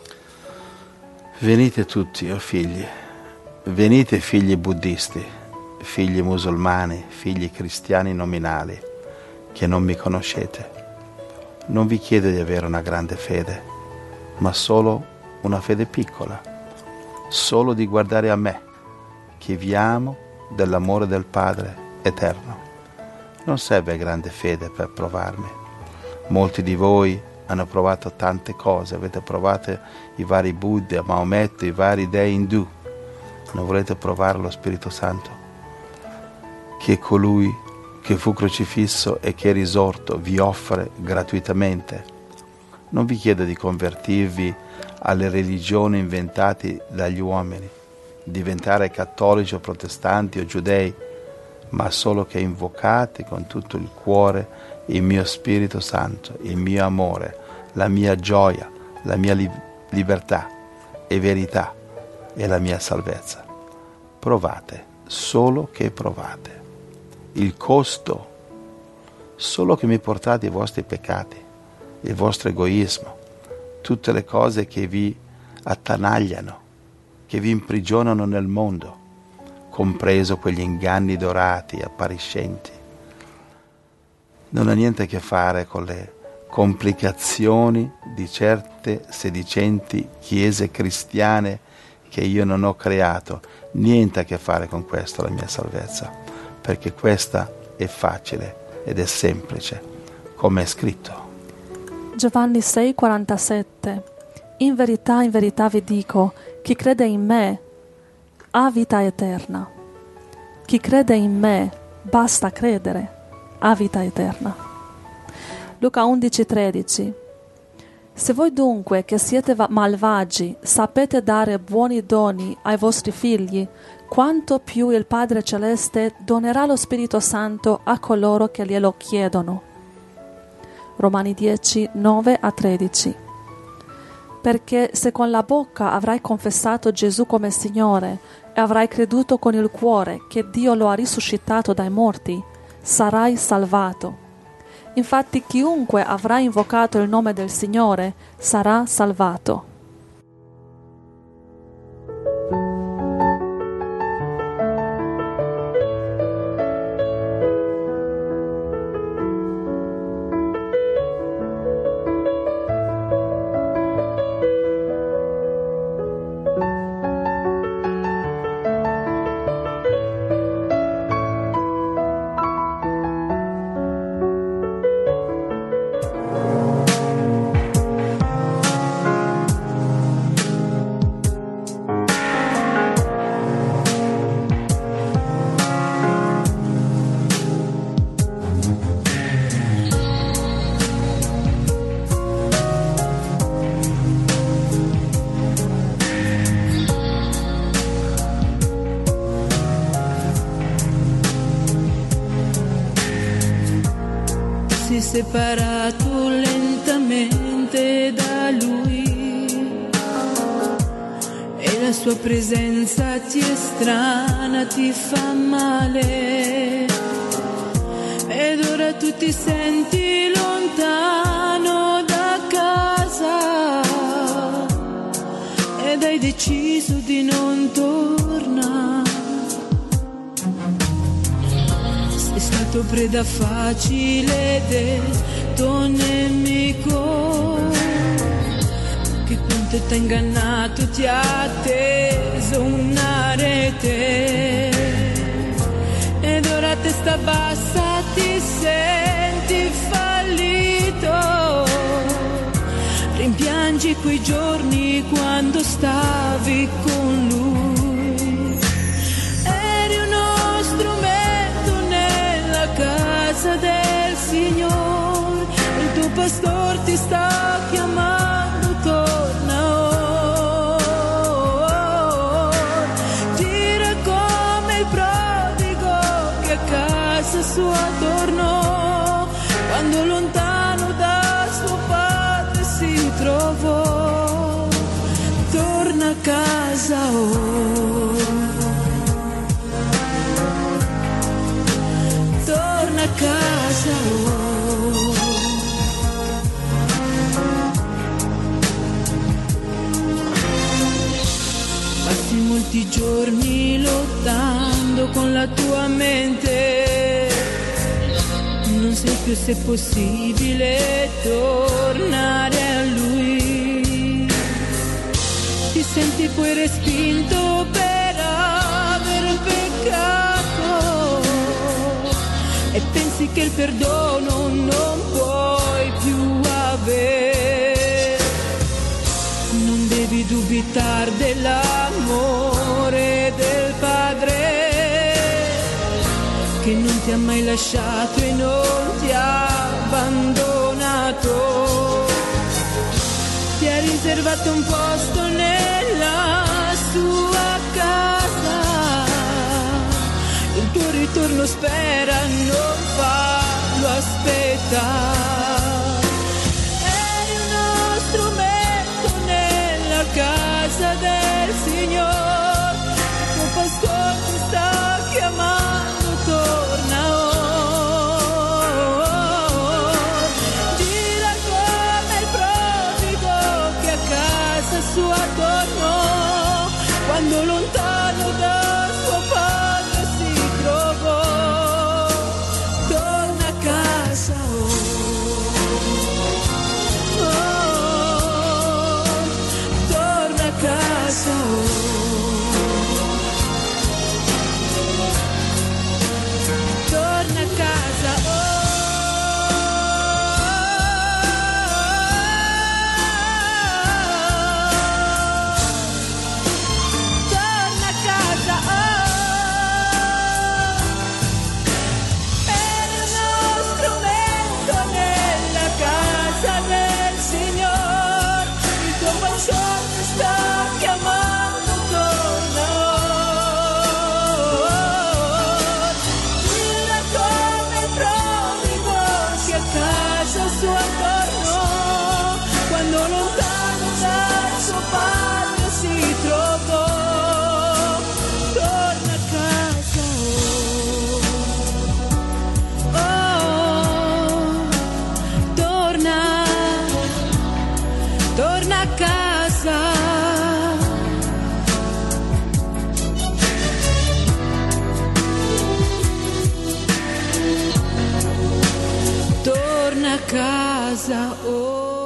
Venite tutti, o figli, venite figli buddisti, figli musulmani, figli cristiani nominali, che non mi conoscete. Non vi chiedo di avere una grande fede, ma solo una fede piccola, solo di guardare a me, che vi amo dell'amore del Padre eterno. Non serve grande fede per provarmi. Molti di voi hanno provato tante cose, avete provato i vari Buddha, Maometto, i vari dei indù. Non volete provare lo Spirito Santo, che è colui che fu crocifisso e che è risorto vi offre gratuitamente. Non vi chiedo di convertirvi alle religioni inventate dagli uomini, diventare cattolici o protestanti o giudei, ma solo che invocate con tutto il cuore il mio Spirito Santo, il mio amore, la mia gioia, la mia libertà e verità e la mia salvezza. Provate, solo che provate. Il costo, solo che mi portate i vostri peccati, il vostro egoismo, tutte le cose che vi attanagliano, che vi imprigionano nel mondo, compreso quegli inganni dorati e appariscenti. Non ha niente a che fare con le complicazioni di certe sedicenti chiese cristiane che io non ho creato. Niente a che fare con questo la mia salvezza, perché questa è facile ed è semplice, come è scritto. Giovanni 6,47. In verità vi dico, chi crede in me ha vita eterna. Chi crede in me, basta credere, ha vita eterna. Luca 11,13. Se voi dunque, che siete malvagi, sapete dare buoni doni ai vostri figli, quanto più il Padre Celeste donerà lo Spirito Santo a coloro che glielo chiedono. Romani 10:9-13. Perché se con la bocca avrai confessato Gesù come Signore e avrai creduto con il cuore che Dio lo ha risuscitato dai morti, sarai salvato. Infatti chiunque avrà invocato il nome del Signore sarà salvato. Separato lentamente da lui e la sua presenza ti è strana, ti fa male ed ora tu ti senti lontano da casa ed hai deciso di non tornare. Sei stato preda facile del tuo nemico che con te t'ha ingannato, ti ha teso una rete ed ora a testa bassa ti senti fallito, rimpiangi quei giorni quando stavi con lui, eri uno strumento nella casa del Signore, il tuo pastore ti sta chiamando, torna ora, gira come il prodigo che a casa sua tornò, quando lontano da suo padre si trovò, torna a casa ora, torna a casa ora. Passi molti giorni lottando parlando con la tua mente, non sai più se è possibile tornare a lui. Ti senti poi respinto per aver peccato e pensi che il perdono non puoi più avere. Non devi dubitare dell'amore del Padre che non ti ha mai lasciato e non ti ha abbandonato. Ti ha riservato un posto nella sua casa. Il tuo ritorno spera, non farlo aspettare. Eri uno strumento nella casa del Signore. Il tuo pastore ti sta chiamando, torna ora. Gira come il prodigo che a casa sua tornò, quando lontano dal suo padre si trovò. Torna a casa torna a casa torna a casa torna a casa Eri uno strumento nella casa del Signore. Il tuo pastore ti sta chiamando, torna ora. Gira come il prodigo che a casa sua tornò, quando lontano dal suo padre si trovò. Torna a casa torna a casa. Torna a casa